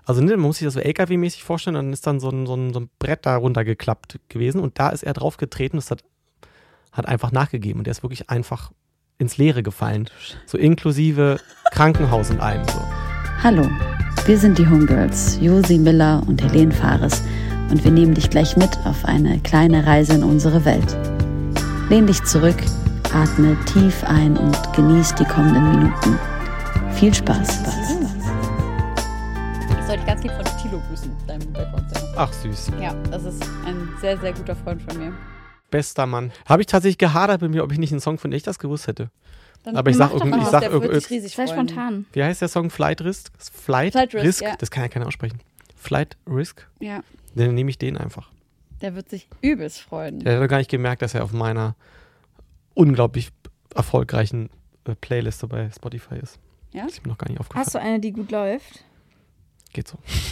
Also man muss sich das so LKW-mäßig vorstellen, dann ist dann so ein Brett da runtergeklappt gewesen und da ist er drauf getreten, das hat einfach nachgegeben und der ist wirklich einfach ins Leere gefallen. So inklusive Krankenhaus und allem. So. Hallo, wir sind die Homegirls, Josi Miller und Helene Fares und wir nehmen dich gleich mit auf eine kleine Reise in unsere Welt. Lehn dich zurück, atme tief ein und genieß die kommenden Minuten. Viel Spaß. Ich soll dich ganz lieb von Tilo grüßen, deinem Background-Sänger. Ach süß. Ja, das ist ein sehr, sehr guter Freund von mir. Bester Mann. Habe ich tatsächlich gehadert bei mir, ob ich nicht einen Song von Echt das gewusst hätte. Dann aber ich sag der wird sich riesig Sei freuen. spontan. Wie heißt der Song? Flight Risk? Flight Risk, ja. Das kann ja keiner aussprechen. Flight Risk? Ja, Dann nehme ich den einfach. der wird sich übelst freuen. Der hat doch gar nicht gemerkt, dass er auf meiner unglaublich erfolgreichen Playliste bei Spotify ist. Ja? Das ist mir noch gar nicht aufgefallen. Hast du eine, die gut läuft? Geht so.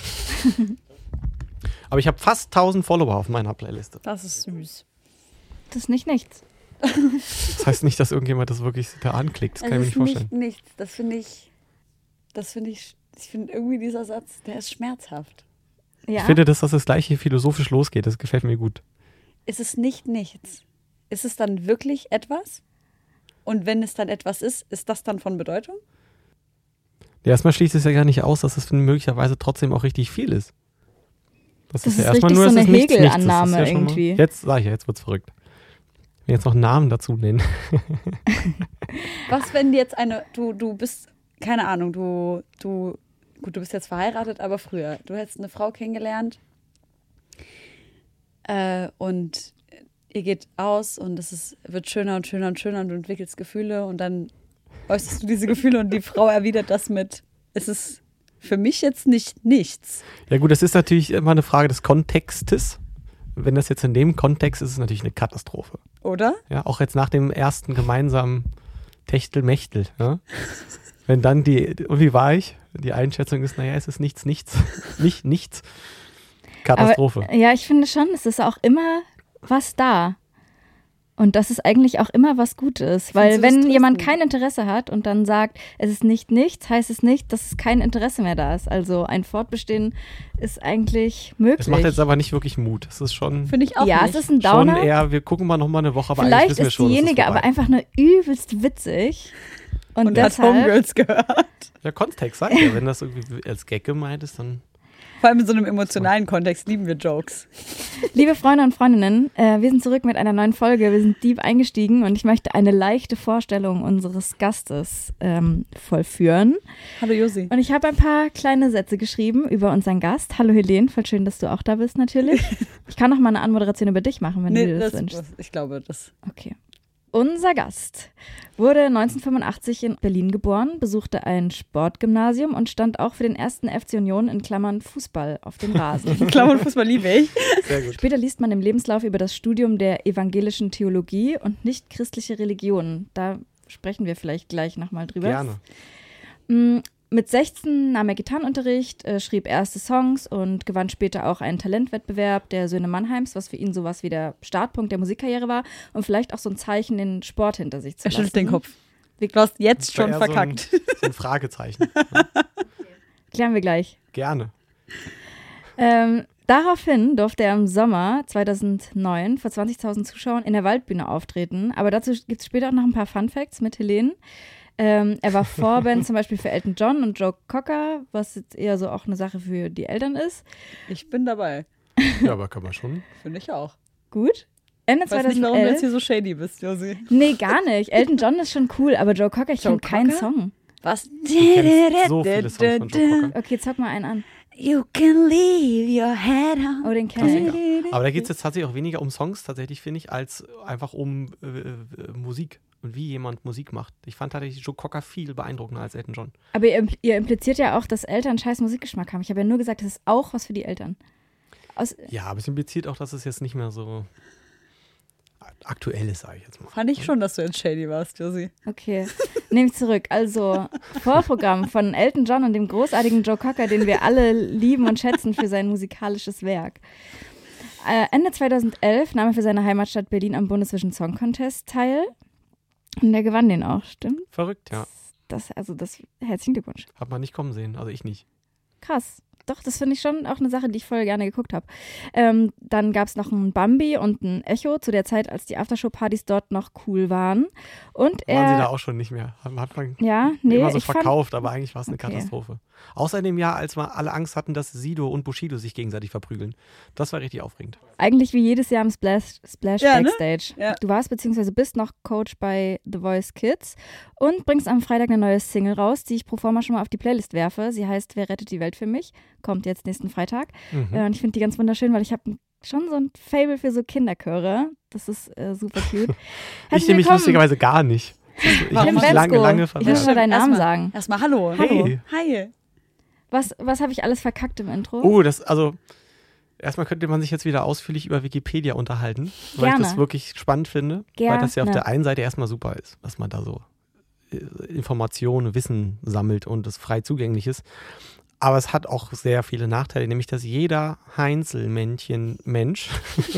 Aber ich habe fast 1000 Follower auf meiner Playliste. Das ist süß. Das ist nicht nichts. Das heißt nicht, dass irgendjemand das wirklich da anklickt. Das kann ich mir nicht vorstellen. Nichts. Das finde ich irgendwie dieser Satz, der ist schmerzhaft. Ja. Ich finde, dass das gleich hier philosophisch losgeht. Das gefällt mir gut. Ist es nicht nichts? Ist es dann wirklich etwas? Und wenn es dann etwas ist das dann von Bedeutung? Ja, erstmal schließt es ja gar nicht aus, dass es möglicherweise trotzdem auch richtig viel ist. Das ist richtig so eine Hegelannahme irgendwie. Jetzt wird's verrückt. Wenn jetzt noch Namen dazu nennen. Was, wenn jetzt du bist, keine Ahnung, du bist jetzt verheiratet, aber früher, du hättest eine Frau kennengelernt und ihr geht aus und wird schöner und schöner und schöner und du entwickelst Gefühle und dann äußerst du diese Gefühle und die Frau erwidert das mit, es ist für mich jetzt nicht nichts. Ja gut, das ist natürlich immer eine Frage des Kontextes. Wenn das jetzt in dem Kontext ist, ist es natürlich eine Katastrophe. Oder? Ja, auch jetzt nach dem ersten gemeinsamen Techtelmechtel. Ja? Wenn dann und wie war ich? Die Einschätzung ist, naja, es ist nichts. Nichts. Katastrophe. Aber, ja, ich finde schon, es ist auch immer was da. Und das ist eigentlich auch immer was Gutes. Weil wenn jemand kein Interesse hat und dann sagt, es ist nicht nichts, heißt es nicht, dass es kein Interesse mehr da ist. Also ein Fortbestehen ist eigentlich möglich. Das macht jetzt aber nicht wirklich Mut. Es ist schon, finde ich auch ja, nicht. es ist ein Downer. Schon eher, wir gucken mal noch mal eine Woche, aber vielleicht eigentlich wissen wir ist schon, diejenige es ist aber einfach nur übelst witzig. Und hat deshalb, Homegirls gehört. Ja, Kontext, sagt ja. Wenn das irgendwie als Gag gemeint ist, dann... Vor allem in so einem emotionalen Kontext lieben wir Jokes. liebe Freunde und Freundinnen, wir sind zurück mit einer neuen Folge. Wir sind deep eingestiegen und ich möchte eine leichte Vorstellung unseres Gastes vollführen. Hallo Josi. Und ich habe ein paar kleine Sätze geschrieben über unseren Gast. Hallo Helene, voll schön, dass du auch da bist natürlich. Ich kann noch mal eine Anmoderation über dich machen, wenn du dir das wünschst. Ich glaube, das. Okay. Unser Gast wurde 1985 in Berlin geboren, besuchte ein Sportgymnasium und stand auch für den ersten FC Union in Klammern Fußball auf dem Rasen. Klammern Fußball liebe ich. Sehr gut. Später liest man im Lebenslauf über das Studium der evangelischen Theologie und nicht-christliche Religionen. Da sprechen wir vielleicht gleich nochmal drüber. Gerne. Mit 16 nahm er Gitarrenunterricht, schrieb erste Songs und gewann später auch einen Talentwettbewerb der Söhne Mannheims, was für ihn sowas wie der Startpunkt der Musikkarriere war und vielleicht auch so ein Zeichen, den Sport hinter sich zu lassen. Er schüttelt den Kopf. Du hast jetzt schon verkackt. So ein Fragezeichen. Ja. Klären wir gleich. Gerne. Daraufhin durfte er im Sommer 2009 vor 20.000 Zuschauern in der Waldbühne auftreten. Aber dazu gibt es später auch noch ein paar Funfacts mit Helene. Er war Vorband zum Beispiel für Elton John und Joe Cocker, was jetzt eher so auch eine Sache für die Eltern ist. Ich bin dabei. Ja, aber kann man schon. Finde ich auch. Gut. Ende Ich weiß 2011. nicht, warum du jetzt hier so shady bist, Josi. Nee, gar nicht. Elton John ist schon cool, aber Joe Cocker, ich kenne keinen Song. Was? Du kennst so viele Songs von Joe Cocker. Okay, zock mal einen an. You can leave your head on. Oh, den kenne ich. Aber da geht es jetzt tatsächlich auch weniger um Songs, tatsächlich, finde ich, als einfach um Musik und wie jemand Musik macht. Ich fand tatsächlich Joe Cocker viel beeindruckender als Elton John. Aber ihr impliziert ja auch, dass Eltern scheiß Musikgeschmack haben. Ich habe ja nur gesagt, das ist auch was für die Eltern. Ja, aber es impliziert auch, dass es jetzt nicht mehr so aktuell ist, sage ich jetzt mal. Fand ich schon, dass du jetzt shady warst, Josi. Okay, nehme ich zurück. Also, Vorprogramm von Elton John und dem großartigen Joe Cocker, den wir alle lieben und schätzen für sein musikalisches Werk. Ende 2011 nahm er für seine Heimatstadt Berlin am Bundesvision Song Contest teil. Und der gewann den auch, stimmt? Verrückt, ja. Herzlichen Glückwunsch. Hat man nicht kommen sehen, also ich nicht. Krass. doch, das finde ich schon auch eine Sache, die ich voll gerne geguckt habe. Dann gab es noch ein Bambi und ein Echo zu der Zeit, als die Aftershow-Partys dort noch cool waren. Und Waren sie da auch schon nicht mehr. Am Anfang immer so verkauft, aber eigentlich war es eine Katastrophe. Außer in dem Jahr, als wir alle Angst hatten, dass Sido und Bushido sich gegenseitig verprügeln. Das war richtig aufregend. Eigentlich wie jedes Jahr im Splash Backstage. Ne? Ja. Du warst bzw. bist noch Coach bei The Voice Kids und bringst am Freitag eine neue Single raus, die ich pro forma schon mal auf die Playlist werfe. Sie heißt Wer rettet die Welt für mich? Kommt jetzt nächsten Freitag. Und ich finde die ganz wunderschön, weil ich habe schon so ein Faible für so Kinderchöre. Das ist super cute. Ich nämlich lustigerweise gar nicht. Ich habe mich lange Ich muss mal deinen Namen sagen. Erstmal Hallo. Hey. Hi. Was habe ich alles verkackt im Intro? Erstmal könnte man sich jetzt wieder ausführlich über Wikipedia unterhalten, weil Gerne. ich das wirklich spannend finde, weil das ja auf der einen Seite erstmal super ist, dass man da so Informationen, Wissen sammelt und es frei zugänglich ist. Aber es hat auch sehr viele Nachteile, nämlich dass jeder Heinzelmännchen-Mensch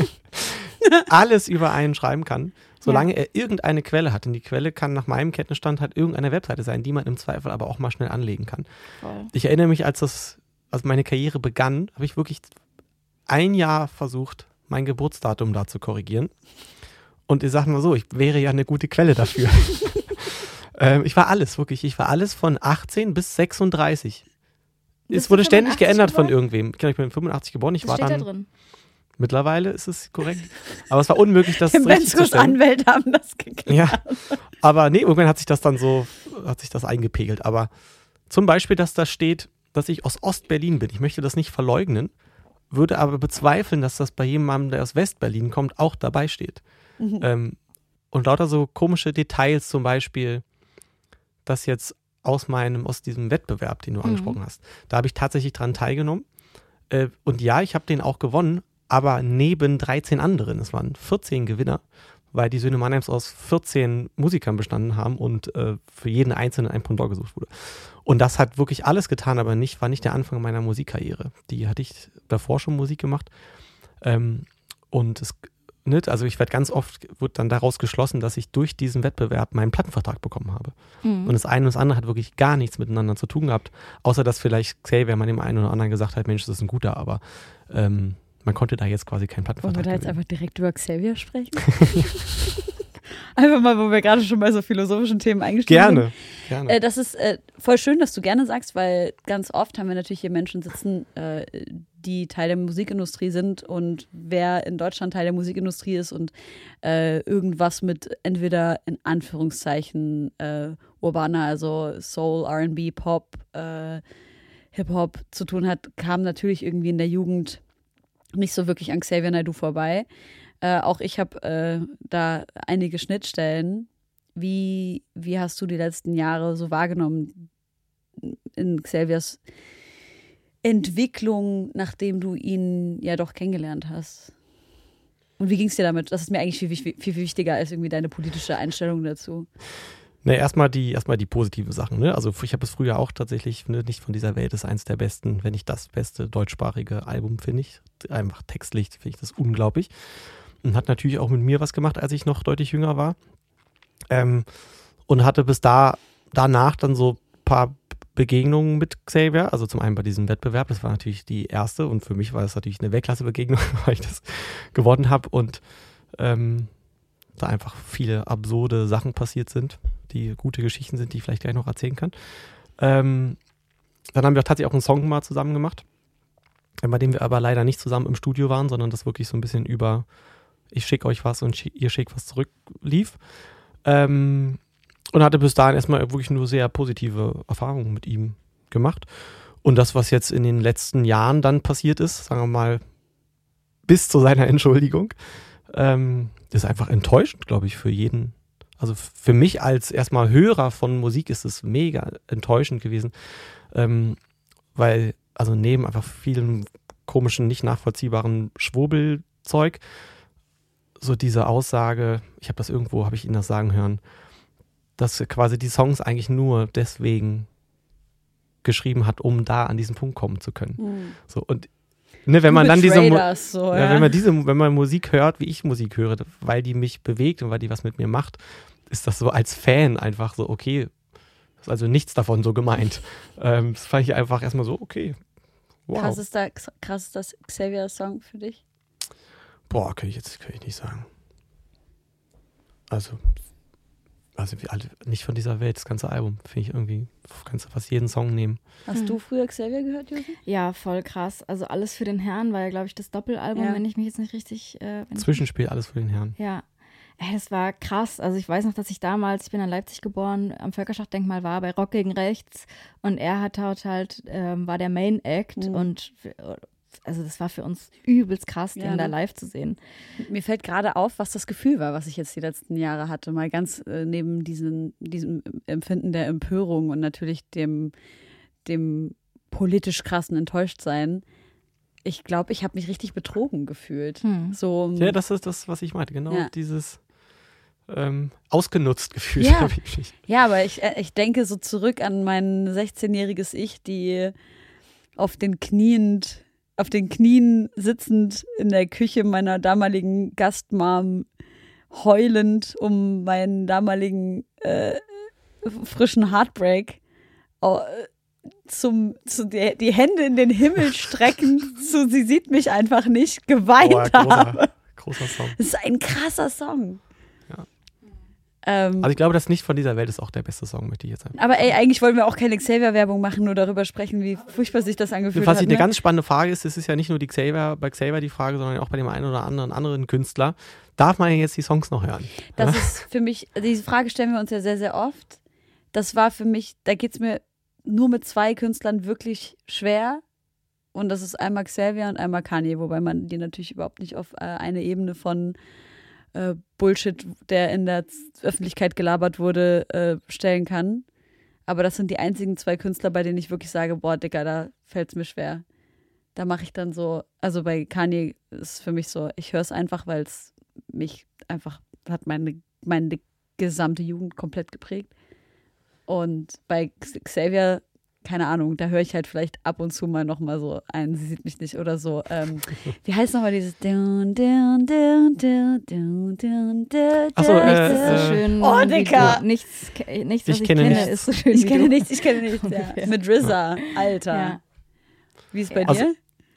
alles über einen schreiben kann, solange er irgendeine Quelle hat. Und die Quelle kann nach meinem Kenntnisstand halt irgendeine Webseite sein, die man im Zweifel aber auch mal schnell anlegen kann. Voll. Ich erinnere mich, als meine Karriere begann, habe ich wirklich 1 Jahr versucht, mein Geburtsdatum da zu korrigieren. Und ich sage mal so, ich wäre ja eine gute Quelle dafür. Ich war alles von 18 bis 36. Es wurde ständig geändert von irgendwem. Ich bin 85 geboren, ich Das war steht dann... da drin. Mittlerweile ist es korrekt. Aber es war unmöglich, das Die richtig zu stellen. Anwälte haben das geklärt. Ja, aber nee, irgendwann hat sich das eingepegelt. Aber zum Beispiel, dass da steht, dass ich aus Ostberlin bin. Ich möchte das nicht verleugnen, würde aber bezweifeln, dass das bei jemandem, der aus Westberlin kommt, auch dabei steht. Und lauter so komische Details, zum Beispiel, dass jetzt aus diesem Wettbewerb, den du angesprochen hast, da habe ich tatsächlich dran teilgenommen. Und ja, ich habe den auch gewonnen, aber neben 13 anderen. Es waren 14 Gewinner, weil die Söhne Mannheims aus 14 Musikern bestanden haben und für jeden Einzelnen ein Pendant gesucht wurde. Und das hat wirklich alles getan, aber war nicht der Anfang meiner Musikkarriere. Die hatte ich davor schon Musik gemacht. Also ich werde ganz oft, wird dann daraus geschlossen, dass ich durch diesen Wettbewerb meinen Plattenvertrag bekommen habe. Und das eine und das andere hat wirklich gar nichts miteinander zu tun gehabt, außer dass vielleicht Xavier man dem einen oder anderen gesagt hat, Mensch, das ist ein guter, aber man konnte da jetzt quasi keinen Plattenvertrag Wollen wir da jetzt gewinnen. einfach direkt über Xavier sprechen? Einfach mal, wo wir gerade schon bei so philosophischen Themen eingestiegen sind. Das ist voll schön, dass du gerne sagst, weil ganz oft haben wir natürlich hier Menschen sitzen, die Teil der Musikindustrie sind, und wer in Deutschland Teil der Musikindustrie ist und irgendwas mit entweder in Anführungszeichen urbaner, also Soul, R&B, Pop, Hip-Hop zu tun hat, kam natürlich irgendwie in der Jugend nicht so wirklich an Xavier Naidoo vorbei. Auch ich habe da einige Schnittstellen. Wie hast du die letzten Jahre so wahrgenommen in Xaviers Entwicklung, nachdem du ihn ja doch kennengelernt hast? Und wie ging es dir damit? Das ist mir eigentlich viel wichtiger als irgendwie deine politische Einstellung dazu. Ne, erstmal die positiven Sachen. Ne? Also ich habe es früher auch tatsächlich, nicht von dieser Welt, ist eins der besten, wenn nicht das beste deutschsprachige Album, finde ich. Einfach textlich finde ich das unglaublich. Und hat natürlich auch mit mir was gemacht, als ich noch deutlich jünger war. Und hatte bis danach dann so ein paar Begegnungen mit Xavier. Also zum einen bei diesem Wettbewerb, das war natürlich die erste, und für mich war das natürlich eine Weltklasse-Begegnung, weil ich das gewonnen habe und da einfach viele absurde Sachen passiert sind, die gute Geschichten sind, die ich vielleicht gleich noch erzählen kann. Dann haben wir tatsächlich auch einen Song mal zusammen gemacht, bei dem wir aber leider nicht zusammen im Studio waren, sondern das wirklich so ein bisschen über ich schicke euch was und ihr schickt was zurück lief. Und hatte bis dahin erstmal wirklich nur sehr positive Erfahrungen mit ihm gemacht. Und das, was jetzt in den letzten Jahren dann passiert ist, sagen wir mal, bis zu seiner Entschuldigung, ist einfach enttäuschend, glaube ich, für jeden. Also für mich als erstmal Hörer von Musik ist es mega enttäuschend gewesen, weil also neben einfach vielen komischen, nicht nachvollziehbaren Schwurbelzeug, so diese Aussage, habe ich ihn das sagen hören, dass quasi die Songs eigentlich nur deswegen geschrieben hat, um da an diesen Punkt kommen zu können. So, und wenn man dann wenn man Musik hört, wie ich Musik höre, weil die mich bewegt und weil die was mit mir macht, ist das so als Fan einfach so, okay, ist also nichts davon so gemeint. Das fand ich einfach erstmal so, okay, Wow. Krassester Xavier-Song für dich? Boah, kann ich nicht sagen. Also nicht von dieser Welt, das ganze Album. Finde ich irgendwie, kannst du fast jeden Song nehmen. Hast du früher Xavier gehört, Josi? Ja, voll krass. Also Alles für den Herrn war ja, glaube ich, das Doppelalbum, wenn ich mich jetzt nicht richtig... Zwischenspiel, Alles für den Herrn. Ja. Das war krass. Also ich weiß noch, dass ich damals, ich bin in Leipzig geboren, am Völkerschlachtdenkmal war, bei Rock gegen Rechts. Und er hat war der Main Act. Und also das war für uns übelst krass, den da live zu sehen. Mir fällt gerade auf, was das Gefühl war, was ich jetzt die letzten Jahre hatte. Mal ganz neben diesem Empfinden der Empörung und natürlich dem politisch krassen Enttäuschtsein. Ich glaube, ich habe mich richtig betrogen gefühlt. So, ja, das ist das, was ich meinte. Genau dieses ausgenutzt gefühlt. Ja, aber ich denke so zurück an mein 16-jähriges Ich, die auf den Knien sitzend in der Küche meiner damaligen Gastmom heulend um meinen damaligen frischen Heartbreak die Hände in den Himmel streckend sie sieht mich einfach nicht, geweint habe. Großer Song. Das ist ein krasser Song. Ja. Also ich glaube, das nicht von dieser Welt ist auch der beste Song, möchte ich jetzt sagen. Aber eigentlich wollen wir auch keine Xavier-Werbung machen, nur darüber sprechen, wie furchtbar sich das angefühlt hat. Was eine ganz spannende Frage ist, es ist ja nicht nur bei Xavier die Frage, sondern auch bei dem einen oder anderen Künstler. Darf man jetzt die Songs noch hören? Das ist für mich, diese Frage stellen wir uns ja sehr, sehr oft. Das war für mich, da geht es mir nur mit 2 Künstlern wirklich schwer. Und das ist einmal Xavier und einmal Kanye, wobei man die natürlich überhaupt nicht auf eine Ebene von Bullshit, der in der Öffentlichkeit gelabert wurde, stellen kann. Aber das sind die einzigen 2 Künstler, bei denen ich wirklich sage, boah, Digga, da fällt es mir schwer. Da mache ich dann so, also bei Kanye ist es für mich so, ich höre es einfach, weil es mich einfach, hat meine gesamte Jugend komplett geprägt. Und bei Xavier, keine Ahnung, da höre ich halt vielleicht ab und zu mal nochmal so ein, sie sieht mich nicht oder so. Wie heißt nochmal dieses Achso, nichts ist so schön. Oh, Dicker! Nichts, was ich kenne, ist so schön. Ich kenne nichts. Ja. Mit RZA, Alter. Ja. Wie ist es bei dir?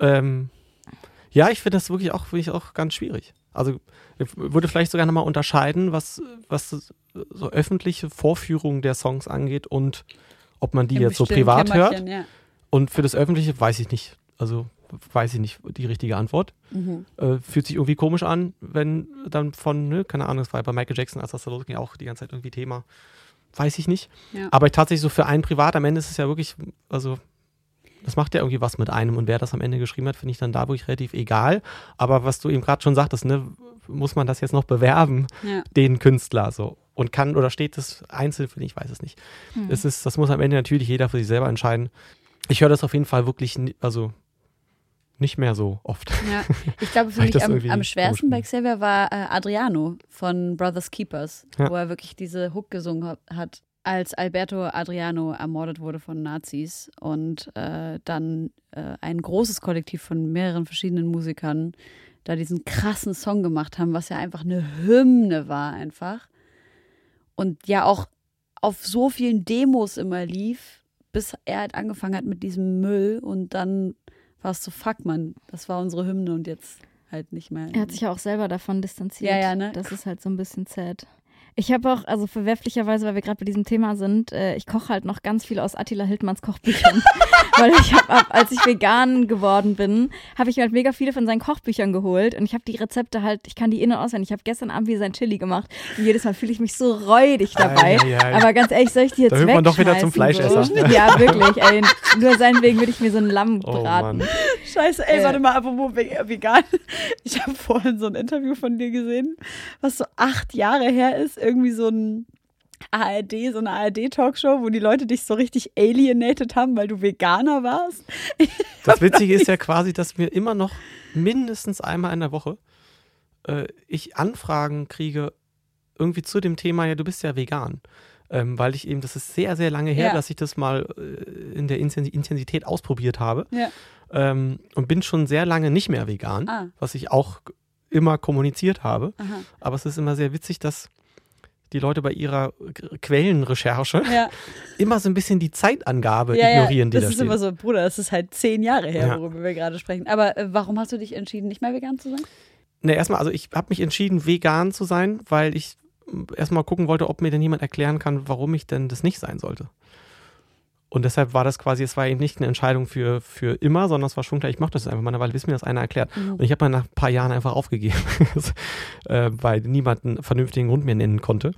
Ja, ich finde das wirklich auch ganz schwierig. Also ich würde vielleicht sogar nochmal unterscheiden, was so öffentliche Vorführungen der Songs angeht und ob man die jetzt so privat hört. Ja. Und für das Öffentliche weiß ich nicht. Also weiß ich nicht die richtige Antwort. Fühlt sich irgendwie komisch an, wenn dann keine Ahnung, das war bei Michael Jackson, als das da losging, auch die ganze Zeit irgendwie Thema. Weiß ich nicht. Ja. Aber tatsächlich so für einen privat, am Ende ist es ja wirklich, also das macht ja irgendwie was mit einem und wer das am Ende geschrieben hat, finde ich dann da wirklich relativ egal. Aber was du eben gerade schon sagtest, muss man das jetzt noch bewerben, den Künstler so. Und kann oder steht das einzeln für dich? Ich weiß es nicht. Das muss am Ende natürlich jeder für sich selber entscheiden. Ich höre das auf jeden Fall wirklich, nicht mehr so oft. Ja, ich glaube, für mich am schwersten bei Xavier war Adriano von Brothers Keepers, wo er wirklich diese Hook gesungen hat, als Alberto Adriano ermordet wurde von Nazis und dann ein großes Kollektiv von mehreren verschiedenen Musikern da diesen krassen Song gemacht haben, was ja einfach eine Hymne war einfach. Und ja auch auf so vielen Demos immer lief, bis er halt angefangen hat mit diesem Müll und dann war es so, fuck man, das war unsere Hymne und jetzt halt nicht mehr. Er hat sich ja auch selber davon distanziert. Ja, ne? Das ist halt so ein bisschen sad. Ich habe auch, also verwerflicherweise, weil wir gerade bei diesem Thema sind, ich koche halt noch ganz viel aus Attila Hildmanns Kochbüchern. Weil ich als ich vegan geworden bin, habe ich mir halt mega viele von seinen Kochbüchern geholt und ich habe die Rezepte halt, ich kann die in- und auswendig. Ich habe gestern Abend wieder sein Chili gemacht und jedes Mal fühle ich mich so räudig dabei. Aber ganz ehrlich, soll ich die jetzt wegschmeißen? Da wird man doch wieder zum Fleischesser. So? Ja, wirklich, ey. Nur seinetwegen würde ich mir so ein Lamm braten. Mann. Scheiße, ey, warte mal, apropos vegan. Ich habe vorhin so ein Interview von dir gesehen, was so 8 Jahre her ist. Irgendwie so eine ARD-Talkshow, wo die Leute dich so richtig alienated haben, weil du Veganer warst. Das Witzige ist ja quasi, dass wir immer noch mindestens einmal in der Woche ich Anfragen kriege, irgendwie zu dem Thema, ja, du bist ja vegan. Weil ich eben, das ist sehr, sehr lange her, dass ich das mal in der Intensität ausprobiert habe. Ja. Und bin schon sehr lange nicht mehr vegan, was ich auch immer kommuniziert habe. Aha. Aber es ist immer sehr witzig, dass die Leute bei ihrer Quellenrecherche Ja. immer so ein bisschen die Zeitangabe ignorieren, die das da ist steht. immer so, Bruder, das ist halt 10 Jahre her, Ja. worüber wir gerade sprechen. Aber warum hast du dich entschieden, nicht mehr vegan zu sein? Ne, erstmal, also ich habe mich entschieden, vegan zu sein, weil ich erstmal gucken wollte, ob mir denn jemand erklären kann, warum ich denn das nicht sein sollte. Und deshalb war das quasi, es war eben nicht eine Entscheidung für immer, sondern es war schon klar, ich mache das einfach mal, weil bis mir das einer erklärt. Und ich habe mal nach ein paar Jahren einfach aufgegeben, weil niemand einen vernünftigen Grund mir nennen konnte.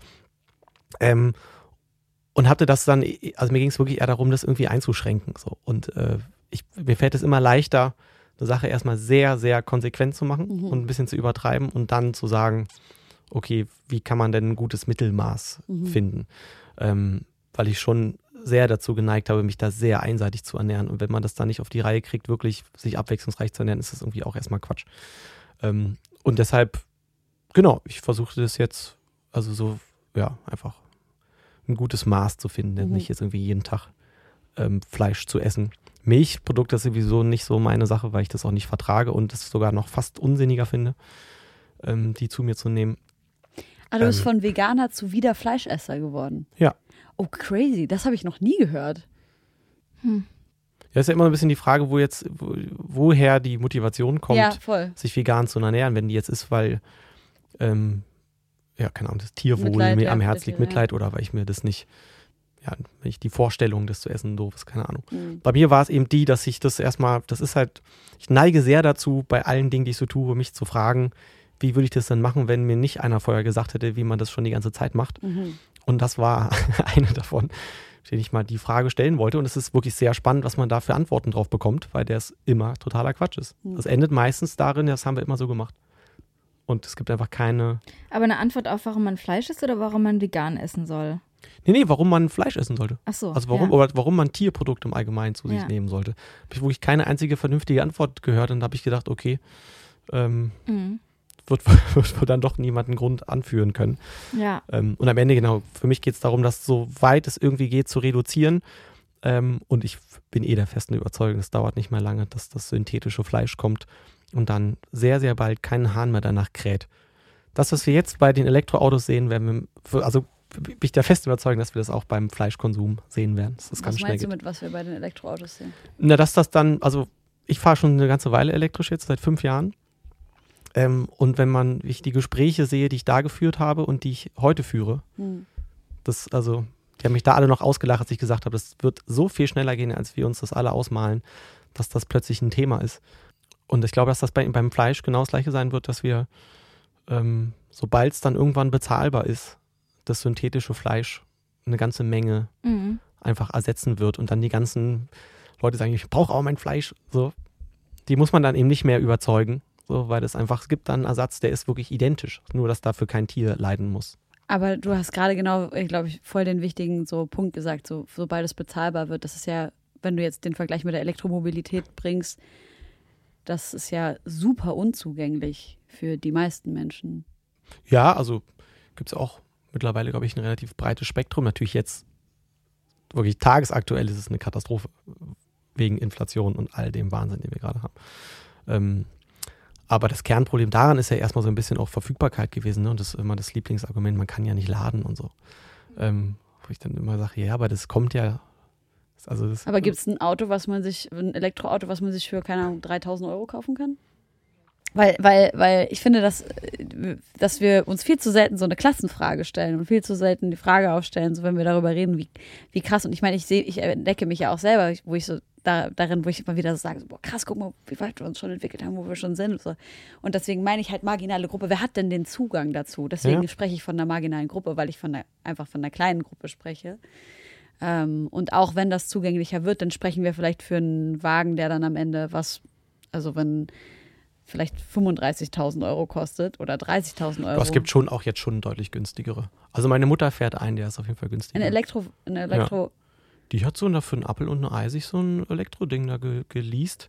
Und hatte das dann, also mir ging es wirklich eher darum, das irgendwie einzuschränken. So. Und mir fällt es immer leichter, eine Sache erstmal sehr, sehr konsequent zu machen und ein bisschen zu übertreiben und dann zu sagen, okay, wie kann man denn ein gutes Mittelmaß finden? Weil ich schon sehr dazu geneigt habe, mich da sehr einseitig zu ernähren. Und wenn man das dann nicht auf die Reihe kriegt, wirklich sich abwechslungsreich zu ernähren, ist das irgendwie auch erstmal Quatsch. Und deshalb, genau, ich versuchte das jetzt, also so, ja, einfach ein gutes Maß zu finden, nicht jetzt irgendwie jeden Tag Fleisch zu essen. Milchprodukte ist sowieso nicht so meine Sache, weil ich das auch nicht vertrage und es sogar noch fast unsinniger finde, die zu mir zu nehmen. Ah, du bist von Veganer zu wieder Fleischesser geworden. Ja. Oh, crazy. Das habe ich noch nie gehört. Ja, ist ja immer ein bisschen die Frage, woher die Motivation kommt, Ja, voll. sich vegan zu ernähren. Wenn die jetzt ist, weil, ja, keine Ahnung, das Tierwohl Mitleid, mir ja, am mit Herz der liegt, Tiere, Mitleid oder weil ich mir das nicht, ja, wenn ich die Vorstellung, das zu essen, doof ist, keine Ahnung. Mhm. Bei mir war es eben dass ich das erstmal, das ist halt, ich neige sehr dazu, bei allen Dingen, die ich so tue, mich zu fragen, wie würde ich das denn machen, wenn mir nicht einer vorher gesagt hätte, wie man das schon die ganze Zeit macht. Und das war eine davon, den ich mal die Frage stellen wollte. Und es ist wirklich sehr spannend, was man da für Antworten drauf bekommt, weil das immer totaler Quatsch ist. Das endet meistens darin, das haben wir immer so gemacht. Und es gibt einfach keine... Aber eine Antwort auf, warum man Fleisch isst oder warum man vegan essen soll? Nee, warum man Fleisch essen sollte. Ach so. Also warum, ja. oder warum man Tierprodukte im Allgemeinen zu sich Ja. nehmen sollte. Habe ich wirklich keine einzige vernünftige Antwort gehört und da habe ich gedacht, okay, wird dann doch niemand einen Grund anführen können. Ja. Und am Ende, genau, für mich geht es darum, das so weit es irgendwie geht zu reduzieren. Und ich bin der festen Überzeugung, es dauert nicht mehr lange, dass das synthetische Fleisch kommt und dann sehr, sehr bald kein Hahn mehr danach kräht. Das, was wir jetzt bei den Elektroautos sehen, werden wir, also bin ich der festen Überzeugung, dass wir das auch beim Fleischkonsum sehen werden. Dass das ganz Was schnell meinst du geht. mit, was wir bei den Elektroautos sehen? Na, dass das dann, also ich fahre schon eine ganze Weile elektrisch jetzt, seit 5 Jahren. Und wenn ich die Gespräche sehe, die ich da geführt habe und die ich heute führe, die haben mich da alle noch ausgelacht, als ich gesagt habe, das wird so viel schneller gehen, als wir uns das alle ausmalen, dass das plötzlich ein Thema ist. Und ich glaube, dass das beim Fleisch genau das Gleiche sein wird, dass wir, sobald es dann irgendwann bezahlbar ist, das synthetische Fleisch eine ganze Menge einfach ersetzen wird und dann die ganzen Leute sagen, ich brauche auch mein Fleisch. So, die muss man dann eben nicht mehr überzeugen, so, weil es gibt dann einen Ersatz, der ist wirklich identisch, nur dass dafür kein Tier leiden muss. Aber du hast gerade genau, glaube ich, voll den wichtigen Punkt gesagt, sobald es bezahlbar wird. Das ist ja, wenn du jetzt den Vergleich mit der Elektromobilität bringst, das ist ja super unzugänglich für die meisten Menschen. Ja, also gibt es auch mittlerweile, glaube ich, ein relativ breites Spektrum. Natürlich jetzt wirklich tagesaktuell ist es eine Katastrophe wegen Inflation und all dem Wahnsinn, den wir gerade haben. Aber das Kernproblem daran ist ja erstmal so ein bisschen auch Verfügbarkeit gewesen. Ne? Und das ist immer das Lieblingsargument, man kann ja nicht laden und so. Wo ich dann immer sage, ja, aber das kommt ja. Aber gibt es ein Elektroauto, was man sich für, keine Ahnung, 3.000 Euro kaufen kann? Weil ich finde, dass wir uns viel zu selten so eine Klassenfrage stellen und viel zu selten die Frage aufstellen, so wenn wir darüber reden, wie krass. Und ich meine, ich entdecke mich ja auch selber, wo ich so wo ich immer wieder so sage, so, boah, krass, guck mal, wie weit wir uns schon entwickelt haben, wo wir schon sind. Und so. Und deswegen meine ich halt marginale Gruppe. Wer hat denn den Zugang dazu? Deswegen spreche ich von einer marginalen Gruppe, weil ich einfach von einer kleinen Gruppe spreche. Und auch wenn das zugänglicher wird, dann sprechen wir vielleicht für einen Wagen, der dann am Ende wenn vielleicht 35.000 Euro kostet oder 30.000 Euro. Aber es gibt schon auch jetzt schon deutlich günstigere. Also meine Mutter fährt einen, der ist auf jeden Fall günstiger. Ein Elektro. Ja. Die hat so für einen Appel und ein Ei sich so ein Elektroding da geleast.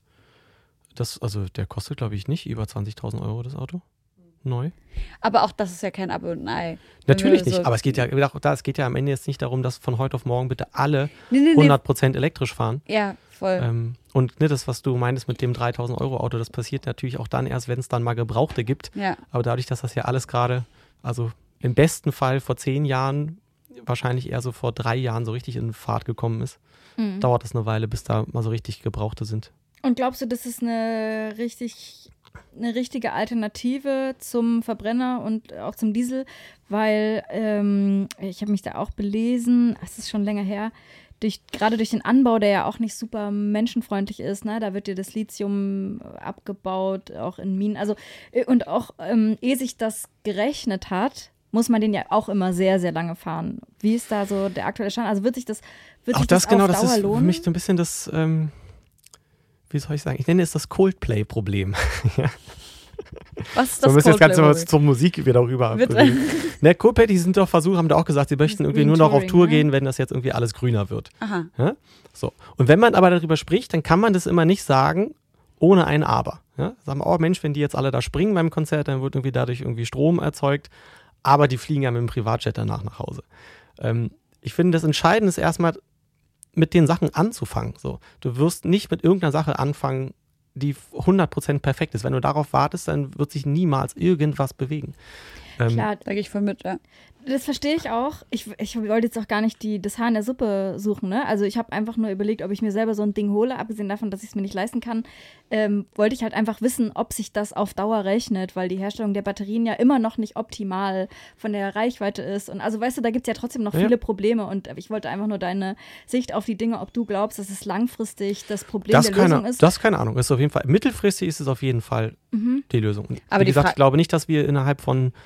Der kostet, glaube ich, nicht über 20.000 Euro, das Auto. Neu. Aber auch das ist ja kein Apfel und ein Ei. Natürlich nicht, aber es geht ja am Ende jetzt nicht darum, dass von heute auf morgen bitte alle 100% elektrisch fahren. Ja, voll. Und das, was du meintest mit dem 3.000 Euro Auto, das passiert natürlich auch dann erst, wenn es dann mal Gebrauchte gibt. Ja. Aber dadurch, dass das ja alles gerade, im besten Fall vor 10 Jahren, wahrscheinlich eher so vor 3 Jahren so richtig in Fahrt gekommen ist. Dauert es eine Weile, bis da mal so richtig Gebrauchte sind. Und glaubst du, das ist eine richtige Alternative zum Verbrenner und auch zum Diesel? Weil ich habe mich da auch belesen, es ist schon länger her, gerade durch den Anbau, der ja auch nicht super menschenfreundlich ist, ne? Da wird ja das Lithium abgebaut, auch in Minen. Also, und auch ehe sich das gerechnet hat, muss man den ja auch immer sehr, sehr lange fahren. Wie ist da so der aktuelle Stand? Also wird sich das auf Dauer das ist lohnen? für mich so ein bisschen das, wie soll ich sagen, ich nenne es das Coldplay-Problem. Ja. Was ist So, das wir müssen jetzt ganz Coldplay-Problem? zur Musik wieder rüber. Ne, Coldplay, die sind doch haben da auch gesagt, sie möchten irgendwie Green nur noch auf Touring, Tour ne? gehen, wenn das jetzt irgendwie alles grüner wird. Aha. Ja? So. Und wenn man aber darüber spricht, dann kann man das immer nicht sagen, ohne ein Aber. Ja? Sagen wir, oh Mensch, wenn die jetzt alle da springen beim Konzert, dann wird irgendwie dadurch irgendwie Strom erzeugt, aber die fliegen ja mit dem Privatjet danach nach Hause. Ich finde, das Entscheidende ist erstmal, mit den Sachen anzufangen. So. Du wirst nicht mit irgendeiner Sache anfangen, die 100% perfekt ist. Wenn du darauf wartest, dann wird sich niemals irgendwas bewegen. Klar, Da gehe ich voll mit, ja. das verstehe ich auch. Ich wollte jetzt auch gar nicht das Haar in der Suppe suchen, ne? Also ich habe einfach nur überlegt, ob ich mir selber so ein Ding hole, abgesehen davon, dass ich es mir nicht leisten kann, wollte ich halt einfach wissen, ob sich das auf Dauer rechnet, weil die Herstellung der Batterien ja immer noch nicht optimal von der Reichweite ist. Und also weißt du, da gibt es ja trotzdem noch viele Probleme und ich wollte einfach nur deine Sicht auf die Dinge, ob du glaubst, dass es langfristig das Problem der Lösung ist. Das keine Ahnung. Ist auf jeden Fall, mittelfristig ist es auf jeden Fall die Lösung. Und Aber wie gesagt, ich glaube nicht, dass wir innerhalb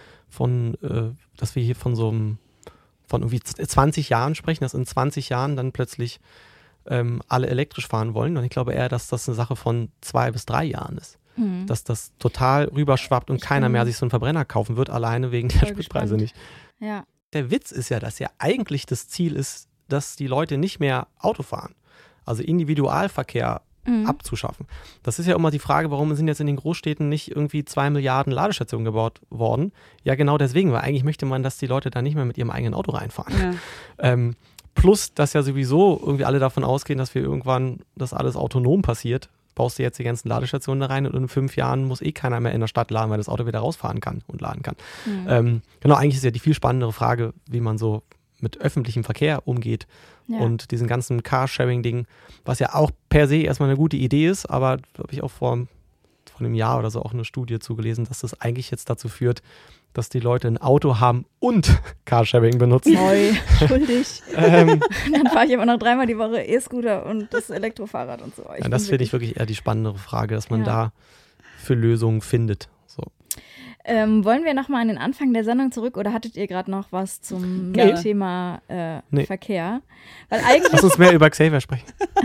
dass wir hier von irgendwie 20 Jahren sprechen, dass in 20 Jahren dann plötzlich alle elektrisch fahren wollen. Und ich glaube eher, dass das eine Sache von 2 bis 3 Jahren ist. Dass das total rüberschwappt und keiner mehr sich so einen Verbrenner kaufen wird, alleine wegen der Spritpreise nicht. Ja. Der Witz ist ja, dass ja eigentlich das Ziel ist, dass die Leute nicht mehr Auto fahren. Also Individualverkehr abzuschaffen. Das ist ja immer die Frage, warum sind jetzt in den Großstädten nicht irgendwie 2 Milliarden Ladestationen gebaut worden? Ja, genau deswegen, weil eigentlich möchte man, dass die Leute da nicht mehr mit ihrem eigenen Auto reinfahren. Ja. Plus, dass ja sowieso irgendwie alle davon ausgehen, dass wir irgendwann, dass alles autonom passiert. Baust du jetzt die ganzen Ladestationen da rein und in 5 Jahren muss keiner mehr in der Stadt laden, weil das Auto wieder rausfahren kann und laden kann. Genau, eigentlich ist ja die viel spannendere Frage, wie man so mit öffentlichem Verkehr umgeht und diesen ganzen Carsharing-Ding, was ja auch per se erstmal eine gute Idee ist, aber da habe ich auch vor einem Jahr oder so auch eine Studie zugelesen, dass das eigentlich jetzt dazu führt, dass die Leute ein Auto haben und Carsharing benutzen. Neu, schuldig. Dann fahre ich immer noch 3-mal die Woche E-Scooter und das Elektrofahrrad und so. Ja, das finde ich wirklich eher die spannendere Frage, dass man da für Lösungen findet. So. Wollen wir nochmal an den Anfang der Sendung zurück oder hattet ihr gerade noch was zum Thema Verkehr? Weil eigentlich lass uns mehr über Xavier sprechen.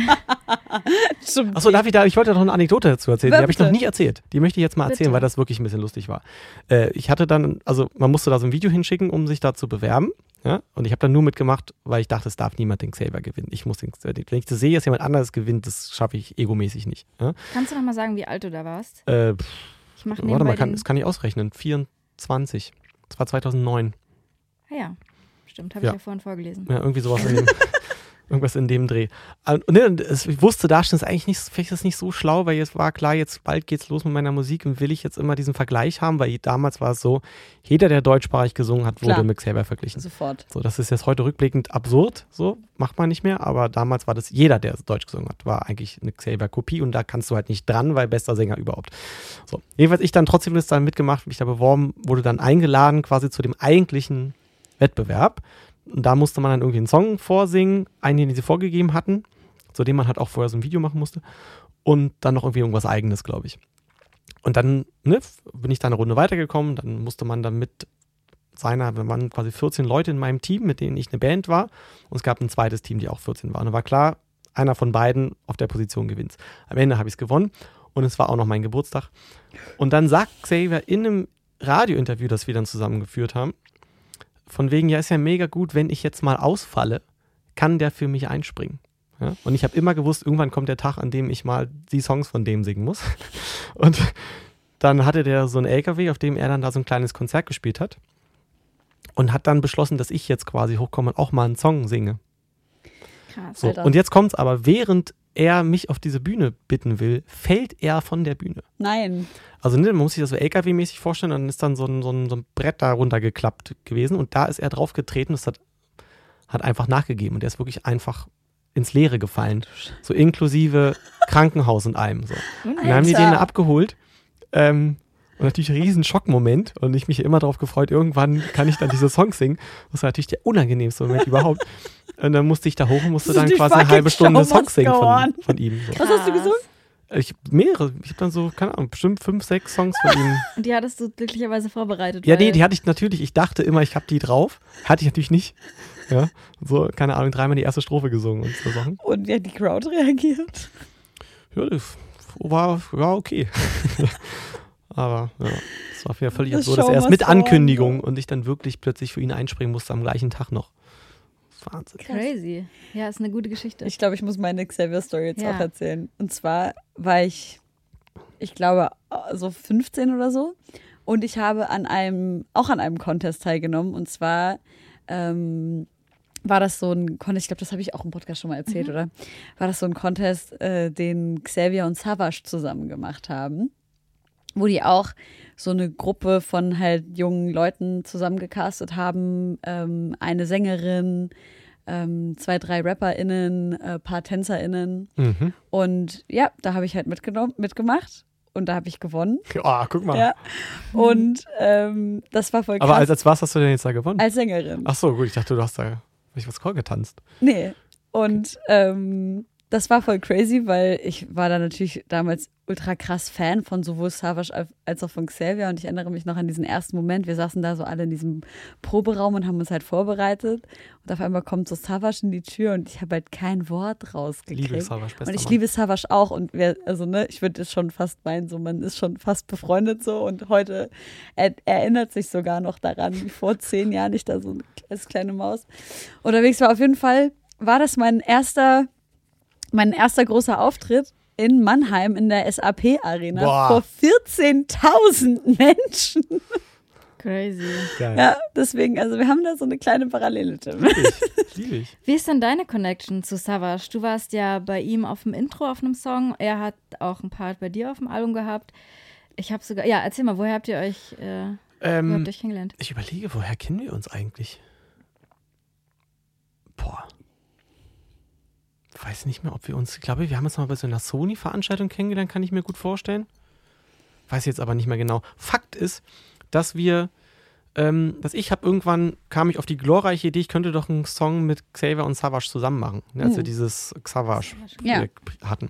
Achso, ich wollte noch eine Anekdote dazu erzählen. Die habe ich noch nie erzählt. Die möchte ich jetzt mal erzählen, weil das wirklich ein bisschen lustig war. Ich hatte dann, also man musste da so ein Video hinschicken, um sich da zu bewerben. Ja? Und ich habe dann nur mitgemacht, weil ich dachte, es darf niemand den Xavier gewinnen. Ich muss den, wenn ich das sehe, dass jemand anderes gewinnt, das schaffe ich egomäßig nicht. Ja? Kannst du noch mal sagen, wie alt du da warst? Warte mal, das kann ich ausrechnen. 24. Das war 2009. Ah ja, stimmt, habe ich ja vorhin vorgelesen. Ja, irgendwie sowas irgendwas in dem Dreh. Und ich wusste da schon, vielleicht ist das nicht so schlau, weil jetzt war klar, jetzt bald geht's los mit meiner Musik und will ich jetzt immer diesen Vergleich haben, weil damals war es so, jeder, der deutschsprachig gesungen hat, wurde mit Xavier verglichen. Sofort. So, das ist jetzt heute rückblickend absurd, so, macht man nicht mehr, aber damals war das, jeder, der Deutsch gesungen hat, war eigentlich eine Xavier-Kopie und da kannst du halt nicht dran, weil bester Sänger überhaupt. So, jedenfalls ich dann trotzdem das dann mitgemacht, mich da beworben, wurde dann eingeladen quasi zu dem eigentlichen Wettbewerb. Und da musste man dann irgendwie einen Song vorsingen, einen, den sie vorgegeben hatten, zu dem man halt auch vorher so ein Video machen musste. Und dann noch irgendwie irgendwas Eigenes, glaube ich. Und dann bin ich da eine Runde weitergekommen. Dann musste man dann wir waren quasi 14 Leute in meinem Team, mit denen ich eine Band war. Und es gab ein zweites Team, die auch 14 waren. Und war klar, einer von beiden auf der Position gewinnt. Am Ende habe ich es gewonnen. Und es war auch noch mein Geburtstag. Und dann sagt Xavier in einem Radiointerview, das wir dann zusammengeführt haben, von wegen, ja, ist ja mega gut, wenn ich jetzt mal ausfalle, kann der für mich einspringen. Ja? Und ich habe immer gewusst, irgendwann kommt der Tag, an dem ich mal die Songs von dem singen muss. Und dann hatte der so einen LKW, auf dem er dann da so ein kleines Konzert gespielt hat und hat dann beschlossen, dass ich jetzt quasi hochkomme und auch mal einen Song singe. Krass, so. Und jetzt kommt's aber, während er mich auf diese Bühne bitten will, fällt er von der Bühne. Nein. Also man muss sich das so LKW-mäßig vorstellen, dann ist dann so ein Brett da runtergeklappt gewesen und da ist er drauf getreten, das hat einfach nachgegeben und er ist wirklich einfach ins Leere gefallen. So inklusive Krankenhaus und allem. So. Und dann haben die den da abgeholt. Und natürlich ein riesen Schockmoment und ich mich immer darauf gefreut, irgendwann kann ich dann diese Songs singen. Das war natürlich der unangenehmste Moment überhaupt. Und dann musste ich da hoch und musste dann quasi eine halbe Stunde Songs singen von ihm. So. Was hast du gesungen? Mehrere. Ich habe dann so, keine Ahnung, bestimmt 5, 6 Songs von ihm. Und die hattest du glücklicherweise vorbereitet? Ja, nee, die hatte ich natürlich. Ich dachte immer, ich habe die drauf. Hatte ich natürlich nicht. Ja, so, keine Ahnung, 3-mal die erste Strophe gesungen und so Sachen. Und wie hat die Crowd reagiert? Ja, das war okay. Aber ja, das war völlig absurd, dass er es mit Ankündigung und ich dann wirklich plötzlich für ihn einspringen musste am gleichen Tag noch. Wahnsinn. Crazy. Ja, ist eine gute Geschichte. Ich glaube, ich muss meine Xavier-Story jetzt auch erzählen. Und zwar war ich glaube, so 15 oder so. Und ich habe an einem Contest teilgenommen. Und zwar war das so ein Contest, ich glaube, das habe ich auch im Podcast schon mal erzählt, oder? War das so ein Contest, den Xavier und Savage zusammen gemacht haben, wo die auch so eine Gruppe von halt jungen Leuten zusammengecastet haben, eine Sängerin, 2, 3 RapperInnen, paar TänzerInnen. Und ja, da habe ich halt mitgemacht. Und da habe ich gewonnen. Ah, guck mal. Ja. Und das war voll krass. Aber als was hast du denn jetzt da gewonnen? Als Sängerin. Ach so, gut. Ich dachte, du hast da was getanzt. Nee. Und das war voll crazy, weil ich war da natürlich damals ultra krass Fan von sowohl Savage als auch von Xavier. Und ich erinnere mich noch an diesen ersten Moment. Wir saßen da so alle in diesem Proberaum und haben uns halt vorbereitet. Und auf einmal kommt so Savage in die Tür und ich habe halt kein Wort rausgekriegt. Liebe Savage, bester Und ich Mann. liebe Savage auch. Und ich würde es schon fast meinen, so man ist schon fast befreundet so. Und heute erinnert sich sogar noch daran, wie vor 10 Jahren ich da so als kleine Maus unterwegs war. Auf jeden Fall war das mein erster großer Auftritt in Mannheim in der SAP-Arena vor 14.000 Menschen. Crazy. Geil. Ja, deswegen, also wir haben da so eine kleine Parallele. Liebe ich. Wie ist denn deine Connection zu Savage? Du warst ja bei ihm auf dem Intro auf einem Song. Er hat auch einen Part bei dir auf dem Album gehabt. Ich habe sogar, erzähl mal, woher habt ihr euch kennengelernt? Ich überlege, woher kennen wir uns eigentlich? Weiß nicht mehr, ob wir uns, ich glaube, wir haben uns mal bei so einer Sony-Veranstaltung kennengelernt, kann ich mir gut vorstellen. Weiß jetzt aber nicht mehr genau. Fakt ist, dass kam ich auf die glorreiche Idee, ich könnte doch einen Song mit Xavier und Savage zusammen machen. Als wir dieses Savage-Projekt hatten.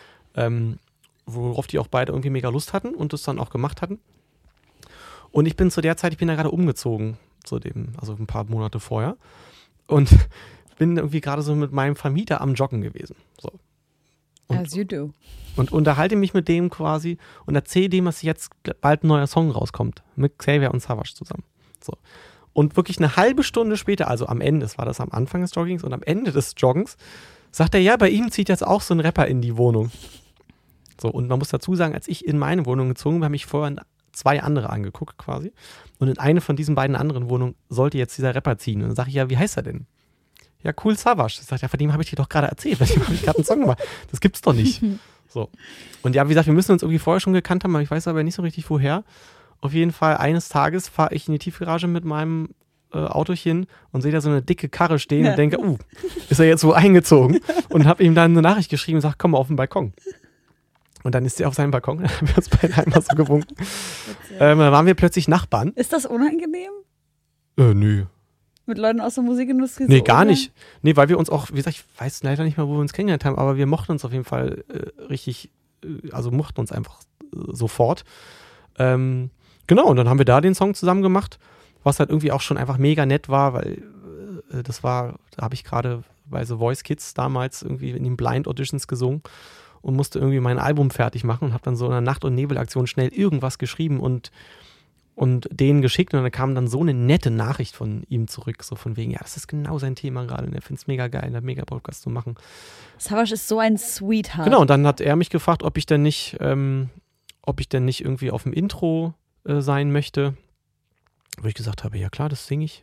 Worauf die auch beide irgendwie mega Lust hatten und das dann auch gemacht hatten. Und ich bin da gerade umgezogen, also ein paar Monate vorher. Und bin irgendwie gerade so mit meinem Vermieter am Joggen gewesen. So. As you do. Und unterhalte mich mit dem quasi und erzähle dem, dass jetzt bald ein neuer Song rauskommt. Mit Xavier und Savage zusammen. So. Und wirklich eine halbe Stunde später, also am Ende, das war das am Anfang des Joggings und am Ende des Joggens, sagt er, ja, bei ihm zieht jetzt auch so ein Rapper in die Wohnung. So, und man muss dazu sagen, als ich in meine Wohnung gezogen bin, habe ich vorher 2 andere angeguckt quasi. Und in eine von diesen beiden anderen Wohnungen sollte jetzt dieser Rapper ziehen. Und dann sage ich, ja, wie heißt er denn? Ja, Cool Savage. Ich sage, ja, von dem habe ich dir doch gerade erzählt. Von dem habe ich gerade einen Song gemacht. Das gibt's doch nicht. So. Und ja, wie gesagt, wir müssen uns irgendwie vorher schon gekannt haben, aber ich weiß aber nicht so richtig, woher. Auf jeden Fall, eines Tages fahre ich in die Tiefgarage mit meinem Autochen und sehe da so eine dicke Karre stehen und denke, ist er jetzt wo eingezogen? Und habe ihm dann eine Nachricht geschrieben und gesagt, komm mal auf den Balkon. Und dann ist er auf seinem Balkon, dann haben wir uns beide einmal so gewunken. Dann waren wir plötzlich Nachbarn. Ist das unangenehm? Nö. Mit Leuten aus der Musikindustrie? Nee, gar nicht. Nee, weil wir uns auch, wie gesagt, ich weiß leider nicht mehr, wo wir uns kennengelernt haben, aber wir mochten uns auf jeden Fall mochten uns einfach sofort. Genau, und dann haben wir da den Song zusammen gemacht, was halt irgendwie auch schon einfach mega nett war, weil da habe ich gerade bei The Voice Kids damals irgendwie in den Blind Auditions gesungen und musste irgendwie mein Album fertig machen und habe dann so in einer Nacht- und Nebelaktion schnell irgendwas geschrieben und denen geschickt und dann kam dann so eine nette Nachricht von ihm zurück, so von wegen, ja, das ist genau sein Thema gerade und er findet es mega geil, einen mega Podcast zu machen. Savage ist so ein Sweetheart. Genau, und dann hat er mich gefragt, ob ich denn nicht irgendwie auf dem Intro sein möchte, wo ich gesagt habe, ja klar, das singe ich.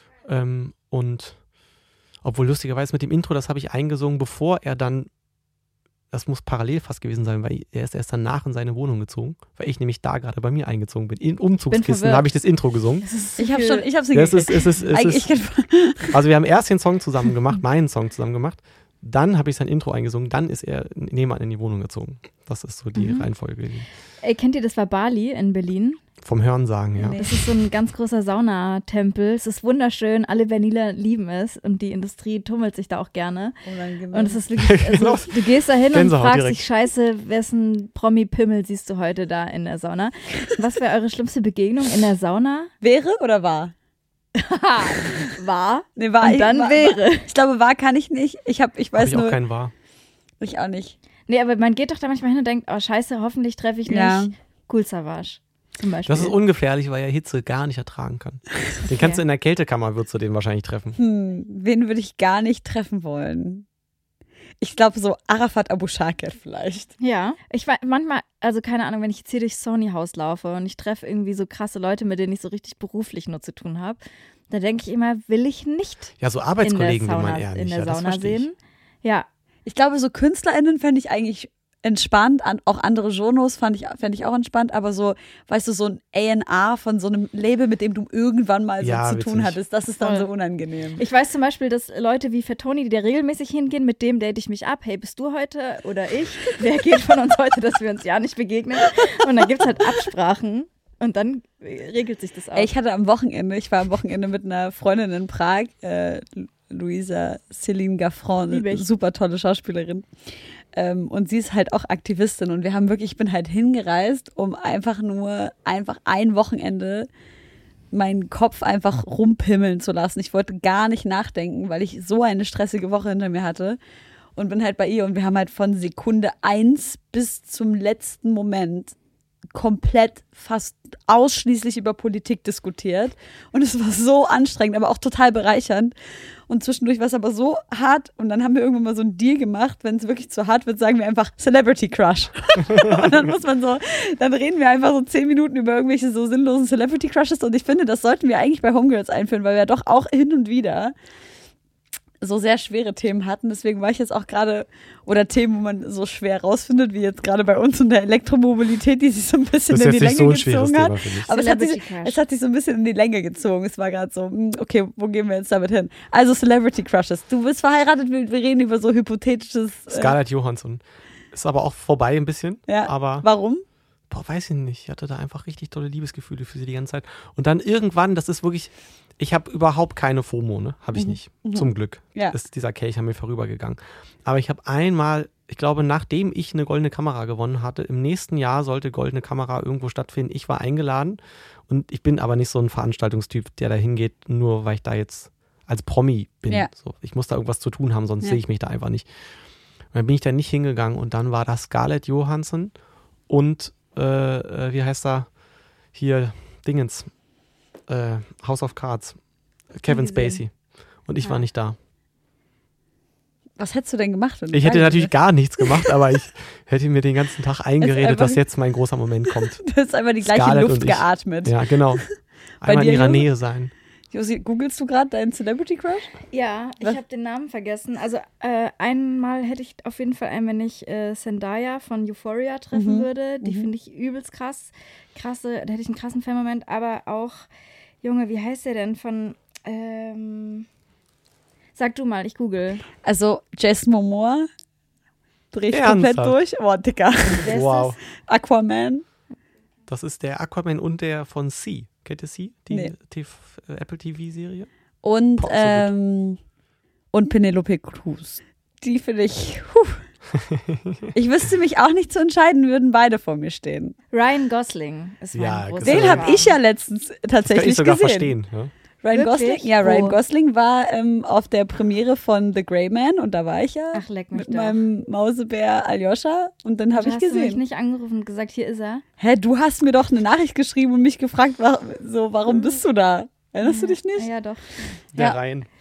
Und obwohl lustigerweise mit dem Intro, das habe ich eingesungen, bevor er dann das muss parallel fast gewesen sein, weil er ist erst danach in seine Wohnung gezogen, weil ich nämlich da gerade bei mir eingezogen bin. In Umzugskisten habe ich das Intro gesungen. Ich habe sie Also wir haben erst den Song zusammen gemacht, meinen Song zusammen gemacht, dann habe ich sein Intro eingesungen, dann ist er nebenan in die Wohnung gezogen. Das ist so die Reihenfolge gewesen. Kennt ihr das Wabali in Berlin? Vom Hörensagen, ja. Nee. Das ist so ein ganz großer Saunatempel. Es ist wunderschön, alle Berliner lieben es und die Industrie tummelt sich da auch gerne. Und es ist wirklich, also, du gehst da hin und fragst direkt. dich, scheiße, wessen Promi-Pimmel siehst du heute da in der Sauna? Was wäre eure schlimmste Begegnung in der Sauna? Wäre oder war? War. Nee, war. Und dann wäre. Ich glaube, war kann ich nicht. Ich weiß Hab ich nur. auch keinen War. Ich auch nicht. Nee, aber man geht doch da manchmal hin und denkt, oh scheiße, hoffentlich treffe ich nicht Cool Savage zum Beispiel. Das ist ungefährlich, weil er Hitze gar nicht ertragen kann. Den kannst du in der Kältekammer, würdest du den wahrscheinlich treffen. Wen würde ich gar nicht treffen wollen? Ich glaube so Arafat Abu Shakir vielleicht. Ja, ich war manchmal, also keine Ahnung, wenn ich jetzt hier durchs Sony-Haus laufe und ich treffe irgendwie so krasse Leute, mit denen ich so richtig beruflich nur zu tun habe, da denke ich immer, will ich nicht Ja, so Arbeitskollegen will Sauna, man eher nicht. in der Ja, das Sauna verstehe ich. sehen. Ja, Ich glaube, so KünstlerInnen fände ich eigentlich entspannt. Auch andere Genres fände ich auch entspannt. Aber so, weißt du, so ein A&R von so einem Label, mit dem du irgendwann mal so zu tun hattest, das ist dann so unangenehm. ich weiß zum Beispiel, dass Leute wie Fettoni, die da regelmäßig hingehen, mit dem date ich mich ab. Hey, bist du heute oder ich? Wer geht von uns heute, dass wir uns ja nicht begegnen? Und dann gibt es halt Absprachen. Und dann regelt sich das auch. Ich war am Wochenende mit einer Freundin in Prag, Luisa Céline Gaffron, eine super tolle Schauspielerin. Und sie ist halt auch Aktivistin und ich bin halt hingereist, um einfach ein Wochenende meinen Kopf einfach rumpimmeln zu lassen. Ich wollte gar nicht nachdenken, weil ich so eine stressige Woche hinter mir hatte und bin halt bei ihr und wir haben halt von Sekunde 1 bis zum letzten Moment komplett fast ausschließlich über Politik diskutiert und es war so anstrengend, aber auch total bereichernd und zwischendurch war es aber so hart und dann haben wir irgendwann mal so einen Deal gemacht, wenn es wirklich zu hart wird, sagen wir einfach Celebrity Crush und dann dann reden wir einfach so 10 Minuten über irgendwelche so sinnlosen Celebrity Crushes und ich finde, das sollten wir eigentlich bei Homegirls einführen, weil wir doch auch hin und wieder so sehr schwere Themen hatten. Deswegen war ich jetzt auch gerade, oder Themen, wo man so schwer rausfindet, wie jetzt gerade bei uns in der Elektromobilität, die sich so ein bisschen in die Länge gezogen hat. Aber es hat sich so ein bisschen in die Länge gezogen. Es war gerade so, okay, wo gehen wir jetzt damit hin? Also Celebrity Crushes. Du bist verheiratet, wir reden über so hypothetisches... Scarlett Johansson. Ist aber auch vorbei ein bisschen. Ja. Aber warum? Weiß ich nicht. Ich hatte da einfach richtig tolle Liebesgefühle für sie die ganze Zeit. Und dann irgendwann, das ist wirklich, ich habe überhaupt keine FOMO, ne? Habe ich nicht. Zum Glück ist dieser Kelch an mir vorübergegangen. Aber ich habe einmal, ich glaube, nachdem ich eine goldene Kamera gewonnen hatte, im nächsten Jahr sollte goldene Kamera irgendwo stattfinden. Ich war eingeladen und ich bin aber nicht so ein Veranstaltungstyp, der da hingeht, nur weil ich da jetzt als Promi bin. Ja. So, ich muss da irgendwas zu tun haben, sonst sehe ich mich da einfach nicht. Und dann bin ich da nicht hingegangen und dann war da Scarlett Johansson und wie heißt er? Hier, Dingens. House of Cards. Kevin Spacey. Und ich war nicht da. Was hättest du denn gemacht? Ich hätte natürlich gar nichts gemacht, aber ich hätte mir den ganzen Tag eingeredet, dass jetzt mein großer Moment kommt. Du hast einfach die gleiche Scarlett Luft geatmet. Ja, genau. Einmal in ihrer Nähe sein. Josi, googelst du gerade deinen Celebrity Crush? Ja, ich habe den Namen vergessen. Also einmal hätte ich auf jeden Fall wenn ich Zendaya von Euphoria treffen würde. Die finde ich übelst krass. Da hätte ich einen krassen Fan-Moment. Aber auch, Junge, wie heißt der denn von, sag du mal, ich google. Also Jason Momoa, drehe ich komplett durch. Boah, Dicker. Wow. Aquaman. Das ist der Aquaman und der von C. Kennt ihr Sie? Die Apple TV-Serie? Und Penelope Cruz. Die finde ich, ich wüsste mich auch nicht zu entscheiden, würden beide vor mir stehen. Ryan Gosling ist mein großer Den habe ich ja letztens tatsächlich sogar gesehen. Verstehen. Ja? Ryan Gosling? Ja, Ryan Gosling war auf der Premiere von The Grey Man und da war ich ja mit meinem Mausebär Aljoscha und dann habe ich gesehen. Hast du mich nicht angerufen und gesagt, hier ist er? Hä, du hast mir doch eine Nachricht geschrieben und mich gefragt, warum bist du da? Erinnerst du dich nicht? Ja, doch. Der Ryan.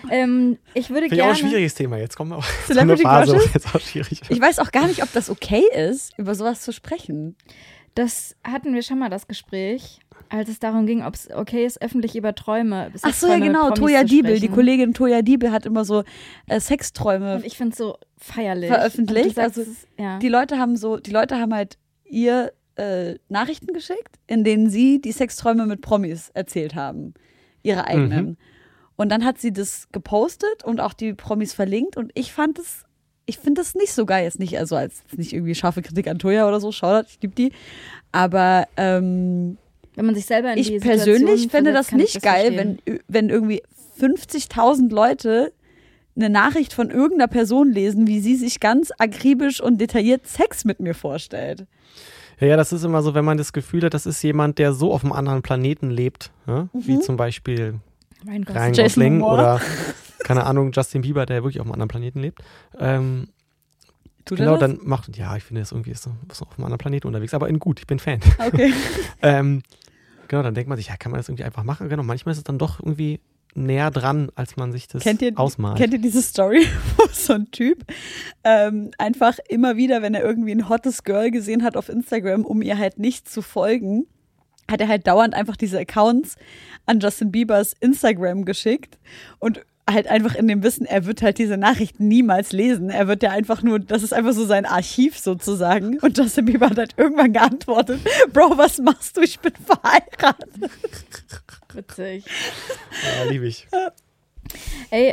Ich würde Finde ich auch ein schwieriges Thema. Jetzt kommen wir auch so Celebrity eine Phase, wo Crushes? jetzt auch schwierig wird. Ich weiß auch gar nicht, ob das okay ist, über sowas zu sprechen. Das hatten wir schon mal, das Gespräch, als es darum ging, ob es okay ist, öffentlich über Träume. Ach so, ja Sexträume mit genau, Promis Toya zu Diebel, die sprechen. Kollegin Toya Diebel hat immer so Sexträume Und ich finde es so feierlich. veröffentlicht. Und du sagst, Also es ist- ja. die Leute haben halt ihr Nachrichten geschickt, in denen sie die Sexträume mit Promis erzählt haben. Ihre eigenen. Und dann hat sie das gepostet und auch die Promis verlinkt und ich finde das nicht so geil. Jetzt nicht, also als nicht irgendwie scharfe Kritik an Toya oder so, Shoutout, ich liebe die. Aber Wenn man sich selber in die ich Situation persönlich finde versetzt, das kann ich nicht geil, verstehen. wenn irgendwie 50.000 Leute eine Nachricht von irgendeiner Person lesen, wie sie sich ganz akribisch und detailliert Sex mit mir vorstellt. Ja, das ist immer so, wenn man das Gefühl hat, das ist jemand, der so auf einem anderen Planeten lebt, ja? Wie zum Beispiel Mein Gott. Ryan Jason Gosling Momoa. oder, keine Ahnung, Justin Bieber, der wirklich auf einem anderen Planeten lebt. Tut Genau, er das? dann macht, ja, ich finde, das irgendwie ist so auf einem anderen Planeten unterwegs, aber in gut, ich bin Fan. Okay. Genau, dann denkt man sich, ja, kann man das irgendwie einfach machen? Genau, manchmal ist es dann doch irgendwie näher dran, als man sich das ausmalt. Kennt ihr diese Story, wo so ein Typ einfach immer wieder, wenn er irgendwie ein hottes Girl gesehen hat auf Instagram, um ihr halt nicht zu folgen, hat er halt dauernd einfach diese Accounts an Justin Biebers Instagram geschickt und halt einfach in dem Wissen, er wird halt diese Nachrichten niemals lesen. Er wird ja einfach nur, das ist einfach so sein Archiv sozusagen. Und Justin Bieber hat halt irgendwann geantwortet, Bro, was machst du? Ich bin verheiratet. Witzig. Ja, liebe ich. Ey,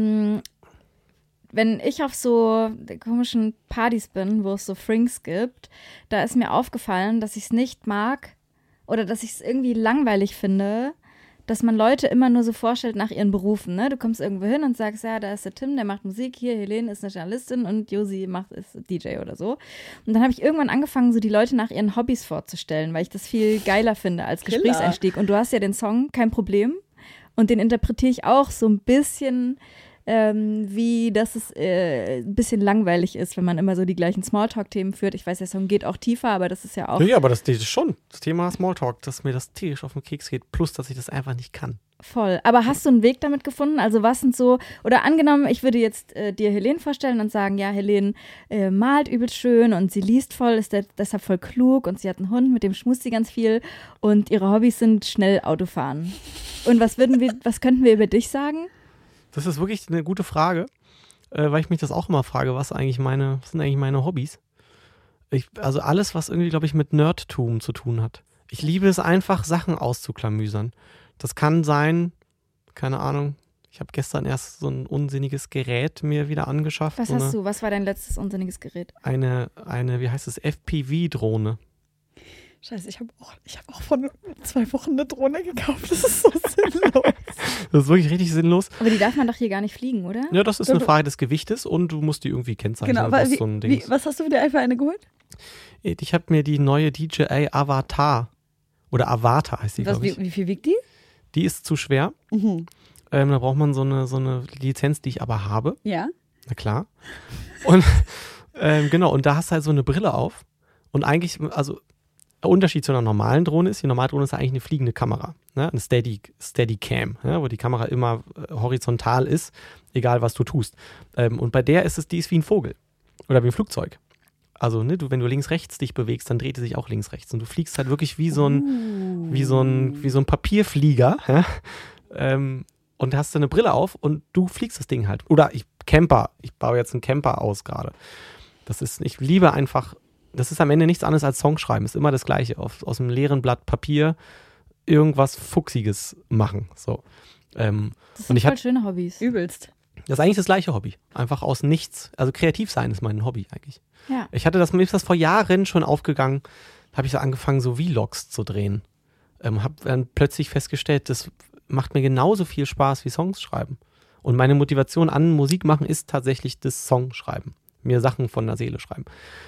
wenn ich auf so komischen Partys bin, wo es so Frinks gibt, da ist mir aufgefallen, dass ich es nicht mag oder dass ich es irgendwie langweilig finde, dass man Leute immer nur so vorstellt nach ihren Berufen. Ne? Du kommst irgendwo hin und sagst, ja, da ist der Tim, der macht Musik, hier, Helene ist eine Journalistin und Josi ist DJ oder so. Und dann habe ich irgendwann angefangen, so die Leute nach ihren Hobbys vorzustellen, weil ich das viel geiler finde als Killer. Gesprächseinstieg. Und du hast ja den Song, kein Problem. Und den interpretiere ich auch so ein bisschen wie dass es ein bisschen langweilig ist, wenn man immer so die gleichen Smalltalk-Themen führt. Ich weiß, der Song geht auch tiefer, aber das ist ja auch Ja, aber das ist schon das Thema Smalltalk, dass mir das tierisch auf den Keks geht, plus, dass ich das einfach nicht kann. voll. Aber hast du einen Weg damit gefunden? Also was sind so, oder angenommen, ich würde jetzt dir Helene vorstellen und sagen, ja, Helene malt übelst schön und sie liest voll, ist deshalb voll klug und sie hat einen Hund, mit dem schmust sie ganz viel und ihre Hobbys sind schnell Autofahren. Und was könnten wir über dich sagen? Das ist wirklich eine gute Frage, weil ich mich das auch immer frage, was sind eigentlich meine Hobbys? Also alles, was irgendwie, glaube ich, mit Nerdtum zu tun hat. Ich liebe es einfach, Sachen auszuklamüsern. Das kann sein, keine Ahnung, ich habe gestern erst so ein unsinniges Gerät mir wieder angeschafft. Was so hast du? Was war dein letztes unsinniges Gerät? Eine, wie heißt es, FPV-Drohne. Scheiße, ich hab auch vor 2 Wochen eine Drohne gekauft. Das ist so sinnlos. Das ist wirklich richtig sinnlos. Aber die darf man doch hier gar nicht fliegen, oder? Ja, das ist eine Frage des Gewichtes und du musst die irgendwie kennzeichnen. Genau, was weil so ein Ding ist. was hast du dir einfach eine geholt? Ich habe mir die neue DJI Avatar oder Avatar heißt die, glaube ich. Wie viel wiegt die? Die ist zu schwer. Mhm. Da braucht man so eine Lizenz, die ich aber habe. Ja. Na klar. Und genau, und da hast du halt so eine Brille auf. Und eigentlich, also der Unterschied zu einer normalen Drohne ist, die normale Drohne ist ja eigentlich eine fliegende Kamera. Ne? Eine Steadicam, ja, wo die Kamera immer horizontal ist, egal was du tust. Und bei der die ist wie ein Vogel oder wie ein Flugzeug. Also, ne, wenn du links-rechts dich bewegst, dann dreht die sich auch links-rechts. Und du fliegst halt wirklich wie so ein Papierflieger. Ja? Und hast eine Brille auf und du fliegst das Ding halt. Oder ich baue jetzt einen Camper aus gerade. Ich liebe einfach, das ist am Ende nichts anderes als Songschreiben. Ist immer das Gleiche. Aus einem leeren Blatt Papier irgendwas Fuchsiges machen. So. Das und sind ich voll hab- schöne Hobbys. Übelst. Das ist eigentlich das gleiche Hobby. Einfach aus nichts. Also kreativ sein ist mein Hobby eigentlich. Ja. Mir ist das vor Jahren schon aufgegangen, habe ich so angefangen, so Vlogs zu drehen. Habe dann plötzlich festgestellt, das macht mir genauso viel Spaß wie Songs schreiben. Und meine Motivation an Musik machen ist tatsächlich das Songschreiben. Mir Sachen von der Seele schreiben.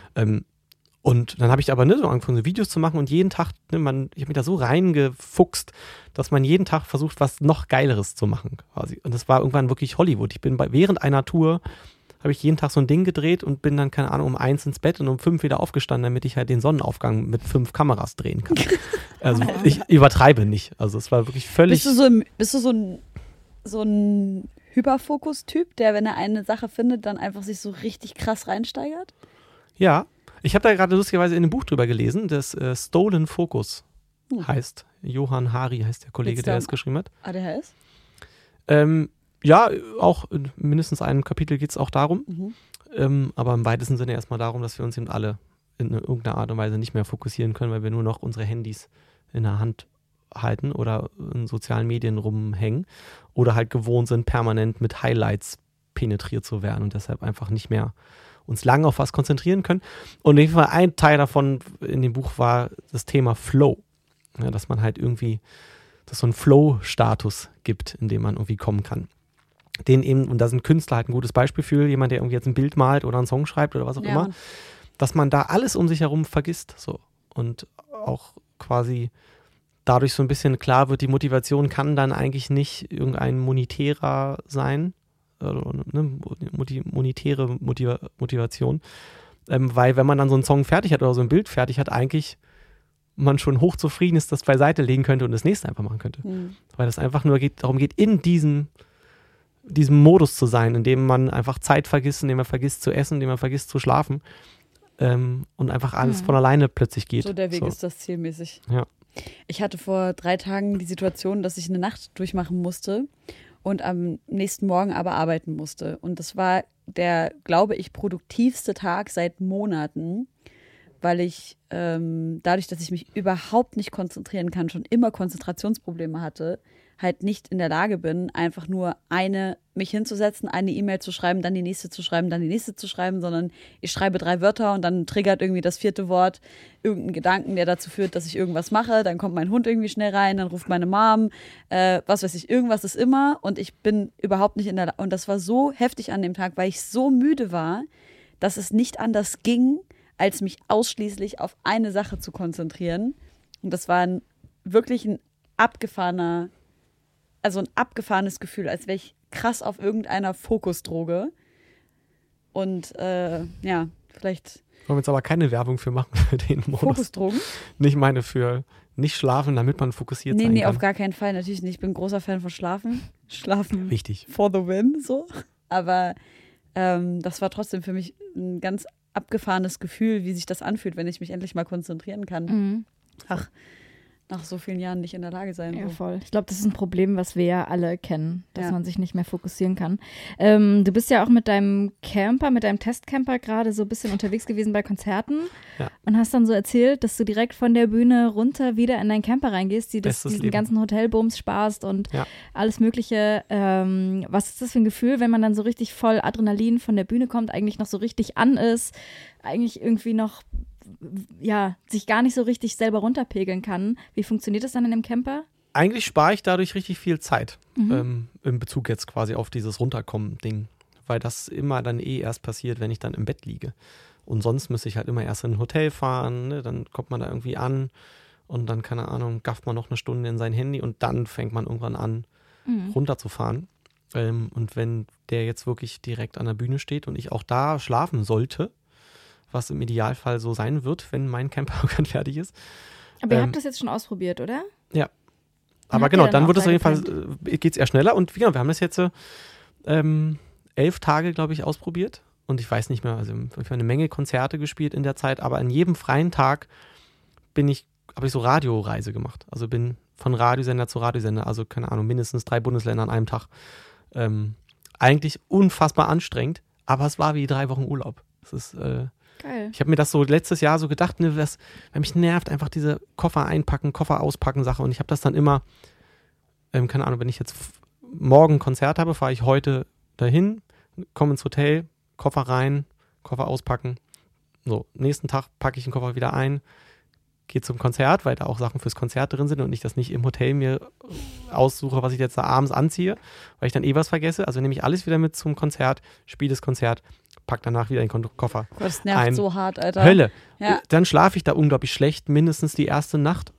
Und dann habe ich aber so angefangen, so Videos zu machen und jeden Tag, ich habe mich da so reingefuchst, dass man jeden Tag versucht, was noch Geileres zu machen quasi. Und das war irgendwann wirklich Hollywood. Ich bin während einer Tour, habe ich jeden Tag so ein Ding gedreht und bin dann, keine Ahnung, um 1 ins Bett und um 5 wieder aufgestanden, damit ich halt den Sonnenaufgang mit 5 Kameras drehen kann. Also ich übertreibe nicht. Also es war wirklich völlig... Bist du so ein Hyperfokus-Typ, der, wenn er eine Sache findet, dann einfach sich so richtig krass reinsteigert? Ja, ich habe da gerade lustigerweise in einem Buch drüber gelesen, das Stolen Focus heißt. Johann Hari heißt der Kollege, Geht's der da das geschrieben hat. ADHS? Ja, auch in mindestens einem Kapitel geht es auch darum. Aber im weitesten Sinne erstmal darum, dass wir uns eben alle in irgendeiner Art und Weise nicht mehr fokussieren können, weil wir nur noch unsere Handys in der Hand halten oder in sozialen Medien rumhängen oder halt gewohnt sind, permanent mit Highlights penetriert zu werden und deshalb einfach nicht mehr uns lange auf was konzentrieren können. Und auf jeden Fall ein Teil davon in dem Buch war das Thema Flow. Ja, dass man halt irgendwie, dass es so einen Flow-Status gibt, in dem man irgendwie kommen kann. Den eben, und da sind Künstler halt ein gutes Beispiel für, jemand, der irgendwie jetzt ein Bild malt oder einen Song schreibt oder was auch immer, dass man da alles um sich herum vergisst. So. Und auch quasi dadurch so ein bisschen klar wird, die Motivation kann dann eigentlich nicht irgendein monetärer sein, monetäre Motivation, weil wenn man dann so einen Song fertig hat oder so ein Bild fertig hat, eigentlich man schon hochzufrieden ist, das beiseite legen könnte und das nächste einfach machen könnte. Weil das einfach nur darum geht, in diesem Modus zu sein, in dem man einfach Zeit vergisst, in dem man vergisst zu essen, in dem man vergisst zu schlafen und einfach alles von alleine plötzlich geht. So der Weg ist das zielmäßig. Ja. Ich hatte vor 3 Tagen die Situation, dass ich eine Nacht durchmachen musste und am nächsten Morgen aber arbeiten musste. Und das war der, glaube ich, produktivste Tag seit Monaten, weil ich dadurch, dass ich mich überhaupt nicht konzentrieren kann, schon immer Konzentrationsprobleme hatte, halt nicht in der Lage bin, einfach nur mich hinzusetzen, eine E-Mail zu schreiben, dann die nächste zu schreiben, dann die nächste zu schreiben, sondern ich schreibe 3 Wörter und dann triggert irgendwie das 4. Wort irgendeinen Gedanken, der dazu führt, dass ich irgendwas mache, dann kommt mein Hund irgendwie schnell rein, dann ruft meine Mom, was weiß ich, irgendwas ist immer und ich bin überhaupt nicht in der Lage. Und das war so heftig an dem Tag, weil ich so müde war, dass es nicht anders ging, als mich ausschließlich auf eine Sache zu konzentrieren. Und das war wirklich ein abgefahrenes Gefühl, als wäre ich krass auf irgendeiner Fokusdroge. Und vielleicht. Wollen wir jetzt aber keine Werbung für machen, für den Modus. Fokusdrogen? Ich meine für nicht schlafen, damit man fokussiert sein kann. Nee, auf gar keinen Fall. Natürlich nicht. Ich bin ein großer Fan von Schlafen. Schlafen. Wichtig. For the win, so. Aber das war trotzdem für mich ein ganz abgefahrenes Gefühl, wie sich das anfühlt, wenn ich mich endlich mal konzentrieren kann. Ach, nach so vielen Jahren nicht in der Lage sein. Ja, so. voll. Ich glaube, das ist ein Problem, was wir ja alle kennen, dass man sich nicht mehr fokussieren kann. Du bist ja auch mit deinem Testcamper gerade so ein bisschen unterwegs gewesen bei Konzerten und hast dann so erzählt, dass du direkt von der Bühne runter wieder in deinen Camper reingehst, diesen ganzen Hotelbums sparst und alles Mögliche. Was ist das für ein Gefühl, wenn man dann so richtig voll Adrenalin von der Bühne kommt, eigentlich noch so richtig an ist, eigentlich irgendwie noch sich gar nicht so richtig selber runterpegeln kann. Wie funktioniert das dann in dem Camper? Eigentlich spare ich dadurch richtig viel Zeit in Bezug jetzt quasi auf dieses Runterkommen-Ding, weil das immer dann erst passiert, wenn ich dann im Bett liege. Und sonst müsste ich halt immer erst in ein Hotel fahren, ne? Dann kommt man da irgendwie an und dann, keine Ahnung, gafft man noch eine Stunde in sein Handy und dann fängt man irgendwann an, runterzufahren. Und wenn der jetzt wirklich direkt an der Bühne steht und ich auch da schlafen sollte, was im Idealfall so sein wird, wenn mein Camper irgendwann fertig ist. Aber ihr habt das jetzt schon ausprobiert, oder? Ja. Aber genau, dann wird es auf jeden Fall, geht es eher schneller. Und genau, wir haben das jetzt 11 Tage, glaube ich, ausprobiert. Und ich weiß nicht mehr, also ich habe eine Menge Konzerte gespielt in der Zeit, aber an jedem freien Tag habe ich so Radioreise gemacht. Also bin von Radiosender zu Radiosender, also keine Ahnung, mindestens 3 Bundesländer an einem Tag. Eigentlich unfassbar anstrengend, aber es war wie 3 Wochen Urlaub. Es ist geil. Ich habe mir das so letztes Jahr so gedacht, ne, weil mich nervt einfach diese Koffer einpacken, Koffer auspacken Sache. Und ich habe das dann immer, keine Ahnung, wenn ich jetzt morgen ein Konzert habe, fahre ich heute dahin, komme ins Hotel, Koffer rein, Koffer auspacken. So, nächsten Tag packe ich den Koffer wieder ein, gehe zum Konzert, weil da auch Sachen fürs Konzert drin sind und ich das nicht im Hotel mir aussuche, was ich jetzt da abends anziehe, weil ich dann was vergesse. Also nehme ich alles wieder mit zum Konzert, spiele das Konzert, pack danach wieder den Koffer. Das nervt so hart, Alter. Hölle. Ja. Dann schlafe ich da unglaublich schlecht, mindestens die erste Nacht,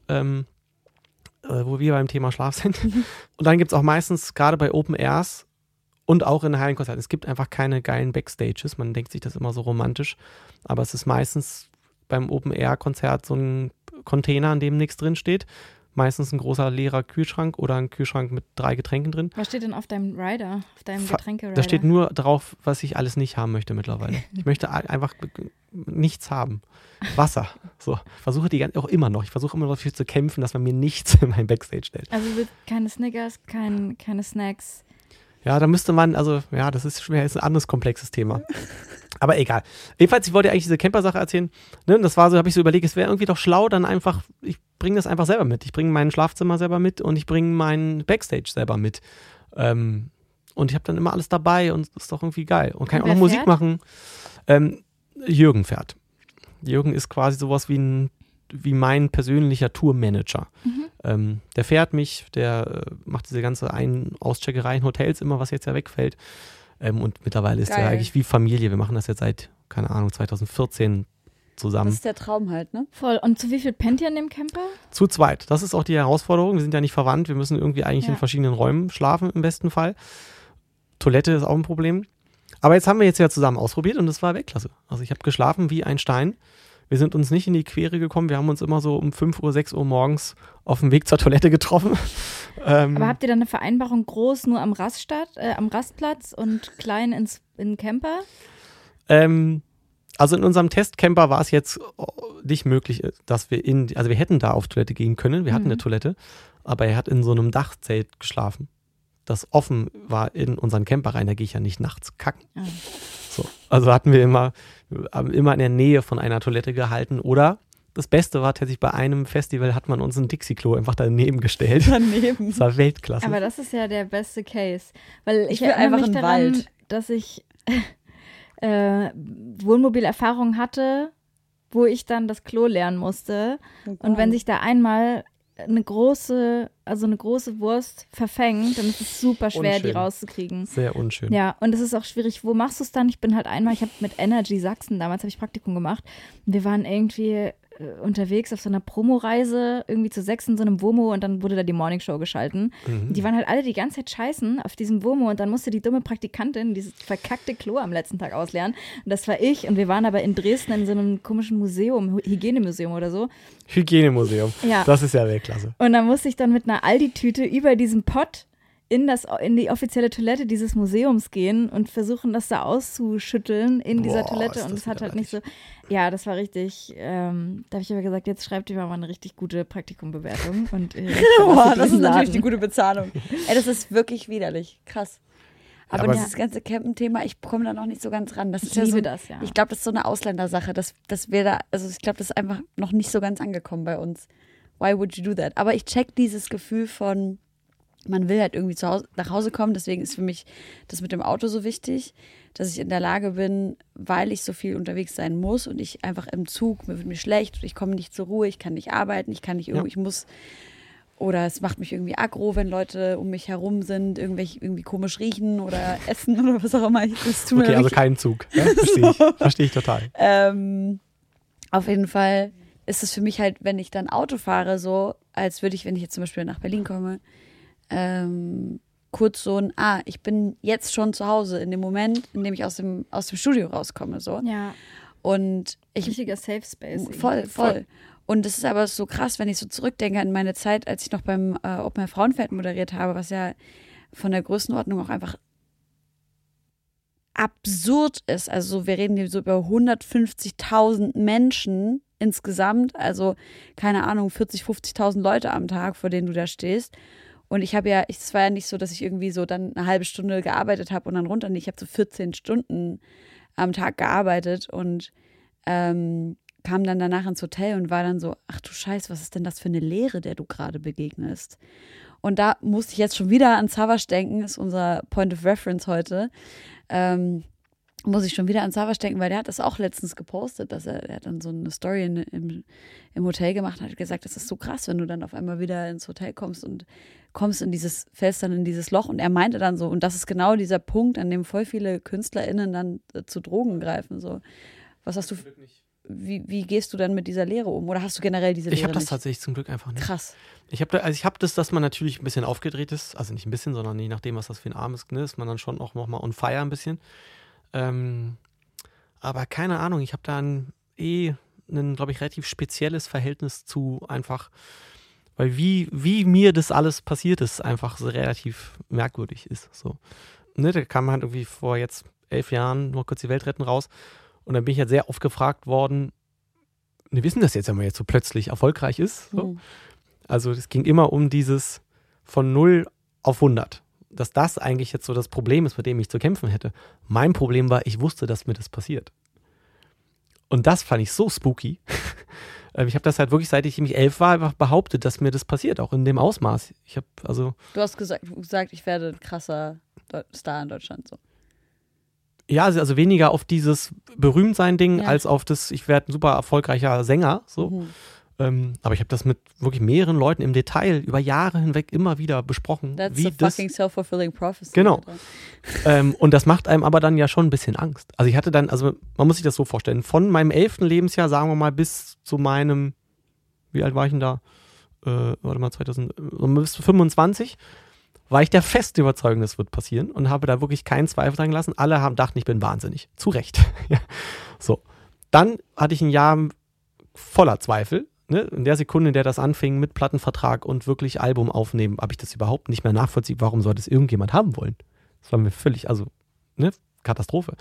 wo wir beim Thema Schlaf sind. Und dann gibt es auch meistens, gerade bei Open Airs und auch in Hallenkonzerten, es gibt einfach keine geilen Backstages. Man denkt sich das immer so romantisch, aber es ist meistens beim Open Air Konzert so ein Container, an dem nichts drin steht, meistens ein großer leerer Kühlschrank oder ein Kühlschrank mit 3 Getränken drin. Was steht denn auf deinem Rider, auf deinem Getränke-Rider? Da steht nur drauf, was ich alles nicht haben möchte mittlerweile. Ich möchte einfach nichts haben. Wasser. So. Ich versuche immer noch dafür zu kämpfen, dass man mir nichts in mein Backstage stellt. Also keine Snickers, keine Snacks. Ja, da müsste man, das ist schwer, ist ein anderes komplexes Thema. Aber egal. Jedenfalls, ich wollte eigentlich diese Camper-Sache erzählen. Ne? Das war so, habe ich so überlegt, es wäre irgendwie doch schlau, dann einfach, ich bringe das einfach selber mit. Ich bringe mein Schlafzimmer selber mit und ich bringe mein Backstage selber mit. Und ich habe dann immer alles dabei und das ist doch irgendwie geil. Und kann auch noch Musik machen. Jürgen fährt. Jürgen ist quasi sowas wie mein persönlicher Tourmanager. Der fährt mich, der macht diese ganze Auscheckerei in Hotels immer, was jetzt ja wegfällt. Und mittlerweile ist er eigentlich wie Familie. Wir machen das jetzt seit, keine Ahnung, 2014 zusammen. Das ist der Traum halt, ne? Voll. Und zu wie viel pennt ihr in dem Camper? Zu zweit. Das ist auch die Herausforderung. Wir sind ja nicht verwandt. Wir müssen irgendwie eigentlich in verschiedenen Räumen schlafen im besten Fall. Toilette ist auch ein Problem. Aber jetzt haben wir ja zusammen ausprobiert und das war Weltklasse. Also ich habe geschlafen wie ein Stein. Wir sind uns nicht in die Quere gekommen. Wir haben uns immer so um 5 Uhr, 6 Uhr morgens auf dem Weg zur Toilette getroffen. Aber habt ihr dann eine Vereinbarung groß nur am Rastplatz und klein in den Camper? Also in unserem Testcamper war es jetzt nicht möglich, dass wir wir hätten da auf Toilette gehen können. Wir hatten eine Toilette, aber er hat in so einem Dachzelt geschlafen, das offen war in unseren Camper rein. Da gehe ich ja nicht nachts kacken. So, also hatten wir immer in der Nähe von einer Toilette gehalten. Oder das Beste war tatsächlich, bei einem Festival hat man uns ein Dixie-Klo einfach daneben gestellt. Das war Weltklasse. Aber das ist ja der beste Case. Weil ich will erinnere einfach mich einen daran, Wald. dass ich Wohnmobilerfahrung hatte, wo ich dann das Klo lernen musste. Und wenn sich da einmal eine große Wurst verfängt, dann ist es super schwer, die rauszukriegen. Sehr unschön. Ja, und es ist auch schwierig, wo machst du es dann? Ich habe mit Energy Sachsen, damals habe ich Praktikum gemacht und wir waren irgendwie unterwegs auf so einer Promoreise, irgendwie zu 6 in so einem WOMO und dann wurde da die Morningshow geschalten. Die waren halt alle die ganze Zeit scheißen auf diesem WOMO und dann musste die dumme Praktikantin dieses verkackte Klo am letzten Tag ausleeren und das war ich und wir waren aber in Dresden in so einem komischen Museum, Hygienemuseum oder so. Hygienemuseum, ja. Das ist ja Weltklasse. Und dann musste ich dann mit einer Aldi-Tüte über diesen Pott in die offizielle Toilette dieses Museums gehen und versuchen, das da auszuschütteln in dieser Toilette. Und es hat halt nicht so, ja, das war richtig, da habe ich aber gesagt, jetzt schreibt ihr mal eine richtig gute Praktikumbewertung. Und das ist natürlich die gute Bezahlung. Ey, das ist wirklich widerlich, krass. Aber dieses ganze Campen-Thema, ich komme da noch nicht so ganz ran. Ich liebe das, ja. Ich glaube, das ist so eine Ausländersache, dass wir da, also ich glaube, das ist einfach noch nicht so ganz angekommen bei uns. Why would you do that? Aber ich check dieses Gefühl von, man will halt irgendwie nach Hause kommen, deswegen ist für mich das mit dem Auto so wichtig, dass ich in der Lage bin, weil ich so viel unterwegs sein muss und ich einfach im Zug, mir wird mir schlecht, ich komme nicht zur Ruhe, ich kann nicht arbeiten, ich kann nicht irgendwo, ich muss, oder es macht mich irgendwie aggro, wenn Leute um mich herum sind, irgendwie komisch riechen oder essen oder was auch immer. Okay, also kein Zug. Ja? Verstehe ich total. Auf jeden Fall ist es für mich halt, wenn ich dann Auto fahre, so, als würde ich, wenn ich jetzt zum Beispiel nach Berlin komme, kurz so ich bin jetzt schon zu Hause in dem Moment, in dem ich aus dem Studio rauskomme. So. Ja. Und richtiger Safe Space. Voll. Und es ist aber so krass, wenn ich so zurückdenke an meine Zeit, als ich noch beim Open Air Frauenfeld moderiert habe, was ja von der Größenordnung auch einfach absurd ist. Also wir reden hier so über 150.000 Menschen insgesamt, also keine Ahnung, 40.000, 50.000 Leute am Tag, vor denen du da stehst. Und es war ja nicht so, dass ich irgendwie so dann eine halbe Stunde gearbeitet habe und dann runter. Ich habe so 14 Stunden am Tag gearbeitet und kam dann danach ins Hotel und war dann so, ach du Scheiß, was ist denn das für eine Leere, der du gerade begegnest? Und da musste ich jetzt schon wieder an Savas denken, ist unser Point of Reference heute. Muss ich schon wieder an Savas denken, weil der hat das auch letztens gepostet, dass er hat dann so eine Story im Hotel gemacht und hat gesagt, das ist so krass, wenn du dann auf einmal wieder ins Hotel kommst und fällst dann in dieses Loch. Und er meinte dann so, und das ist genau dieser Punkt, an dem voll viele KünstlerInnen dann zu Drogen greifen. So. Was hast du, wie gehst du dann mit dieser Leere um? Oder hast du generell diese Leere Ich habe das nicht? Tatsächlich zum Glück einfach nicht. Krass. Ich habe das, dass man natürlich ein bisschen aufgedreht ist, also nicht ein bisschen, sondern je nachdem, was das für ein Arm ist, ne, ist man dann schon auch nochmal on fire ein bisschen. Aber keine Ahnung, ich habe da ein, glaube ich, relativ spezielles Verhältnis zu einfach Weil wie mir das alles passiert ist, einfach so relativ merkwürdig ist. So. Ne, da kam halt irgendwie vor jetzt 11 Jahren noch kurz die Welt retten raus. Und dann bin ich halt sehr oft gefragt worden, wir wissen das jetzt, wenn man jetzt so plötzlich erfolgreich ist. So. Also es ging immer um dieses von 0 auf 100. Dass das eigentlich jetzt so das Problem ist, mit dem ich zu kämpfen hätte. Mein Problem war, ich wusste, dass mir das passiert. Und das fand ich so spooky. Ich habe das halt wirklich, seit ich nämlich 11 war, einfach behauptet, dass mir das passiert, auch in dem Ausmaß. Du hast gesagt, ich werde ein krasser Star in Deutschland. So. Ja, also weniger auf dieses Berühmtsein-Ding, als auf das, ich werde ein super erfolgreicher Sänger. So. Aber ich habe das mit wirklich mehreren Leuten im Detail über Jahre hinweg immer wieder besprochen. That's wie a fucking self-fulfilling prophecy. Genau. Und das macht einem aber dann ja schon ein bisschen Angst. Also ich hatte dann, also man muss sich das so vorstellen, von meinem 11. Lebensjahr, sagen wir mal, bis zu meinem, wie alt war ich denn da? bis 25, war ich der festen Überzeugung, das wird passieren und habe da wirklich keinen Zweifel dran gelassen. Alle dachten, ich bin wahnsinnig. Zu Recht. Ja. So. Dann hatte ich ein Jahr voller Zweifel. Ne? In der Sekunde, in der das anfing mit Plattenvertrag und wirklich Album aufnehmen, habe ich das überhaupt nicht mehr nachvollziehen. Warum sollte es irgendjemand haben wollen? Das war mir völlig, Katastrophe.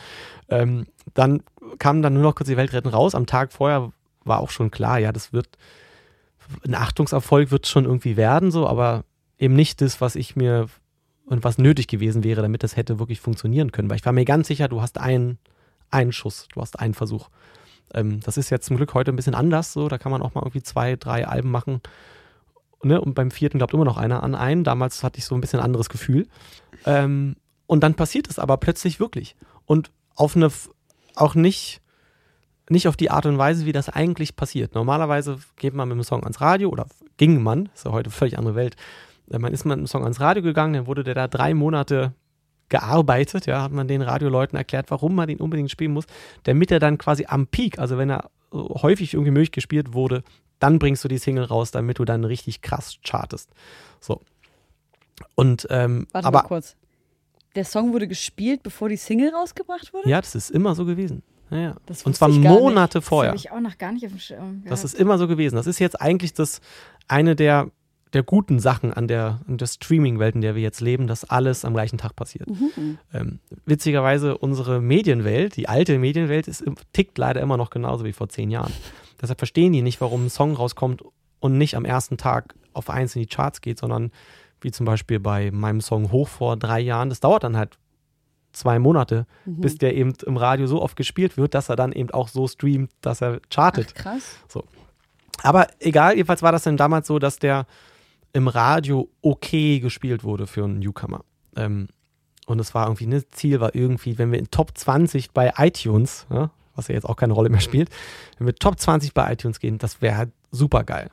Dann kam dann nur noch kurz die Welt retten raus. Am Tag vorher war auch schon klar, ja, das wird ein Achtungserfolg wird schon irgendwie werden, so, aber eben nicht das, was ich mir und was nötig gewesen wäre, damit das hätte wirklich funktionieren können. Weil ich war mir ganz sicher, du hast einen Schuss, du hast einen Versuch. Das ist jetzt zum Glück heute ein bisschen anders, so, da kann man auch mal irgendwie 2, 3 Alben machen, ne? Und beim 4. glaubt immer noch einer an einen. Damals hatte ich so ein bisschen anderes Gefühl. Und dann passiert es aber plötzlich wirklich. Und auf eine, auch nicht auf die Art und Weise, wie das eigentlich passiert. Normalerweise geht man mit einem Song ans Radio oder ging man, ist ja heute eine völlig andere Welt, man ist mit einem Song ans Radio gegangen, dann wurde der da 3 Monate gearbeitet, ja, hat man den Radioleuten erklärt, warum man den unbedingt spielen muss, damit er dann quasi am Peak, also wenn er häufig irgendwie möglich gespielt wurde, dann bringst du die Single raus, damit du dann richtig krass chartest. So. Und, Warte mal kurz. Der Song wurde gespielt, bevor die Single rausgebracht wurde? Ja, das ist immer so gewesen. Ja. Und zwar Monate vorher. Das habe ich auch noch gar nicht auf dem Schirm. Das ist immer so gewesen. Das ist jetzt eigentlich eine der guten Sachen an der Streaming-Welt, in der wir jetzt leben, dass alles am gleichen Tag passiert. Witzigerweise, unsere Medienwelt, die alte Medienwelt, tickt leider immer noch genauso wie vor 10 Jahren. Deshalb verstehen die nicht, warum ein Song rauskommt und nicht am ersten Tag auf 1 in die Charts geht, sondern wie zum Beispiel bei meinem Song Hoch vor 3 Jahren, das dauert dann halt 2 Monate, bis der eben im Radio so oft gespielt wird, dass er dann eben auch so streamt, dass er chartet. Ach, krass. So. Aber egal, jedenfalls war das dann damals so, dass der im Radio okay gespielt wurde für einen Newcomer. Und es war irgendwie, Ziel war irgendwie, wenn wir in Top 20 bei iTunes, ja, was ja jetzt auch keine Rolle mehr spielt, wenn wir Top 20 bei iTunes gehen, das wäre halt super geil.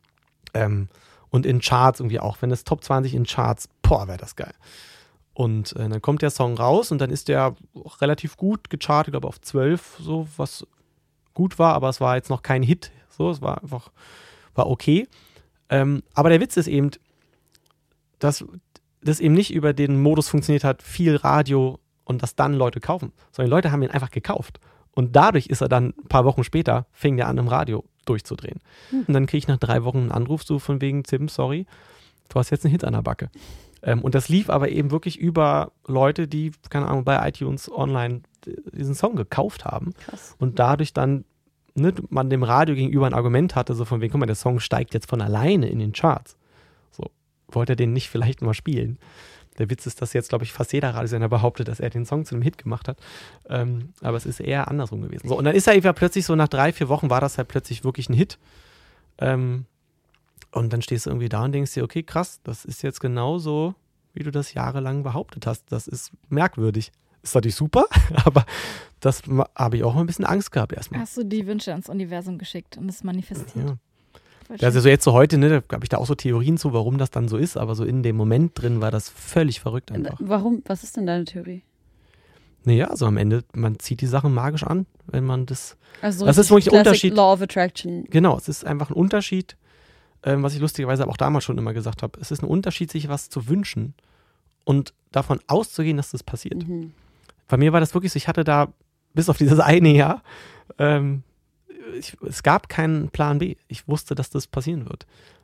Und in Charts irgendwie auch, wenn es Top 20 in Charts, wäre das geil. Und dann kommt der Song raus und dann ist der relativ gut gechartet, glaube auf 12, so, was gut war, aber es war jetzt noch kein Hit, so, es war okay. Aber der Witz ist eben, dass das eben nicht über den Modus funktioniert hat, viel Radio und das dann Leute kaufen, sondern die Leute haben ihn einfach gekauft. Und dadurch ist er dann ein paar Wochen später, fing der an im Radio durchzudrehen. Und dann kriege ich nach 3 Wochen einen Anruf so von wegen, Tim, sorry, du hast jetzt einen Hit an der Backe. Und das lief aber eben wirklich über Leute, die, keine Ahnung, bei iTunes online diesen Song gekauft haben. Krass. Und dadurch dann man dem Radio gegenüber ein Argument hatte, so von wegen, guck mal, der Song steigt jetzt von alleine in den Charts. So, wollte er den nicht vielleicht mal spielen? Der Witz ist, dass jetzt, glaube ich, fast jeder Radiosender behauptet, dass er den Song zu einem Hit gemacht hat. Aber es ist eher andersrum gewesen. So, und dann ist er eben plötzlich so, nach 3, 4 Wochen war das halt plötzlich wirklich ein Hit. Und dann stehst du irgendwie da und denkst dir, okay, krass, das ist jetzt genauso, wie du das jahrelang behauptet hast. Das ist merkwürdig. Ist natürlich super, aber das habe ich auch ein bisschen Angst gehabt erstmal. Hast du die Wünsche ans Universum geschickt und es manifestiert? Ja. Also jetzt so heute, da habe ich da auch so Theorien zu, warum das dann so ist, aber so in dem Moment drin war das völlig verrückt einfach. Warum? Was ist denn deine Theorie? Naja, also am Ende, man zieht die Sachen magisch an, wenn man das. Also das ist wirklich ein Unterschied. Law of Attraction. Genau, es ist einfach ein Unterschied, was ich lustigerweise auch damals schon immer gesagt habe. Es ist ein Unterschied, sich was zu wünschen und davon auszugehen, dass das passiert. Bei mir war das wirklich so, ich hatte da bis auf dieses eine Jahr, es gab keinen Plan B. Ich wusste, dass das passieren wird.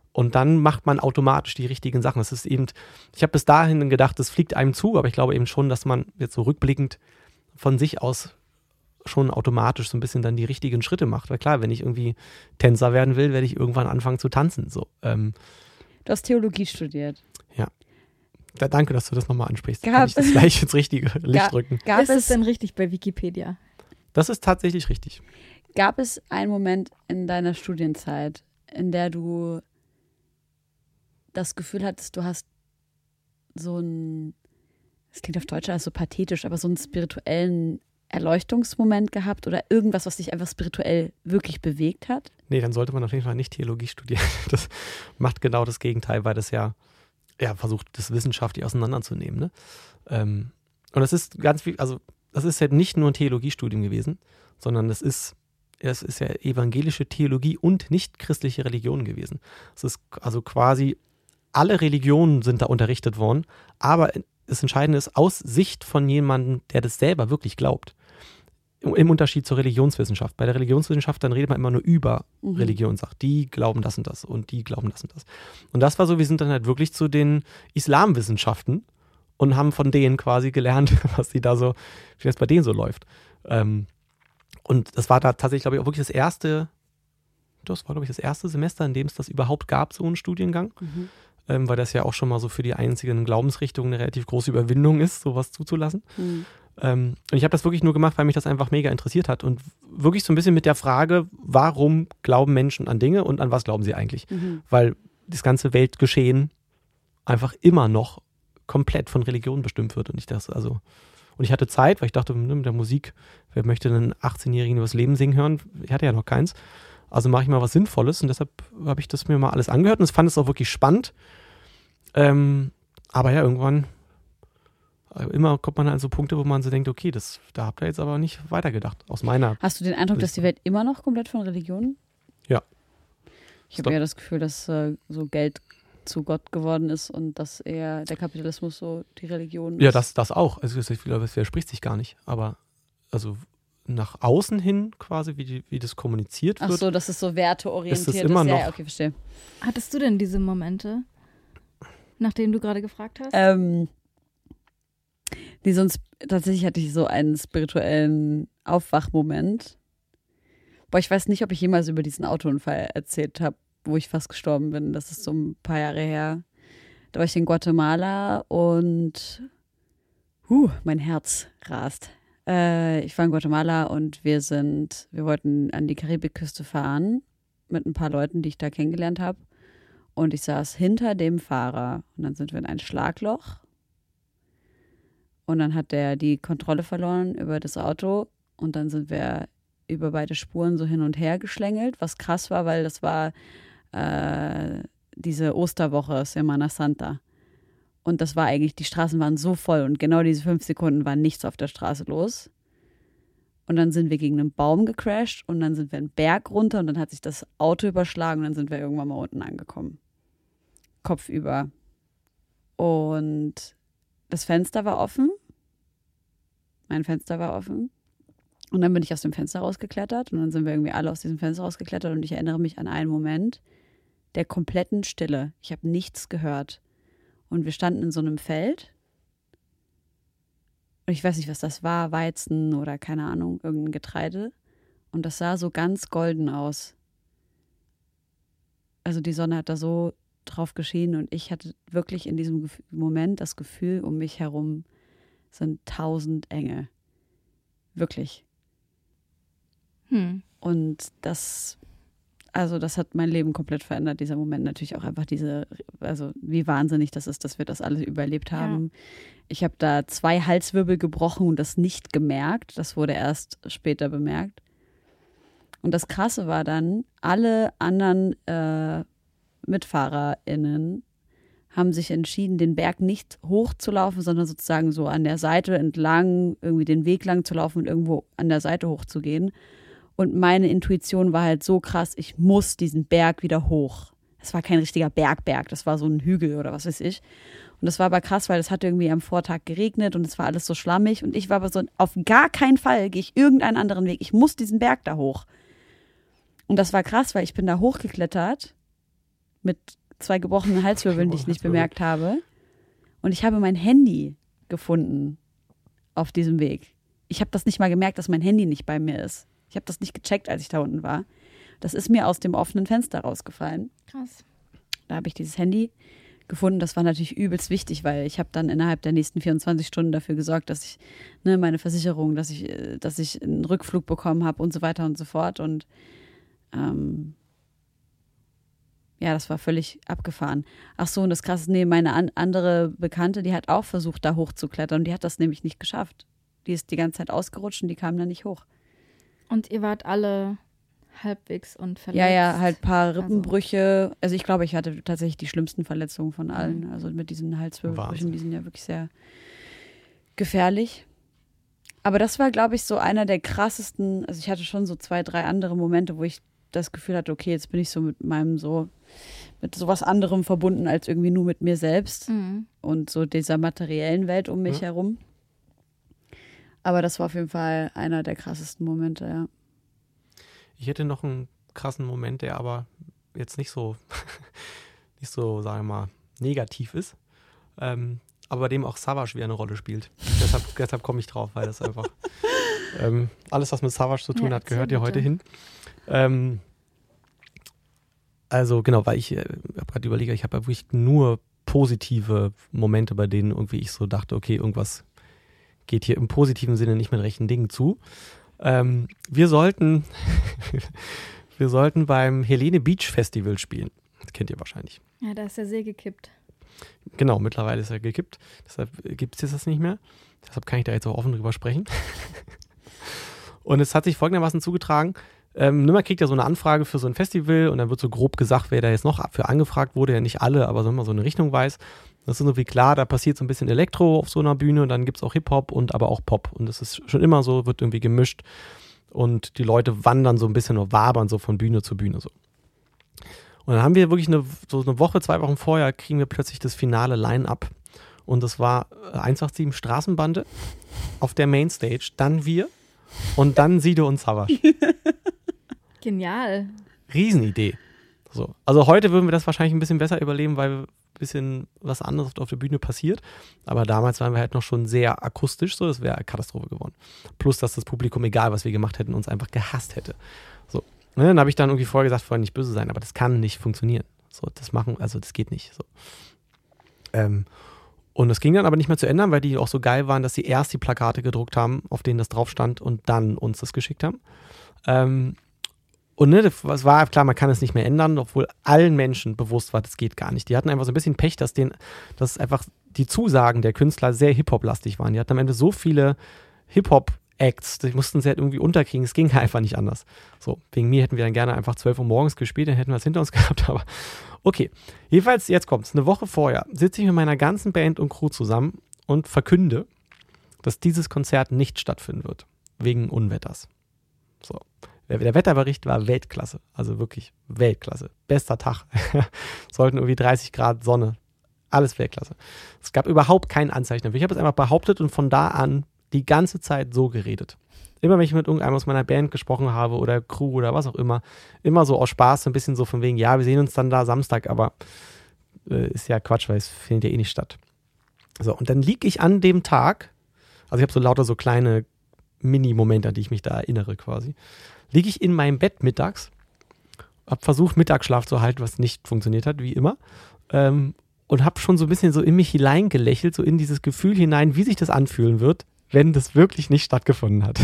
Und dann macht man automatisch die richtigen Sachen. Das ist eben, ich habe bis dahin gedacht, das fliegt einem zu, aber ich glaube eben schon, dass man jetzt so rückblickend von sich aus schon automatisch so ein bisschen dann die richtigen Schritte macht. Weil klar, wenn ich irgendwie Tänzer werden will, werde ich irgendwann anfangen zu tanzen. So. Du hast Theologie studiert. Ja. Danke, dass du das nochmal ansprichst. Kann ich das gleich ins richtige Licht rücken. Ist es denn richtig bei Wikipedia? Das ist tatsächlich richtig. Gab es einen Moment in deiner Studienzeit, in der du das Gefühl hattest, du hast so einen, das klingt auf Deutsch als so pathetisch, aber so einen spirituellen Erleuchtungsmoment gehabt oder irgendwas, was dich einfach spirituell wirklich bewegt hat? Nee, dann sollte man auf jeden Fall nicht Theologie studieren. Das macht genau das Gegenteil, weil das ja versucht, das wissenschaftlich auseinanderzunehmen. Ne? Und das ist ganz viel, also das ist ja nicht nur ein Theologiestudium gewesen, sondern es ist ja evangelische Theologie und nicht christliche Religion gewesen. Es ist also quasi, alle Religionen sind da unterrichtet worden, aber das Entscheidende ist aus Sicht von jemandem, der das selber wirklich glaubt. Im Unterschied zur Religionswissenschaft. Bei der Religionswissenschaft, dann redet man immer nur über Religion, sagt, die glauben das und das und die glauben das und das. Und das war so, wir sind dann halt wirklich zu den Islamwissenschaften und haben von denen quasi gelernt, was die da so, wie das bei denen so läuft. Und das war da tatsächlich, glaube ich, auch wirklich das erste Semester, in dem es das überhaupt gab, so einen Studiengang. Weil das ja auch schon mal so für die einzigen Glaubensrichtungen eine relativ große Überwindung ist, sowas zuzulassen. Und ich habe das wirklich nur gemacht, weil mich das einfach mega interessiert hat und wirklich so ein bisschen mit der Frage, warum glauben Menschen an Dinge und an was glauben sie eigentlich? Weil das ganze Weltgeschehen einfach immer noch komplett von Religion bestimmt wird und ich hatte Zeit, weil ich dachte, mit der Musik, wer möchte einen 18-Jährigen über das Leben singen hören? Ich hatte ja noch keins. Also mache ich mal was Sinnvolles und deshalb habe ich das mir mal alles angehört und fand es auch wirklich spannend. Aber ja, irgendwann immer kommt man an so Punkte, wo man so denkt, okay, da habt ihr jetzt aber nicht weitergedacht, aus meiner Hast du den Eindruck, dass die Welt immer noch komplett von Religion? Ja. Ich habe eher das Gefühl, dass so Geld zu Gott geworden ist und dass eher der Kapitalismus so die Religion ist. Ja, das auch. Also ich glaube, es widerspricht sich gar nicht. Aber also nach außen hin quasi, wie das kommuniziert wird. Ach so, dass es so werteorientiert ist. Immer noch. Ja, okay, verstehe. Hattest du denn diese Momente, nach denen du gerade gefragt hast? Tatsächlich hatte ich so einen spirituellen Aufwachmoment. Boah, ich weiß nicht, ob ich jemals über diesen Autounfall erzählt habe, wo ich fast gestorben bin. Das ist so ein paar Jahre her. Da war ich in Guatemala und mein Herz rast. Ich war in Guatemala und wir wollten an die Karibikküste fahren mit ein paar Leuten, die ich da kennengelernt habe. Und ich saß hinter dem Fahrer und dann sind wir in ein Schlagloch. Und dann hat der die Kontrolle verloren über das Auto und dann sind wir über beide Spuren so hin und her geschlängelt, was krass war, weil das war diese Osterwoche, Semana Santa. Und das war eigentlich, die Straßen waren so voll und genau diese 5 Sekunden war nichts auf der Straße los. Und dann sind wir gegen einen Baum gecrashed und dann sind wir einen Berg runter und dann hat sich das Auto überschlagen und dann sind wir irgendwann mal unten angekommen. Kopfüber. Und das Fenster war offen. Mein Fenster war offen. Und dann bin ich aus dem Fenster rausgeklettert und dann sind wir irgendwie alle aus diesem Fenster rausgeklettert und ich erinnere mich an einen Moment der kompletten Stille. Ich habe nichts gehört. Und wir standen in so einem Feld. Und ich weiß nicht, was das war, Weizen oder keine Ahnung, irgendein Getreide. Und das sah so ganz golden aus. Also die Sonne hat da so drauf geschienen und ich hatte wirklich in diesem Moment das Gefühl, um mich herum sind 1000 Engel. Wirklich. Und das hat mein Leben komplett verändert, dieser Moment. Natürlich auch einfach wie wahnsinnig das ist, dass wir das alle überlebt haben. Ja. Ich habe da 2 Halswirbel gebrochen und das nicht gemerkt. Das wurde erst später bemerkt. Und das Krasse war dann, alle anderen MitfahrerInnen haben sich entschieden, den Berg nicht hochzulaufen, sondern sozusagen so an der Seite entlang, irgendwie den Weg lang zu laufen und irgendwo an der Seite hochzugehen. Und meine Intuition war halt so krass, ich muss diesen Berg wieder hoch. Es war kein richtiger Berg, das war so ein Hügel oder was weiß ich. Und das war aber krass, weil es hat irgendwie am Vortag geregnet und es war alles so schlammig. Und ich war aber so, auf gar keinen Fall gehe ich irgendeinen anderen Weg. Ich muss diesen Berg da hoch. Und das war krass, weil ich bin da hochgeklettert mit 2 gebrochenen Halswirbeln, die ich nicht bemerkt habe. Und ich habe mein Handy gefunden auf diesem Weg. Ich habe das nicht mal gemerkt, dass mein Handy nicht bei mir ist. Ich habe das nicht gecheckt, als ich da unten war. Das ist mir aus dem offenen Fenster rausgefallen. Krass. Da habe ich dieses Handy gefunden. Das war natürlich übelst wichtig, weil ich habe dann innerhalb der nächsten 24 Stunden dafür gesorgt, dass ich meine Versicherung, dass ich einen Rückflug bekommen habe und so weiter und so fort. Und ja, das war völlig abgefahren. Ach so, und das Krasse, meine andere Bekannte, die hat auch versucht, da hochzuklettern. Die hat das nämlich nicht geschafft. Die ist die ganze Zeit ausgerutscht und die kam da nicht hoch. Und ihr wart alle halbwegs unverletzt? Ja, halt ein paar Rippenbrüche. Also ich glaube, ich hatte tatsächlich die schlimmsten Verletzungen von allen. Also mit diesen Halswirbelbrüchen, die sind ja wirklich sehr gefährlich. Aber das war, glaube ich, so einer der krassesten, also ich hatte schon so 2, 3 andere Momente, wo ich das Gefühl hatte, okay, jetzt bin ich so mit sowas anderem verbunden als irgendwie nur mit mir selbst und so dieser materiellen Welt um mich herum. Aber das war auf jeden Fall einer der krassesten Momente, ja. Ich hätte noch einen krassen Moment, der aber jetzt nicht so, sagen wir mal, negativ ist, aber bei dem auch Savage wieder eine Rolle spielt. Deshalb komme ich drauf, weil das einfach alles, was mit Savage zu tun hat, gehört ja heute hin. Also genau, weil ich habe gerade überlegt, ich habe ja wirklich nur positive Momente, bei denen irgendwie ich so dachte, okay, irgendwas geht hier im positiven Sinne nicht mit rechten Dingen zu. Wir sollten beim Helene Beach Festival spielen. Das kennt ihr wahrscheinlich. Ja, da ist der See gekippt. Genau, mittlerweile ist er gekippt. Deshalb gibt es jetzt das nicht mehr. Deshalb kann ich da jetzt auch offen drüber sprechen. Und es hat sich folgendermaßen zugetragen. Man kriegt ja so eine Anfrage für so ein Festival und dann wird so grob gesagt, wer da jetzt noch für angefragt wurde. Ja, nicht alle, aber so man so eine Richtung weiß. Das ist so wie klar, da passiert so ein bisschen Elektro auf so einer Bühne und dann gibt es auch Hip-Hop und aber auch Pop. Und das ist schon immer so, wird irgendwie gemischt. Und die Leute wandern so ein bisschen oder wabern so von Bühne zu Bühne so. Und dann haben wir wirklich eine Woche, 2 Wochen vorher, kriegen wir plötzlich das finale Line-Up. Und das war 187 Straßenbande auf der Mainstage, dann wir und dann Sido und Savage. Genial. Riesenidee. So. Also heute würden wir das wahrscheinlich ein bisschen besser überleben, weil ein bisschen was anderes auf der Bühne passiert. Aber damals waren wir halt noch schon sehr akustisch, so, das wäre eine Katastrophe geworden. Plus, dass das Publikum, egal was wir gemacht hätten, uns einfach gehasst hätte. So. Ne, dann habe ich dann irgendwie vorher gesagt, vorher nicht böse sein, aber das kann nicht funktionieren. So, das geht nicht. So. Und es ging dann aber nicht mehr zu ändern, weil die auch so geil waren, dass sie erst die Plakate gedruckt haben, auf denen das drauf stand und dann uns das geschickt haben. Und es war klar, man kann es nicht mehr ändern, obwohl allen Menschen bewusst war, das geht gar nicht. Die hatten einfach so ein bisschen Pech, dass einfach die Zusagen der Künstler sehr Hip-Hop-lastig waren. Die hatten am Ende so viele Hip-Hop-Acts, die mussten sie halt irgendwie unterkriegen, es ging einfach nicht anders. So, wegen mir hätten wir dann gerne einfach 12 Uhr morgens gespielt, dann hätten wir es hinter uns gehabt, aber okay. Jedenfalls, jetzt kommt's, eine Woche vorher sitze ich mit meiner ganzen Band und Crew zusammen und verkünde, dass dieses Konzert nicht stattfinden wird, wegen Unwetters. So. Der Wetterbericht war Weltklasse, also wirklich Weltklasse. Bester Tag. Sollten irgendwie 30 Grad Sonne. Alles Weltklasse. Es gab überhaupt kein Anzeichen dafür. Ich habe es einfach behauptet und von da an die ganze Zeit so geredet. Immer wenn ich mit irgendeinem aus meiner Band gesprochen habe oder Crew oder was auch immer so aus Spaß, so ein bisschen so von wegen, ja, wir sehen uns dann da Samstag, aber ist ja Quatsch, weil es findet ja eh nicht statt. So, und dann liege ich an dem Tag, also ich habe so lauter so kleine Mini-Momente, an die ich mich da erinnere quasi, liege ich in meinem Bett mittags, habe versucht, Mittagsschlaf zu halten, was nicht funktioniert hat, wie immer, und habe schon so ein bisschen so in mich hineingelächelt, so in dieses Gefühl hinein, wie sich das anfühlen wird, wenn das wirklich nicht stattgefunden hat.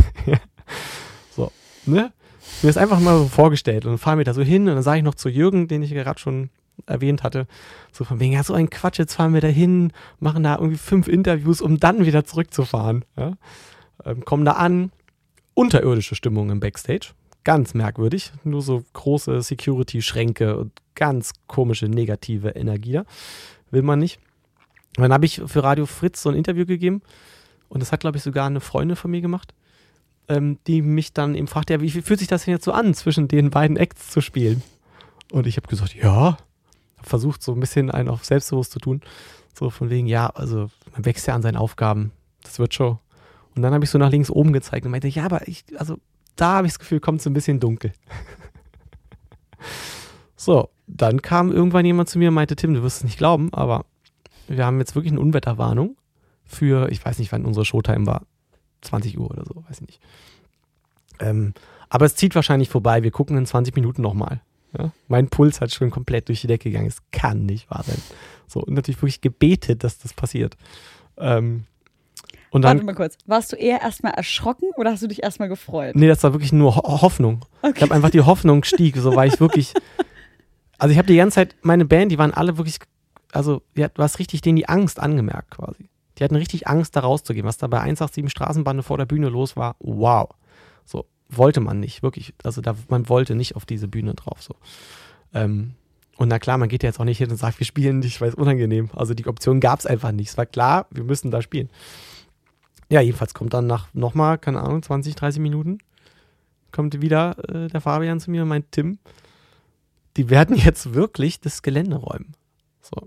So, ne? Mir das einfach mal so vorgestellt und dann fahren wir da so hin und dann sage ich noch zu Jürgen, den ich gerade schon erwähnt hatte, so von wegen, ja, so ein Quatsch, jetzt fahren wir da hin, machen da irgendwie 5 Interviews, um dann wieder zurückzufahren. Ja? Kommen da an, unterirdische Stimmung im Backstage, ganz merkwürdig, nur so große Security-Schränke und ganz komische negative Energie da, will man nicht. Und dann habe ich für Radio Fritz so ein Interview gegeben und das hat, glaube ich, sogar eine Freundin von mir gemacht, die mich dann eben fragte, ja, wie fühlt sich das denn jetzt so an, zwischen den beiden Acts zu spielen? Und ich habe gesagt, ja, habe versucht, so ein bisschen einen auf selbstbewusst zu tun, so von wegen, ja, also man wächst ja an seinen Aufgaben, das wird schon. Und dann habe ich so nach links oben gezeigt und meinte, ja, aber da habe ich das Gefühl, kommt es ein bisschen dunkel. So, dann kam irgendwann jemand zu mir und meinte, Tim, du wirst es nicht glauben, aber wir haben jetzt wirklich eine Unwetterwarnung für, ich weiß nicht, wann unsere Showtime war, 20 Uhr oder so, weiß ich nicht. Aber es zieht wahrscheinlich vorbei, wir gucken in 20 Minuten nochmal. Ja? Mein Puls hat schon komplett durch die Decke gegangen, es kann nicht wahr sein. So, und natürlich wirklich gebetet, dass das passiert. Und dann, Warte mal kurz, warst du eher erstmal erschrocken oder hast du dich erstmal gefreut? nee, das war wirklich nur Hoffnung. Okay. Ich habe einfach die Hoffnung stieg, so weil ich wirklich, also ich habe die ganze Zeit, meine Band, die waren alle wirklich, also du hast richtig denen die Angst angemerkt quasi. Die hatten richtig Angst, da rauszugehen. Was da bei 187 Straßenbande vor der Bühne los war, wow. So, wollte man nicht, wirklich. Also man wollte nicht auf diese Bühne drauf. So. Und na klar, man geht ja jetzt auch nicht hin und sagt, wir spielen nicht, weil es unangenehm. Also die Option gab es einfach nicht. Es war klar, wir müssen da spielen. Ja, jedenfalls kommt dann nach nochmal, keine Ahnung, 20, 30 Minuten, kommt wieder der Fabian zu mir und meint, Tim, die werden jetzt wirklich das Gelände räumen. So.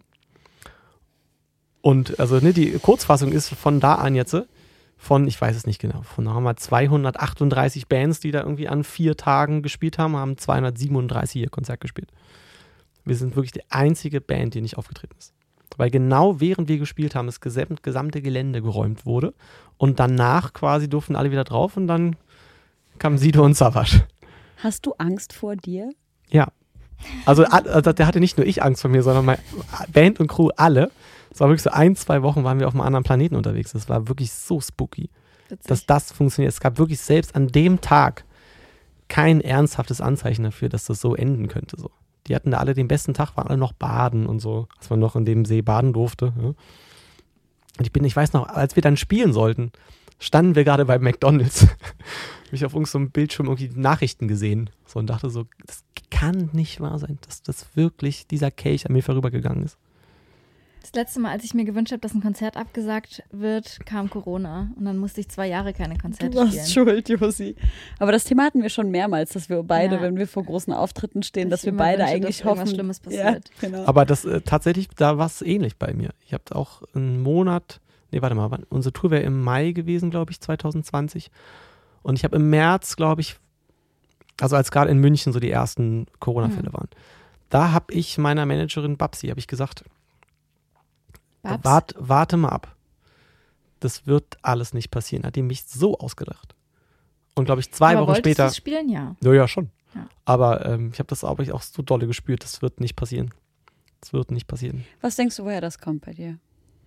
Und also die Kurzfassung ist von da an jetzt, ich weiß es nicht genau, da haben wir 238 Bands, die da irgendwie an 4 Tagen gespielt haben 237 ihr Konzert gespielt. Wir sind wirklich die einzige Band, die nicht aufgetreten ist. Weil genau während wir gespielt haben, das gesamte Gelände geräumt wurde und danach quasi durften alle wieder drauf und dann kamen Sido und Savas. Hast du Angst vor dir? Ja. Also der hatte nicht nur ich Angst vor mir, sondern meine Band und Crew alle. Es war wirklich so 1-2 Wochen waren wir auf einem anderen Planeten unterwegs. Das war wirklich so spooky, dass das funktioniert. Es gab wirklich selbst an dem Tag kein ernsthaftes Anzeichen dafür, dass das so enden könnte. So. Die hatten da alle den besten Tag, waren alle noch baden und so, als man noch in dem See baden durfte. Ja. Und ich weiß noch, als wir dann spielen sollten, standen wir gerade bei McDonald's. Habe ich auf irgendeinem Bildschirm irgendwie die Nachrichten gesehen. So, und dachte so, das kann nicht wahr sein, dass das wirklich dieser Kelch an mir vorübergegangen ist. Das letzte Mal, als ich mir gewünscht habe, dass ein Konzert abgesagt wird, kam Corona. Und dann musste ich 2 Jahre keine Konzerte Du spielen. hast Schuld, Josi. Aber das Thema hatten wir schon mehrmals, dass wir beide, Ja. wenn wir vor großen Auftritten stehen, dass ich wir immer beide wünsche, eigentlich dass irgendwas hoffen. Schlimmes passiert. Ja, genau. Aber das tatsächlich, da war es ähnlich bei mir. Ich habe auch einen Monat, unsere Tour wäre im Mai gewesen, glaube ich, 2020. Und ich habe im März, glaube ich, also als gerade in München so die ersten Corona-Fälle waren, da habe ich meiner Managerin Babsi, habe ich gesagt, warte mal ab. Das wird alles nicht passieren. Hat die mich so ausgedacht. Und glaube ich 2 Wochen später. Wolltest du spielen? Ja. Ja, schon. Ja. Aber ich habe das auch so dolle gespürt, das wird nicht passieren. Das wird nicht passieren. Was denkst du, woher das kommt bei dir?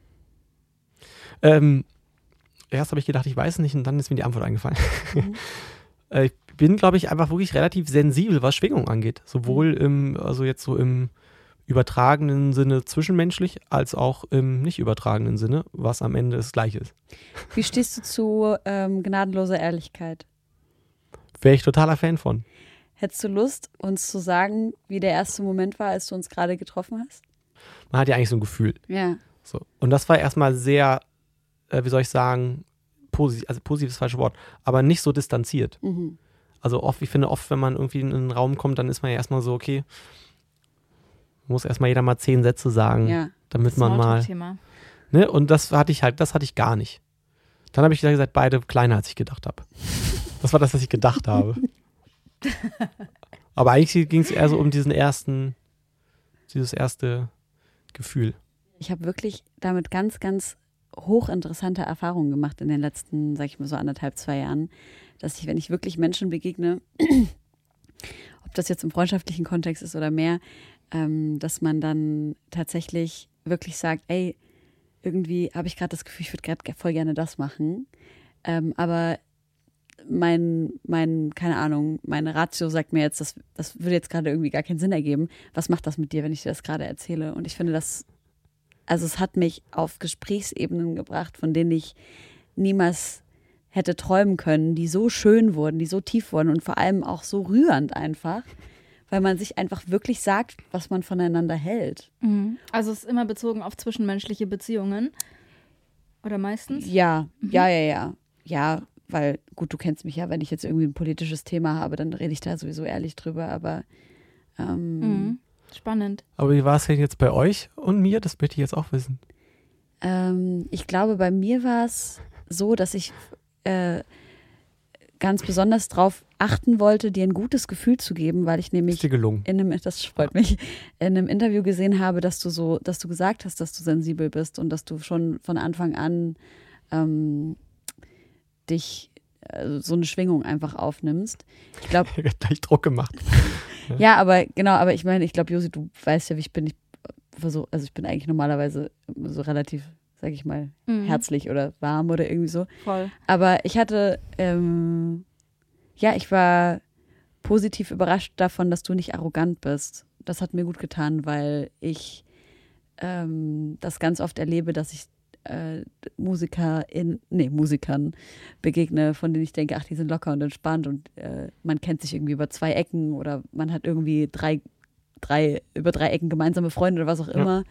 Erst habe ich gedacht, ich weiß es nicht und dann ist mir die Antwort eingefallen. Ich bin, glaube ich, einfach wirklich relativ sensibel, was Schwingung angeht. Sowohl im übertragenen Sinne zwischenmenschlich, als auch im nicht übertragenen Sinne, was am Ende das Gleiche ist. Wie stehst du zu gnadenloser Ehrlichkeit? Wäre ich totaler Fan von. Hättest du Lust, uns zu sagen, wie der erste Moment war, als du uns gerade getroffen hast? Man hat ja eigentlich so ein Gefühl. Ja. So. Und das war erstmal sehr, wie soll ich sagen, positiv, also positiv ist das falsche Wort, aber nicht so distanziert. Mhm. Also ich finde oft, wenn man irgendwie in einen Raum kommt, dann ist man ja erstmal so, okay, muss erstmal jeder mal 10 Sätze sagen, Ja. damit man mal, Thema. ne, und das hatte ich gar nicht. Dann habe ich gesagt, beide kleiner, als ich gedacht habe. Das war das, was ich gedacht habe. Aber eigentlich ging es eher so um dieses erste Gefühl. Ich habe wirklich damit ganz, ganz hochinteressante Erfahrungen gemacht in den letzten, sag ich mal so 1,5-2 Jahren, dass ich, wenn ich wirklich Menschen begegne, ob das jetzt im freundschaftlichen Kontext ist oder mehr, dass man dann tatsächlich wirklich sagt, ey, irgendwie habe ich gerade das Gefühl, ich würde gerade voll gerne das machen, aber keine Ahnung, meine Ratio sagt mir jetzt, das würde jetzt gerade irgendwie gar keinen Sinn ergeben. Was macht das mit dir, wenn ich dir das gerade erzähle? Und ich finde es hat mich auf Gesprächsebenen gebracht, von denen ich niemals hätte träumen können, die so schön wurden, die so tief wurden und vor allem auch so rührend einfach, weil man sich einfach wirklich sagt, was man voneinander hält. Mhm. Also es ist immer bezogen auf zwischenmenschliche Beziehungen. Oder meistens? Ja, Ja, weil, gut, du kennst mich ja, wenn ich jetzt irgendwie ein politisches Thema habe, dann rede ich da sowieso ehrlich drüber, aber Spannend. Aber wie war es denn jetzt bei euch und mir? Das möchte ich jetzt auch wissen. Ich glaube, bei mir war es so, dass ich ganz besonders drauf achten wollte, dir ein gutes Gefühl zu geben, weil ich nämlich Ist dir gelungen. das freut mich, in einem Interview gesehen habe, dass du gesagt hast, dass du sensibel bist und dass du schon von Anfang an dich so eine Schwingung einfach aufnimmst. Ich glaube, Gleich Druck gemacht. ja, aber ich meine, ich glaube, Josi, du weißt ja, wie ich bin. Ich bin eigentlich normalerweise so relativ, sag ich mal, herzlich oder warm oder irgendwie so. Voll. Aber ich hatte, ich war positiv überrascht davon, dass du nicht arrogant bist. Das hat mir gut getan, weil ich das ganz oft erlebe, dass ich Musikern begegne, von denen ich denke, ach, die sind locker und entspannt und man kennt sich irgendwie über 2 Ecken oder man hat irgendwie über 3 Ecken gemeinsame Freunde oder was auch immer.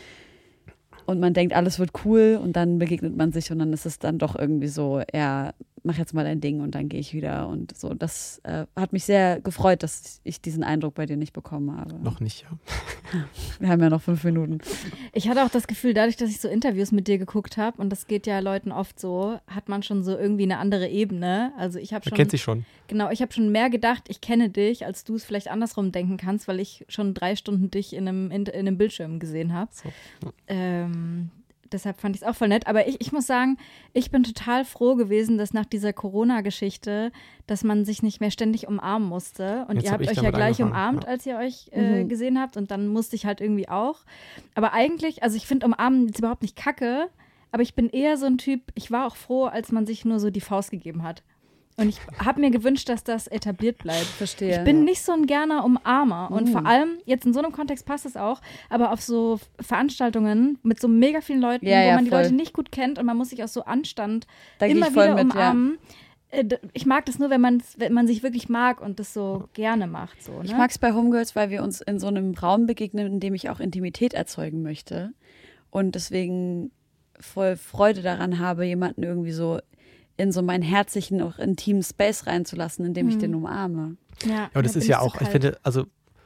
Und man denkt, alles wird cool und dann begegnet man sich und dann ist es dann doch irgendwie so, ja, mach jetzt mal dein Ding und dann gehe ich wieder und so. Das hat mich sehr gefreut, dass ich diesen Eindruck bei dir nicht bekommen habe. Noch nicht, ja. Wir haben ja noch 5 Minuten. Ich hatte auch das Gefühl, dadurch, dass ich so Interviews mit dir geguckt habe, und das geht ja Leuten oft so, hat man schon so irgendwie eine andere Ebene. Also ich habe schon. Man kennt sich schon. Genau, ich habe schon mehr gedacht, ich kenne dich, als du es vielleicht andersrum denken kannst, weil ich schon 3 Stunden dich in einem Bildschirm gesehen habe. So. Deshalb fand ich es auch voll nett. Aber ich muss sagen, ich bin total froh gewesen, dass nach dieser Corona-Geschichte, dass man sich nicht mehr ständig umarmen musste. Und Jetzt ihr hab habt ich euch ja damit gleich angefangen, umarmt, ja. als ihr euch gesehen habt. Und dann musste ich halt irgendwie auch. Aber eigentlich, also ich finde Umarmen jetzt überhaupt nicht kacke. Aber ich bin eher so ein Typ, ich war auch froh, als man sich nur so die Faust gegeben hat. Und ich habe mir gewünscht, dass das etabliert bleibt. Verstehe. Ich bin nicht so ein gerner Umarmer. Und vor allem, jetzt in so einem Kontext passt es auch, aber auf so Veranstaltungen mit so mega vielen Leuten, wo man die voll. Leute nicht gut kennt und man muss sich aus so Anstand Da geh immer ich voll wieder mit, umarmen. Ich mag das nur, wenn man sich wirklich mag und das so gerne macht. So, ne? Ich mag es bei Homegirls, weil wir uns in so einem Raum begegnen, in dem ich auch Intimität erzeugen möchte. Und deswegen voll Freude daran habe, jemanden irgendwie so in so meinen herzlichen, auch intimen Space reinzulassen, indem ich den umarme. Ja, Aber das da ist bin ja ich so auch, ich kalt. finde, also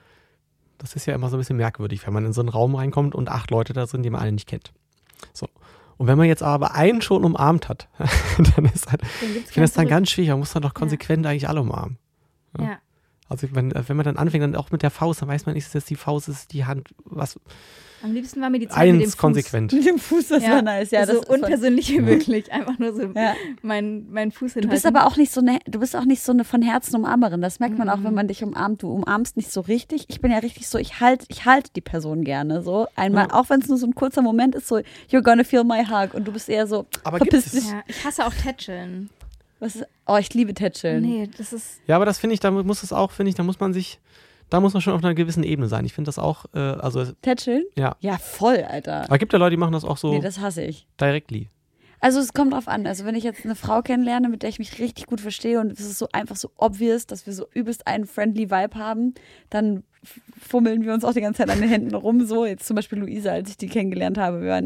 das ist ja immer so ein bisschen merkwürdig, wenn man in so einen Raum reinkommt und 8 Leute da sind, die man alle nicht kennt. So. Und wenn man jetzt aber einen schon umarmt hat, dann ist halt, ich finde das dann ganz schwierig, man muss dann doch konsequent eigentlich alle umarmen. Ja. Also wenn man dann anfängt, dann auch mit der Faust, dann weiß man nicht, ist das die Faust, ist es die Hand, was. Am liebsten war mir die Zeit mit dem Eins Fuß. konsequent. Mit dem Fuß, das war nice. Ja, so das war- unpersönlich wie möglich. Einfach nur so Ja. mein Fuß hinhalten. Du bist aber auch nicht so eine von Herzen Umarmerin. Das merkt man auch, wenn man dich umarmt. Du umarmst nicht so richtig. Ich bin ja richtig so, ich halte die Person gerne so. Einmal, auch wenn es nur so ein kurzer Moment ist, so, you're gonna feel my hug. Und du bist eher so, Aber verpiss gibt es- dich. Ja, ich hasse auch Tätscheln. Ich liebe Tätscheln. Nee, das ist. Ja, aber das finde ich, da muss es auch, finde ich, da muss man schon auf einer gewissen Ebene sein. Ich finde das auch, also, Tätscheln? ja. Ja, voll, Alter. Aber gibt ja Leute, die machen das auch so Nee, das hasse ich. directly. Also es kommt drauf an. Also wenn ich jetzt eine Frau kennenlerne, mit der ich mich richtig gut verstehe und es ist so einfach so obvious, dass wir so übelst einen friendly Vibe haben, dann fummeln wir uns auch die ganze Zeit an den Händen rum. So jetzt zum Beispiel Luisa, als ich die kennengelernt habe, wir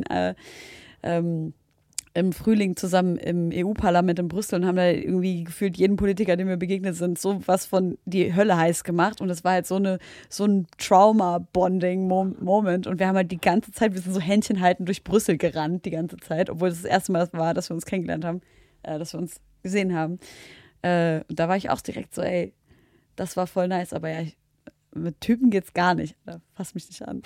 waren im Frühling zusammen im EU-Parlament in Brüssel und haben da irgendwie gefühlt jeden Politiker, dem wir begegnet sind, so was von die Hölle heiß gemacht. Und das war halt so ein Trauma-Bonding-Moment. Und wir haben halt die ganze Zeit, wir sind so Händchen halten durch Brüssel gerannt die ganze Zeit, obwohl das erste Mal war, dass wir uns kennengelernt haben, dass wir uns gesehen haben. Da war ich auch direkt so, ey, das war voll nice, aber ja, mit Typen geht's gar nicht. Fass mich nicht an.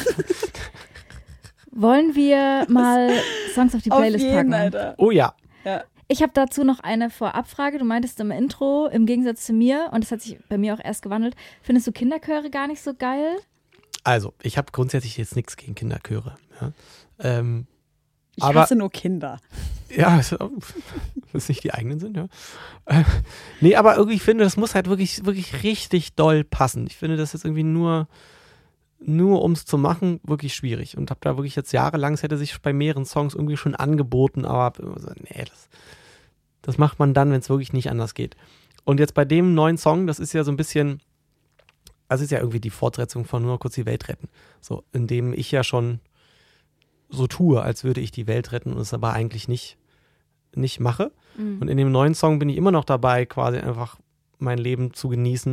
Wollen wir mal Songs auf die Playlist Auf jeden, packen? Alter. Oh ja. Ja. Ich habe dazu noch eine Vorabfrage. Du meintest im Intro, im Gegensatz zu mir, und das hat sich bei mir auch erst gewandelt, findest du Kinderchöre gar nicht so geil? Also, ich habe grundsätzlich jetzt nichts gegen Kinderchöre. Ja. Ich Aber- hasse nur Kinder. Ja, das nicht die eigenen sind, ja. Nee, aber irgendwie, ich finde, das muss halt wirklich, wirklich richtig doll passen. Ich finde das jetzt irgendwie nur um es zu machen, wirklich schwierig. Und habe da wirklich jetzt jahrelang, es hätte sich bei mehreren Songs irgendwie schon angeboten, aber hab immer so, nee, das macht man dann, wenn es wirklich nicht anders geht. Und jetzt bei dem neuen Song, das ist ja so ein bisschen, also ist ja irgendwie die Fortsetzung von Nur kurz die Welt retten. So, in dem ich ja schon so tue, als würde ich die Welt retten und es aber eigentlich nicht mache. Und in dem neuen Song bin ich immer noch dabei, quasi einfach mein Leben zu genießen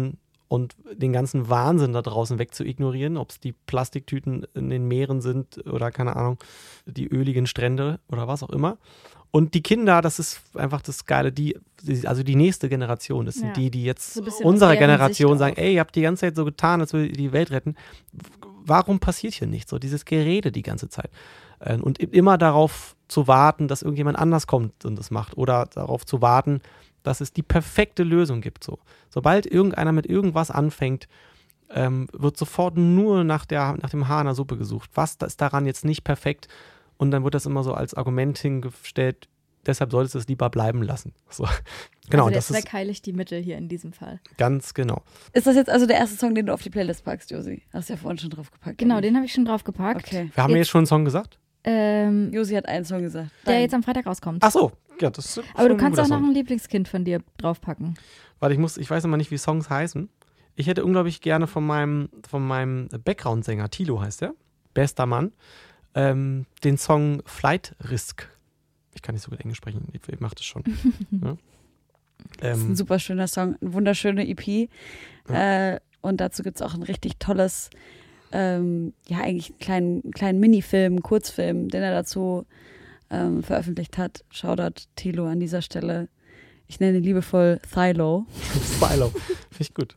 und den ganzen Wahnsinn da draußen weg zu ignorieren, ob es die Plastiktüten in den Meeren sind oder keine Ahnung, die öligen Strände oder was auch immer. Und die Kinder, das ist einfach das Geile, also die nächste Generation, das sind die jetzt So ein bisschen unserer aus deren Generation Sicht sagen, auch. ey, ihr habt die ganze Zeit so getan, als würdet ihr die Welt retten. Warum passiert hier nichts? So dieses Gerede die ganze Zeit. Und immer darauf zu warten, dass irgendjemand anders kommt und das macht. Oder darauf zu warten, dass es die perfekte Lösung gibt. So. Sobald irgendeiner mit irgendwas anfängt, wird sofort nur nach dem Haar in der Suppe gesucht. Was ist daran jetzt nicht perfekt? Und dann wird das immer so als Argument hingestellt, deshalb solltest du es lieber bleiben lassen. So. Genau, also der das ist Zweck heiligt die Mitte hier in diesem Fall. ganz genau. Ist das jetzt also der erste Song, den du auf die Playlist packst, Josi? Hast du ja vorhin schon drauf gepackt. Genau, eigentlich. den habe ich schon draufgepackt. Okay. Wir haben jetzt schon einen Song gesagt? Josi hat einen Song gesagt. Der Dein. jetzt am Freitag rauskommt. Ach so, ja, das ist Aber du schon ein kannst guter auch noch Song. ein Lieblingskind von dir draufpacken. Weil ich weiß immer nicht, wie Songs heißen. Ich hätte unglaublich gerne von meinem Background-Sänger, Thilo heißt der, bester Mann, den Song Flight Risk. Ich kann nicht so gut Englisch sprechen, ich mache das schon. Ja. Das ist ein super schöner Song, eine wunderschöne EP. Und dazu gibt es auch ein richtig tolles, eigentlich einen kleinen Minifilm, Kurzfilm, den er dazu veröffentlicht hat. Shoutout Thilo an dieser Stelle. Ich nenne ihn liebevoll Thylo. Philo. Finde ich gut.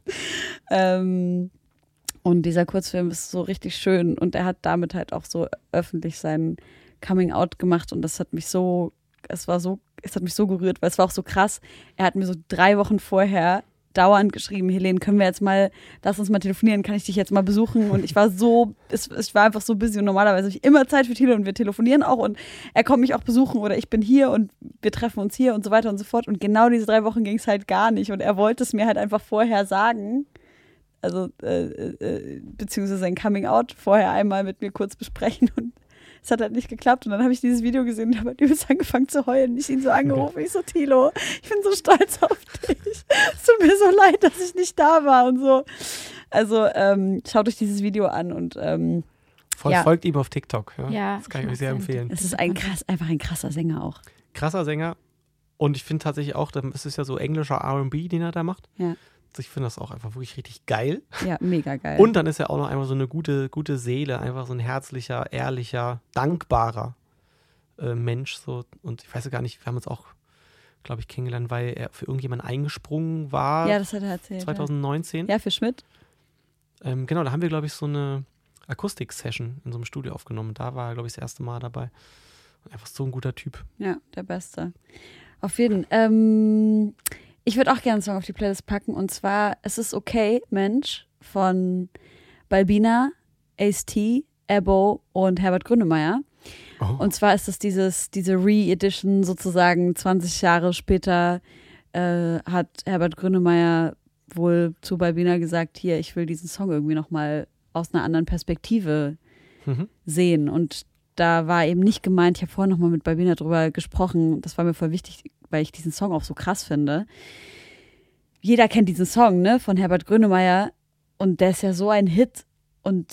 Und dieser Kurzfilm ist so richtig schön und er hat damit halt auch so öffentlich sein Coming Out gemacht und es hat mich so gerührt, weil es war auch so krass. Er hat mir so 3 Wochen vorher dauernd geschrieben, Helene, lass uns mal telefonieren, kann ich dich jetzt mal besuchen? Und ich war ich war einfach so busy und normalerweise habe ich immer Zeit für Thilo und wir telefonieren auch und er kommt mich auch besuchen oder ich bin hier und wir treffen uns hier und so weiter und so fort. Und genau diese 3 Wochen ging es halt gar nicht und er wollte es mir halt einfach vorher sagen. Also, beziehungsweise sein Coming Out vorher einmal mit mir kurz besprechen und es hat halt nicht geklappt und dann habe ich dieses Video gesehen und habe halt übelst angefangen zu heulen. Ich ihn so angerufen, ich so, Thilo, ich bin so stolz auf dich. Es tut mir so leid, dass ich nicht da war und so. Also, schaut euch dieses Video an und Folgt ihm auf TikTok. Ja, Das kann ich euch sehr empfehlen. es ist einfach ein krasser Sänger auch. Krasser Sänger und ich finde tatsächlich auch, es ist ja so englischer R&B, den er da macht. Ja. Ich finde das auch einfach wirklich richtig geil. Ja, mega geil. Und dann ist er auch noch einmal so eine gute Seele, einfach so ein herzlicher, ehrlicher, dankbarer Mensch. So. Und ich weiß ja gar nicht, wir haben uns auch, glaube ich, kennengelernt, weil er für irgendjemanden eingesprungen war. Ja, das hat er erzählt. 2019. Ja, für Schmidt. Genau, da haben wir, glaube ich, so eine Akustik-Session in so einem Studio aufgenommen. Da war er, glaube ich, das erste Mal dabei. Einfach so ein guter Typ. Ja, der Beste. Auf jeden Fall. Ich würde auch gerne einen Song auf die Playlist packen und zwar Es ist okay, Mensch von Balbina, Ace-T, Ebo und Herbert Grönemeyer. Oh. Und zwar ist das diese Re-Edition sozusagen 20 Jahre später hat Herbert Grönemeyer wohl zu Balbina gesagt, hier, ich will diesen Song irgendwie nochmal aus einer anderen Perspektive sehen. Und da war eben nicht gemeint, ich habe vorhin nochmal mit Balbina drüber gesprochen, das war mir voll wichtig, weil ich diesen Song auch so krass finde. Jeder kennt diesen Song, ne, von Herbert Grönemeyer und der ist ja so ein Hit und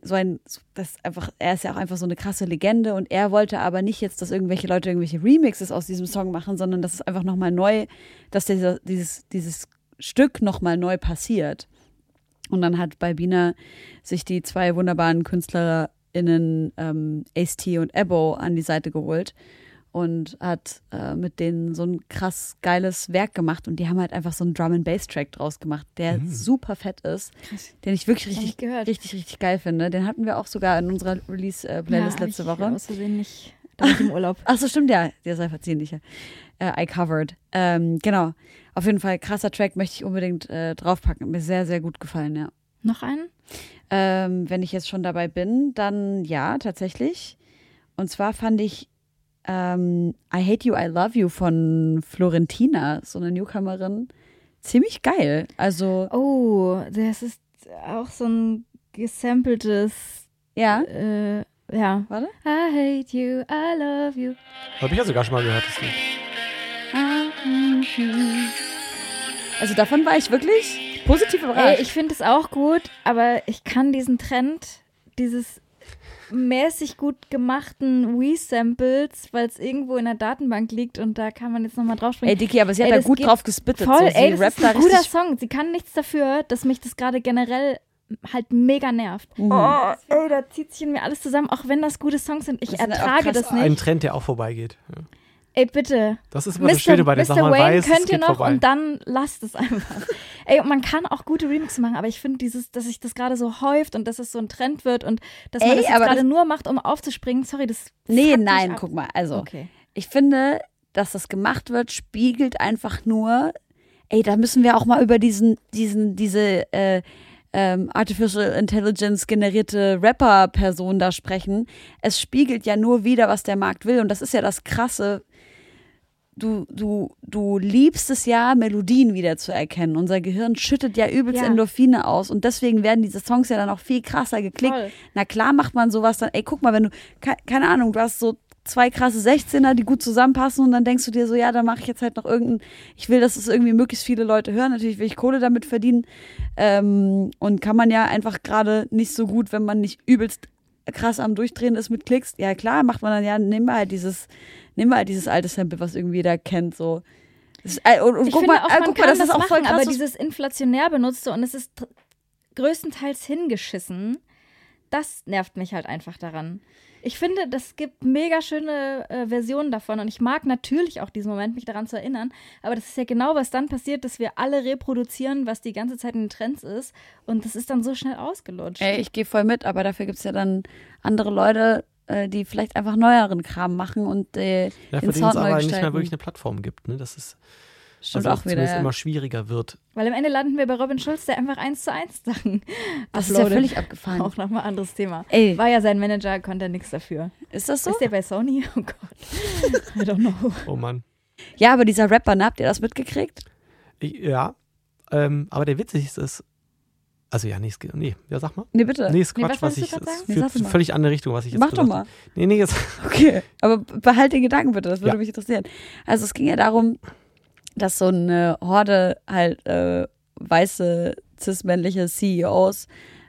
er ist ja auch einfach so eine krasse Legende und er wollte aber nicht jetzt, dass irgendwelche Leute irgendwelche Remixes aus diesem Song machen, sondern dass es einfach nochmal neu, dass dieses Stück nochmal neu passiert. Und dann hat Balbina sich die 2 wunderbaren KünstlerInnen Ace-T und Ebo an die Seite geholt und hat mit denen so ein krass geiles Werk gemacht und die haben halt einfach so einen Drum-and-Bass-Track draus gemacht, der super fett ist, den ich wirklich richtig geil finde. Den hatten wir auch sogar in unserer Release-Playlist letzte Woche. Aus Versehen nicht, da war ich im Urlaub. Ach so, stimmt, ja, der sei verziehlich. I covered. Genau, auf jeden Fall krasser Track, möchte ich unbedingt draufpacken. Hat mir sehr, sehr gut gefallen, ja. Noch einen? Wenn ich jetzt schon dabei bin, dann ja, tatsächlich. Und zwar fand ich I Hate You, I Love You von Florentina, so eine Newcomerin, ziemlich geil. Also Das ist auch so ein gesampeltes. ja. Ja. Warte. I hate you, I love you. Habe ich ja sogar schon mal gehört, das Lied. Also davon war ich wirklich positiv überrascht. Ich finde es auch gut, aber ich kann diesen Trend, dieses mäßig gut gemachten Wii-Samples, weil es irgendwo in der Datenbank liegt und da kann man jetzt nochmal draufspringen. Ey, Dicky, aber sie hat da gut drauf gespittet. Voll, so. ey, das ist ein guter Song. Sie kann nichts dafür, dass mich das gerade generell halt mega nervt. Oh, ey, da zieht sich in mir alles zusammen, auch wenn das gute Songs sind. Ich ertrage das nicht. Ein Trend, der auch vorbeigeht. Ja. Ey, bitte. Das ist immer das Schöne bei den Sachen, man Wayne weiß, könnt es ihr geht noch vorbei. und dann lasst es einfach. Ey, und man kann auch gute Remixes machen, aber ich finde dass sich das gerade so häuft und dass es so ein Trend wird und dass man das jetzt gerade nur macht, um aufzuspringen. Sorry, das nein, guck mal. Also, okay. Ich finde, dass das gemacht wird, spiegelt einfach nur, ey, da müssen wir auch mal über diese Artificial Intelligence generierte Rapper-Person da sprechen. Es spiegelt ja nur wider, was der Markt will und das ist ja das Krasse. Du liebst es ja, Melodien wiederzuerkennen. Unser Gehirn schüttet ja übelst Endorphine aus und deswegen werden diese Songs ja dann auch viel krasser geklickt. Voll. Na klar macht man sowas dann, ey, guck mal, wenn du, keine Ahnung, du hast so 2 krasse 16er, die gut zusammenpassen und dann denkst du dir so, ja, da mache ich jetzt halt noch ich will, dass es irgendwie möglichst viele Leute hören. Natürlich will ich Kohle damit verdienen und kann man ja einfach gerade nicht so gut, wenn man nicht übelst krass am Durchdrehen ist mit Klicks. Ja klar, macht man dann nehmen wir halt dieses alte Sample, was irgendwie jeder kennt, so. Guck mal, das ist auch voll krass. Aber dieses inflationär benutzte und es ist größtenteils hingeschissen, das nervt mich halt einfach daran. Ich finde, das gibt mega schöne Versionen davon und ich mag natürlich auch diesen Moment, mich daran zu erinnern, aber das ist ja genau, was dann passiert, dass wir alle reproduzieren, was die ganze Zeit in den Trends ist und das ist dann so schnell ausgelutscht. Ey, ich gehe voll mit, aber dafür gibt es ja dann andere Leute, die vielleicht einfach neueren Kram machen und den Sound neu gestalten. Ja, für den es aber nicht mehr wirklich eine Plattform gibt, ne? Das ist stimmt auch wieder, ja. Immer schwieriger wird. Weil am Ende landen wir bei Robin Schulz, der einfach 1:1 Sachen das ist ja völlig abgefahren. Auch nochmal ein anderes Thema. Ey. War ja sein Manager, konnte nichts dafür. Ist das so? Ist der bei Sony? Oh Gott. I don't know. Oh Mann. Ja, aber dieser Rapper, habt ihr das mitgekriegt? Ja, aber der witzigste ist, also ja, sag mal. Nee, bitte. Nee, ist Quatsch, was ich, es führt in völlig andere Richtung, was ich jetzt Mach doch mal. Nee, jetzt. Okay, aber behalt den Gedanken bitte, das würde mich interessieren. Also es ging ja darum, dass so eine Horde halt weiße, cis-männliche CEOs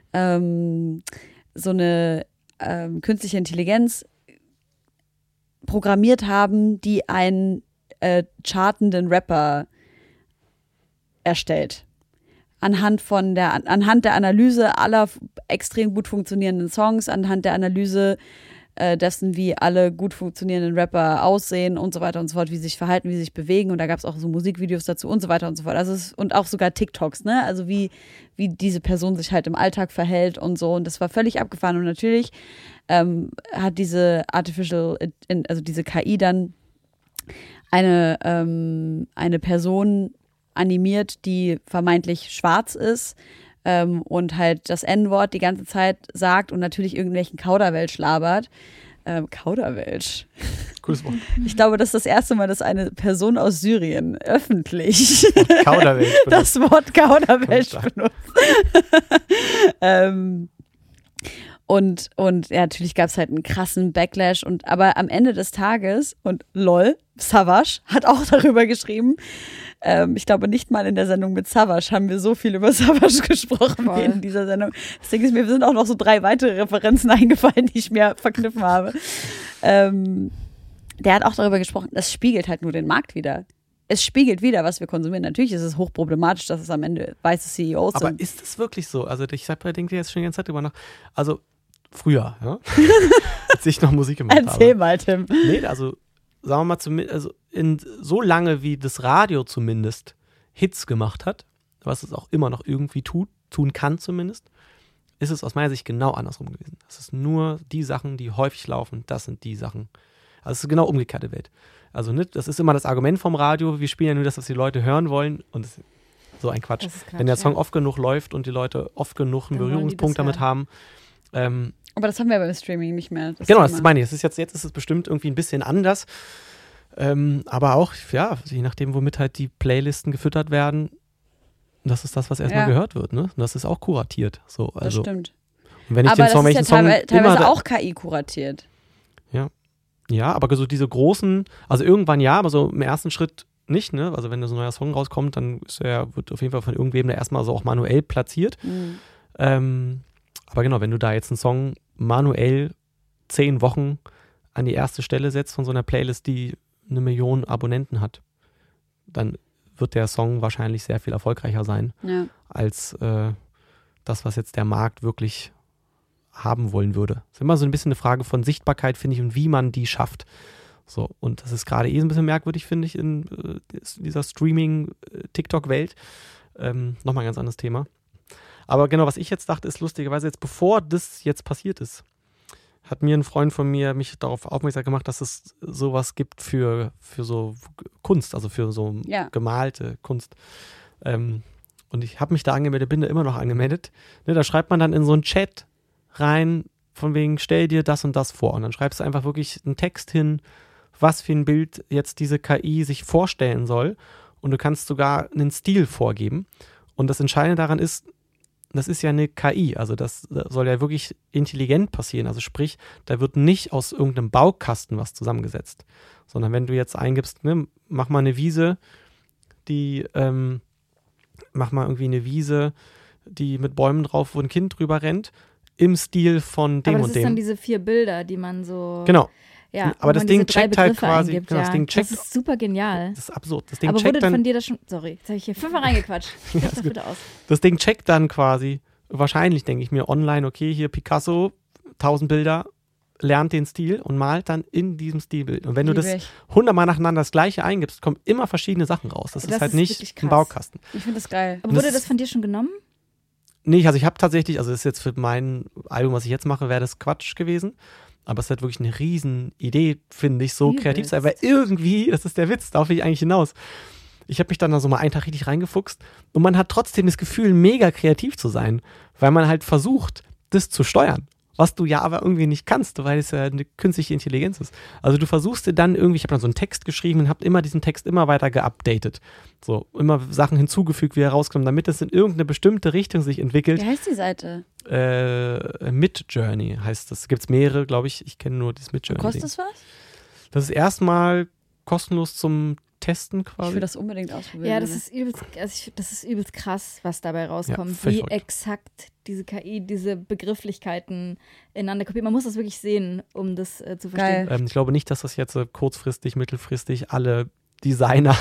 so eine künstliche Intelligenz programmiert haben, die einen chartenden Rapper erstellt. Anhand der Analyse aller extrem gut funktionierenden Songs, anhand der Analyse dessen, wie alle gut funktionierenden Rapper aussehen und so weiter und so fort, wie sie sich verhalten, wie sie sich bewegen und da gab es auch so Musikvideos dazu und so weiter und so fort. Also und auch sogar TikToks, ne? Also wie diese Person sich halt im Alltag verhält und so und das war völlig abgefahren und natürlich hat diese diese KI dann eine Person animiert, die vermeintlich schwarz ist und halt das N-Wort die ganze Zeit sagt und natürlich irgendwelchen Kauderwelsch labert. Kauderwelsch. Cooles Wort. Ich glaube, das ist das erste Mal, dass eine Person aus Syrien öffentlich Kauderwelsch das Wort Kauderwelsch benutzt. Und ja, natürlich gab es halt einen krassen Backlash aber am Ende des Tages und lol, Savage hat auch darüber geschrieben, ich glaube nicht mal in der Sendung mit Savage haben wir so viel über Savage gesprochen wie in dieser Sendung. Deswegen ist mir sind auch noch so 3 weitere Referenzen eingefallen, die ich mir verkniffen habe. Der hat auch darüber gesprochen, das spiegelt halt nur den Markt wider. Es spiegelt wieder, was wir konsumieren. Natürlich ist es hochproblematisch, dass es am Ende weiße CEOs sind. Aber ist das wirklich so? Also ich denke jetzt schon die ganze Zeit drüber nach. Also früher, ja? Als ich noch Musik gemacht habe. Erzähl mal, Tim. Nee, also sagen wir mal, so lange wie das Radio zumindest Hits gemacht hat, was es auch immer noch irgendwie tun kann zumindest, ist es aus meiner Sicht genau andersrum gewesen. Es ist nur die Sachen, die häufig laufen, das sind die Sachen. Also es ist genau umgekehrte Welt. Also das ist immer das Argument vom Radio, wir spielen ja nur das, was die Leute hören wollen und das ist so ein Quatsch. Wenn der Song oft genug läuft und die Leute oft genug einen Berührungspunkt damit haben. Aber das haben wir beim Streaming nicht mehr. Genau, das meine ich. Jetzt ist es bestimmt irgendwie ein bisschen anders. Aber auch, ja, je nachdem, womit halt die Playlisten gefüttert werden, das ist das, was erstmal gehört wird, ne? Und das ist auch kuratiert. So, also. Das stimmt. Und wenn ich aber den Song, das ist ja teilweise auch KI kuratiert. Ja. Ja, aber so diese großen, also irgendwann ja, aber so im ersten Schritt nicht, ne? Also wenn so ein neuer Song rauskommt, dann wird auf jeden Fall von irgendwem der erstmal so auch manuell platziert. Aber genau, wenn du da jetzt einen Song manuell 10 Wochen an die erste Stelle setzt von so einer Playlist, die 1 Million Abonnenten hat, dann wird der Song wahrscheinlich sehr viel erfolgreicher sein, als das, was jetzt der Markt wirklich haben wollen würde. Das ist immer so ein bisschen eine Frage von Sichtbarkeit, finde ich, und wie man die schafft. So, und das ist gerade ein bisschen merkwürdig, finde ich, in dieser Streaming-TikTok-Welt. Nochmal ein ganz anderes Thema. Aber genau, was ich jetzt dachte, ist lustigerweise jetzt, bevor das jetzt passiert ist, hat mir ein Freund von mir mich darauf aufmerksam gemacht, dass es sowas gibt für so Kunst, also für so gemalte Kunst. Und ich habe mich da angemeldet, bin da immer noch angemeldet. Ne, da schreibt man dann in so einen Chat rein, von wegen, stell dir das und das vor. Und dann schreibst du einfach wirklich einen Text hin, was für ein Bild jetzt diese KI sich vorstellen soll. Und du kannst sogar einen Stil vorgeben. Und das Entscheidende daran ist, das ist ja eine KI, also das soll ja wirklich intelligent passieren. Also sprich, da wird nicht aus irgendeinem Baukasten was zusammengesetzt, sondern wenn du jetzt eingibst, ne, mach mal eine Wiese, die mit Bäumen drauf, wo ein Kind drüber rennt, im Stil von dem und dem. Aber das ist dann diese 4 Bilder, die man so... Genau. Ja, aber das Ding checkt halt quasi. Eingibt, genau, das Ding checkt, das ist super genial. Das ist absurd. Das Ding aber checkt wurde dann, von dir das schon... Sorry, jetzt habe ich hier 5-mal reingequatscht. Sprich das bitte aus. Das Ding checkt dann quasi, wahrscheinlich denke ich mir, online, okay, hier Picasso, 1000 Bilder, lernt den Stil und malt dann in diesem Stilbild. Und wenn du das 100-mal nacheinander das gleiche eingibst, kommen immer verschiedene Sachen raus. Das ist halt nicht ein Baukasten. Ich finde das geil. Aber wurde das von dir schon genommen? Nee, also ich habe tatsächlich, also das ist jetzt für mein Album, was ich jetzt mache, wäre das Quatsch gewesen. Aber es ist halt wirklich eine Riesenidee, finde ich, so kreativ zu sein. Weil irgendwie, das ist der Witz, darauf will ich eigentlich hinaus. Ich habe mich dann da so mal einen Tag richtig reingefuchst und man hat trotzdem das Gefühl, mega kreativ zu sein, weil man halt versucht, das zu steuern. Was du ja aber irgendwie nicht kannst, weil es ja eine künstliche Intelligenz ist. Also du versuchst dir dann irgendwie, ich habe dann so einen Text geschrieben und habe immer diesen Text immer weiter geupdatet. So, immer Sachen hinzugefügt, wieder rausgenommen, damit es in irgendeine bestimmte Richtung sich entwickelt. Wie heißt die Seite? Midjourney heißt das. Gibt es mehrere, glaube ich. Ich kenne nur das Midjourney. Kostet das was? Das ist erstmal kostenlos zum Testen quasi. Ich will das unbedingt ausprobieren. Ja, das ist übelst krass, was dabei rauskommt. Ja, wie exakt diese KI, diese Begrifflichkeiten ineinander kopiert. Man muss das wirklich sehen, um das zu verstehen. Ich glaube nicht, dass das jetzt kurzfristig, mittelfristig alle Designer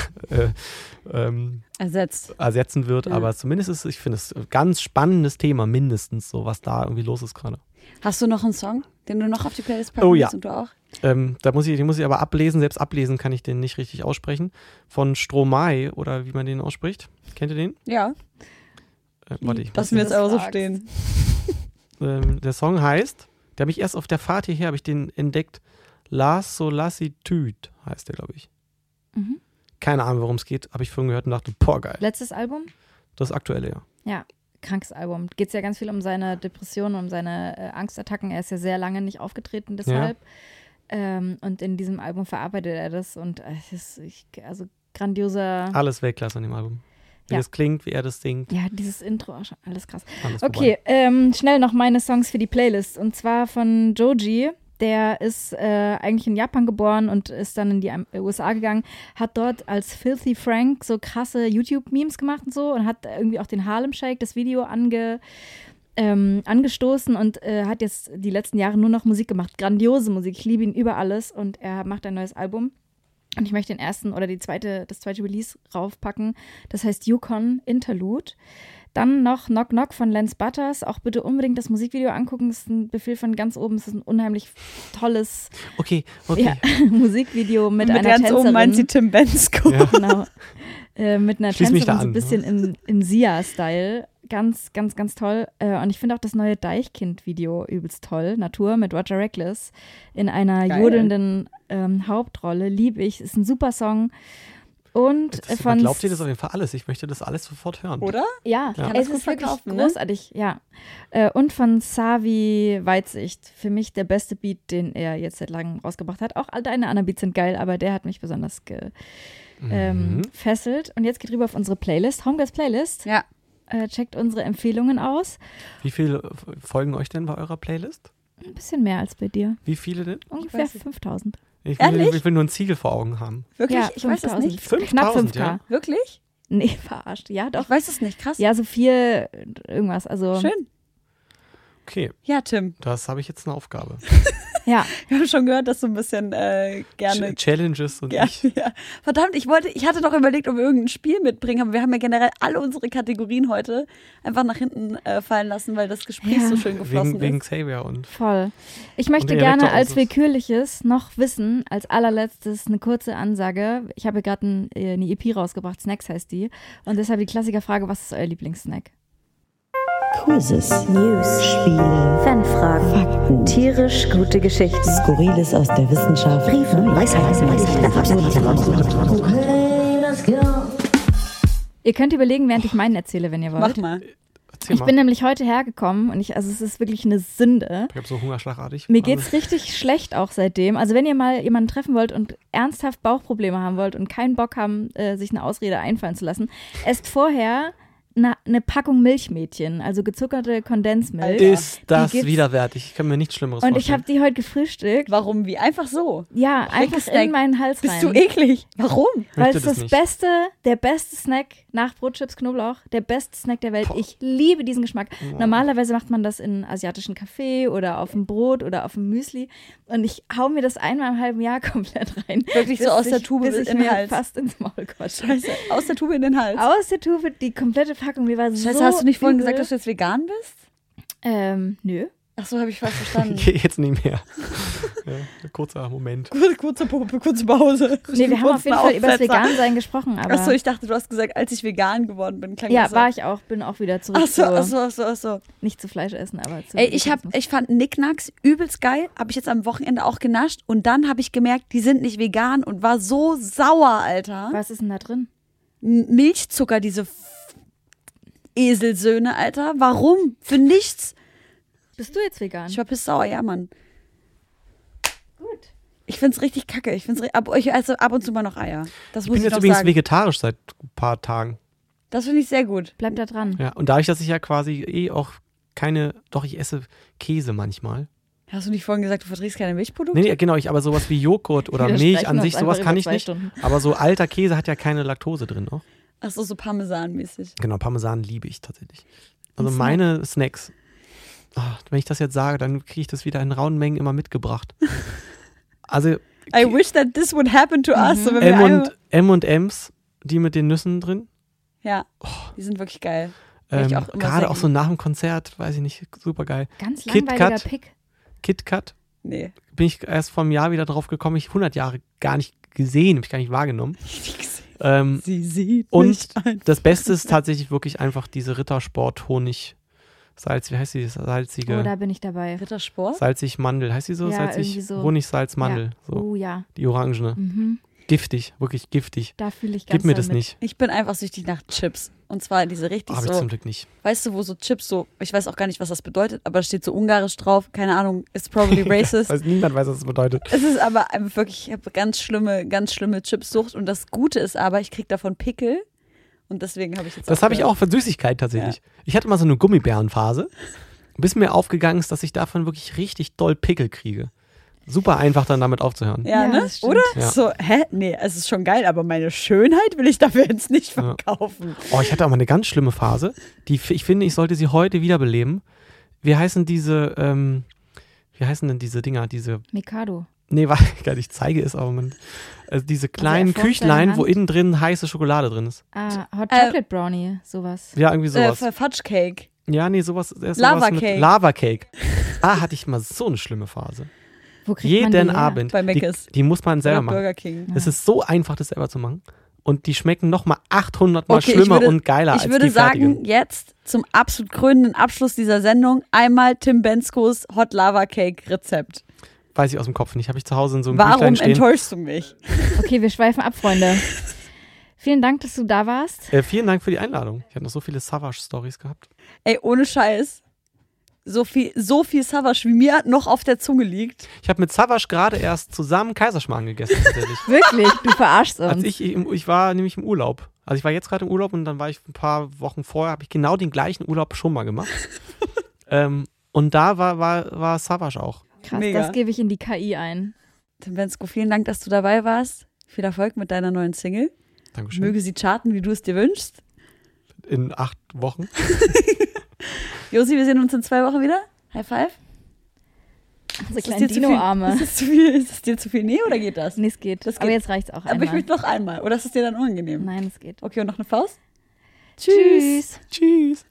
ersetzen wird, aber zumindest ist, ich finde es ein ganz spannendes Thema, mindestens so, was da irgendwie los ist gerade. Hast du noch einen Song, den du noch auf die Playlist packen willst und du auch? Den muss ich aber ablesen, selbst ablesen kann ich den nicht richtig aussprechen. Von Stromae oder wie man den ausspricht. Kennt ihr den? Ja. Warte, ich lassen wir jetzt aber so stehen. Der Song heißt, der habe ich erst auf der Fahrt hierher, habe ich den entdeckt, La Solicitude heißt der, glaube ich. Mhm. Keine Ahnung, worum es geht, habe ich vorhin gehört und dachte, boah, geil. Letztes Album? Das aktuelle, ja. Ja, krankes Album. Geht es ja ganz viel um seine Depressionen, um seine Angstattacken. Er ist ja sehr lange nicht aufgetreten, deshalb. Ja. Und in diesem Album verarbeitet er das und es ist grandioser. Alles Weltklasse an dem Album. Wie das klingt, wie er das singt. Ja, dieses Intro, alles krass. Alles okay, schnell noch meine Songs für die Playlist. Und zwar von Joji. Der ist eigentlich in Japan geboren und ist dann in die USA gegangen, hat dort als Filthy Frank so krasse YouTube-Memes gemacht und so und hat irgendwie auch den Harlem Shake, das Video angestoßen und hat jetzt die letzten Jahre nur noch Musik gemacht. Grandiose Musik, ich liebe ihn über alles und er macht ein neues Album. Und ich möchte den ersten oder das zweite Release raufpacken. Das heißt Yukon Interlude. Dann noch Knock Knock von Lance Butters. Auch bitte unbedingt das Musikvideo angucken. Das ist ein Befehl von ganz oben. Es ist ein unheimlich tolles Musikvideo mit einer ganz Tänzerin. Oben meint sie Tim Bensko. Ja. Genau. Mit einer Schließ mich Tänzerin, da so ein an. bisschen im Sia-Style. Ganz, ganz, ganz toll. Und ich finde auch das neue Deichkind-Video übelst toll. Natur mit Roger Reckless in einer jodelnden Hauptrolle. Liebe ich. Ist ein super Song. Und man glaubt dir das auf jeden Fall alles. Ich möchte das alles sofort hören. Oder? Ja, kann es das ist gut wirklich verkaufen, ne? großartig. Ja. Und von Savi Weitsicht. Für mich der beste Beat, den er jetzt seit langem rausgebracht hat. Auch all deine anderen Beats sind geil, aber der hat mich besonders gefesselt. Und jetzt geht rüber auf unsere Playlist. Homegirls Playlist. Ja. Checkt unsere Empfehlungen aus. Wie viele folgen euch denn bei eurer Playlist? Ein bisschen mehr als bei dir. Wie viele denn? Ungefähr 5.000. Ich Ehrlich? will nur ein Ziel vor Augen haben. Wirklich? Ja, Ich weiß das nicht. 5.000, Knapp 5K. ja? Wirklich? Nee, verarscht. Ja, doch. Ich weiß es nicht. Krass. Ja, so 4 irgendwas. Also Schön. Okay, Ja, Tim. das habe ich jetzt eine Aufgabe. Ja, Wir haben schon gehört, dass du ein bisschen gerne. Challenges und Ja, ich. ja. Verdammt, ich hatte noch überlegt, ob wir irgendein Spiel mitbringen, aber wir haben ja generell alle unsere Kategorien heute einfach nach hinten fallen lassen, weil das Gespräch Ja. so schön geflossen Wegen ist. Xavier und voll. Ich möchte den gerne Elektroautos. als Willkürliches noch wissen, als allerletztes eine kurze Ansage. Ich habe gerade eine EP rausgebracht, Snacks heißt die. Und deshalb die Klassikerfrage, was ist euer Lieblingssnack? Quizzes, News, Spiele, Fanfragen, Fakten, tierisch gute Geschichten, Skurriles aus der Wissenschaft, Briefe, Weisheiten, Ihr könnt überlegen, während ich meinen erzähle, wenn ihr wollt. Mach mal. Erzähl Ich mal. bin nämlich heute hergekommen und also es ist wirklich eine Sünde. Ich habe so hungerschlagartig. Mir geht's richtig schlecht auch seitdem. Also wenn ihr mal jemanden treffen wollt und ernsthaft Bauchprobleme haben wollt und keinen Bock haben, sich eine Ausrede einfallen zu lassen, esst vorher eine Packung Milchmädchen, also gezuckerte Kondensmilch. Ist das Die gibt's- widerwärtig? Ich kann mir nichts Schlimmeres Und ich vorstellen. habe die heute gefrühstückt. Warum? Wie? Einfach so. Ja, einfach Snack. in meinen Hals rein. Bist du eklig? Warum? Weil Möchte es das das nicht. der beste Snack nach Brotchips, Knoblauch, der beste Snack der Welt. Ich liebe diesen Geschmack. Normalerweise macht man das in asiatischen Kaffee oder auf dem Brot oder auf dem Müsli. Und ich hau mir das einmal im halben Jahr komplett rein. Wirklich so bis aus der ich- Tube bis in ich den mir Hals. fast ins Maul kotsche. Scheiße. Aus der Tube in den Hals. Aus der Tube die komplette Packung. Mir war Scheiße, so hast du nicht vorhin übel. gesagt, dass du jetzt vegan bist? Nö. Ach so, habe ich falsch verstanden. Jetzt nicht mehr. Ja, kurzer Moment. Kurze Pause. Nee, wir haben auf jeden Fall über das Vegansein gesprochen, aber Achso, ich dachte, du hast gesagt, als ich vegan geworden bin. Klang ja, das so. war ich auch, bin auch wieder zurück Achso. nicht zu Fleisch essen, aber zu Ey, ich Veganismus. fand Knickknacks übelst geil, habe ich jetzt am Wochenende auch genascht und dann habe ich gemerkt, die sind nicht vegan und war so sauer, Alter. Was ist denn da drin? Milchzucker, diese Eselsöhne, Alter. Warum? Für nichts. Bist du jetzt vegan? Ich war pissauer, ja, Mann. Gut. Ich find's richtig kacke. Ich esse ab und zu mal noch Eier. Das Ich muss bin ich jetzt noch übrigens sagen. vegetarisch seit ein paar Tagen. Das finde ich sehr gut. Bleib da dran. Ja, und dadurch, dass ich ja quasi auch doch, ich esse Käse manchmal. Hast du nicht vorhin gesagt, du verträgst keine Milchprodukte? Nee, genau, aber sowas wie Joghurt oder Wir Milch sprechen an uns sich, sowas einfach kann über ich 2 nicht. Stunden. Aber so alter Käse hat ja keine Laktose drin auch. Achso, so Parmesan-mäßig. Genau, Parmesan liebe ich tatsächlich. Also Snack. meine Snacks, wenn ich das jetzt sage, dann kriege ich das wieder in rauen Mengen immer mitgebracht. Also I wish that this would happen to us. So, wenn wir einmal- M&M's, die mit den Nüssen drin. Ja, die sind wirklich geil. Mag ich auch immer Gerade sehr auch so nach dem Konzert, weiß ich nicht, super geil. Ganz Kit langweiliger Kat. Pick. KitKat, Nee. bin ich erst vor einem Jahr wieder drauf gekommen, ich 100 Jahre gar nicht gesehen, habe ich gar nicht wahrgenommen. Sie sieht Und nicht ein. das Beste ist tatsächlich wirklich einfach diese Rittersport Honig Salz, wie heißt die? Salzige, Oh, da bin ich dabei. Rittersport? salzig Mandel, heißt die so? Ja, Salzig irgendwie so. Honig, Salz, Mandel, so Oh ja. die orangene. Mhm. Giftig, wirklich giftig. Da fühle ich ganz Gib mir doll das mit. nicht. Ich bin einfach süchtig nach Chips. Und zwar diese richtig Habe ich so, zum Glück nicht. weißt du, wo so Chips so, ich weiß auch gar nicht, was das bedeutet, aber da steht so ungarisch drauf, keine Ahnung, it's probably racist. Also niemand weiß, was das bedeutet. Es ist aber einfach wirklich, ich habe ganz schlimme Chipssucht und das Gute ist aber, ich kriege davon Pickel und deswegen habe ich jetzt Das habe ich auch für Süßigkeit tatsächlich. Ja. Ich hatte mal so eine Gummibärenphase, bis mir aufgegangen ist, dass ich davon wirklich richtig doll Pickel kriege. Super einfach dann damit aufzuhören. Ja, Ja, ne? das stimmt. Oder? Ja. So, nee, es ist schon geil, aber meine Schönheit will ich dafür jetzt nicht Ja. verkaufen. Oh, ich hatte auch mal eine ganz schlimme Phase. Ich finde, ich sollte sie heute wiederbeleben. Wie heißen diese Dinger? Mikado. Nee, warte, ich zeige es, aber diese kleinen er formt Küchlein, seine wo Hand. innen drin heiße Schokolade drin ist. Ah, Hot Chocolate Brownie, sowas. Ja, irgendwie sowas. Fudge Cake. Ja, nee, sowas. Lava mit Cake. Lava Cake. Hatte ich mal so eine schlimme Phase. Wo kriegt man die Jeden her? Abend. Bei Die, Mc's. die muss man selber Oder machen. Burger King. Es ist so einfach, das selber zu machen. Und die schmecken nochmal 800 Mal Okay, schlimmer und geiler als Ich würde die fertigen. sagen, jetzt zum absolut krönenden Abschluss dieser Sendung einmal Tim Benskos Hot Lava Cake Rezept. Weiß ich aus dem Kopf nicht. Habe ich zu Hause in so einem Warum Büchlein stehen. enttäuschst du mich? Okay, wir schweifen ab, Freunde. Vielen Dank, dass du da warst. Vielen Dank für die Einladung. Ich habe noch so viele Savage-Stories gehabt. Ey, ohne Scheiß. So viel Savage wie mir noch auf der Zunge liegt. Ich habe mit Savage gerade erst zusammen Kaiserschmarrn gegessen, tatsächlich. Wirklich, du verarschst uns. Als ich war nämlich im Urlaub. Also ich war jetzt gerade im Urlaub und dann war ich ein paar Wochen vorher, habe ich genau den gleichen Urlaub schon mal gemacht. Und da war Savage auch. Krass, Mega. das gebe ich in die KI ein. Tim Bensko, vielen Dank, dass du dabei warst. Viel Erfolg mit deiner neuen Single. Dankeschön. Möge sie charten, wie du es dir wünschst. In 8 Wochen. Josi, wir sehen uns in 2 Wochen wieder. High five. So kleine Dino-Arme. Ist es dir zu viel? Nee, oder geht das? Nee, es geht. Das geht. Aber jetzt reicht's auch einmal. Aber ich möchte noch einmal. Oder ist es dir dann unangenehm? Nein, es geht. Okay, und noch eine Faust? Tschüss. Tschüss.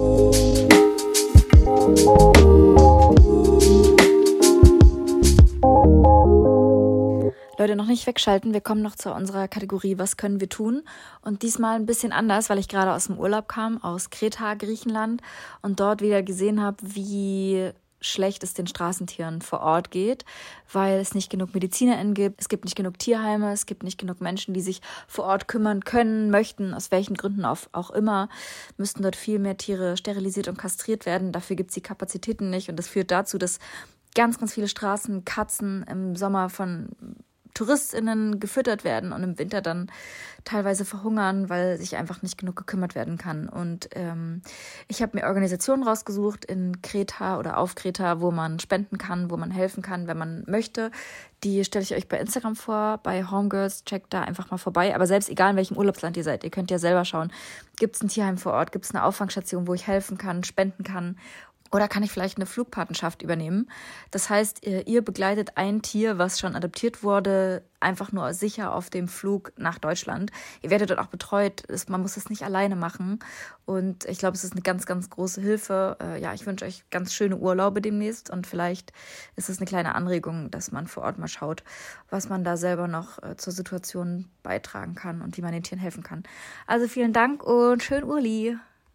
Leute, noch nicht wegschalten. Wir kommen noch zu unserer Kategorie Was können wir tun? Und diesmal ein bisschen anders, weil ich gerade aus dem Urlaub kam, aus Kreta, Griechenland, und dort wieder gesehen habe, wie schlecht es den Straßentieren vor Ort geht, weil es nicht genug MedizinerInnen gibt, es gibt nicht genug Tierheime, es gibt nicht genug Menschen, die sich vor Ort kümmern können, möchten, aus welchen Gründen auch immer, müssten dort viel mehr Tiere sterilisiert und kastriert werden. Dafür gibt es die Kapazitäten nicht, und das führt dazu, dass ganz, ganz viele Straßenkatzen im Sommer von TouristInnen gefüttert werden und im Winter dann teilweise verhungern, weil sich einfach nicht genug gekümmert werden kann. Und ich habe mir Organisationen rausgesucht in Kreta oder auf Kreta, wo man spenden kann, wo man helfen kann, wenn man möchte. Die stelle ich euch bei Instagram vor, bei Homegirls. Checkt da einfach mal vorbei. Aber selbst egal, in welchem Urlaubsland ihr seid, ihr könnt ja selber schauen, gibt es ein Tierheim vor Ort, gibt es eine Auffangstation, wo ich helfen kann, spenden kann. Oder kann ich vielleicht eine Flugpatenschaft übernehmen? Das heißt, ihr begleitet ein Tier, was schon adoptiert wurde, einfach nur sicher auf dem Flug nach Deutschland. Ihr werdet dort auch betreut. Man muss es nicht alleine machen. Und ich glaube, es ist eine ganz, ganz große Hilfe. Ich wünsche euch ganz schöne Urlaube demnächst. Und vielleicht ist es eine kleine Anregung, dass man vor Ort mal schaut, was man da selber noch zur Situation beitragen kann und wie man den Tieren helfen kann. Also vielen Dank und schön Urli.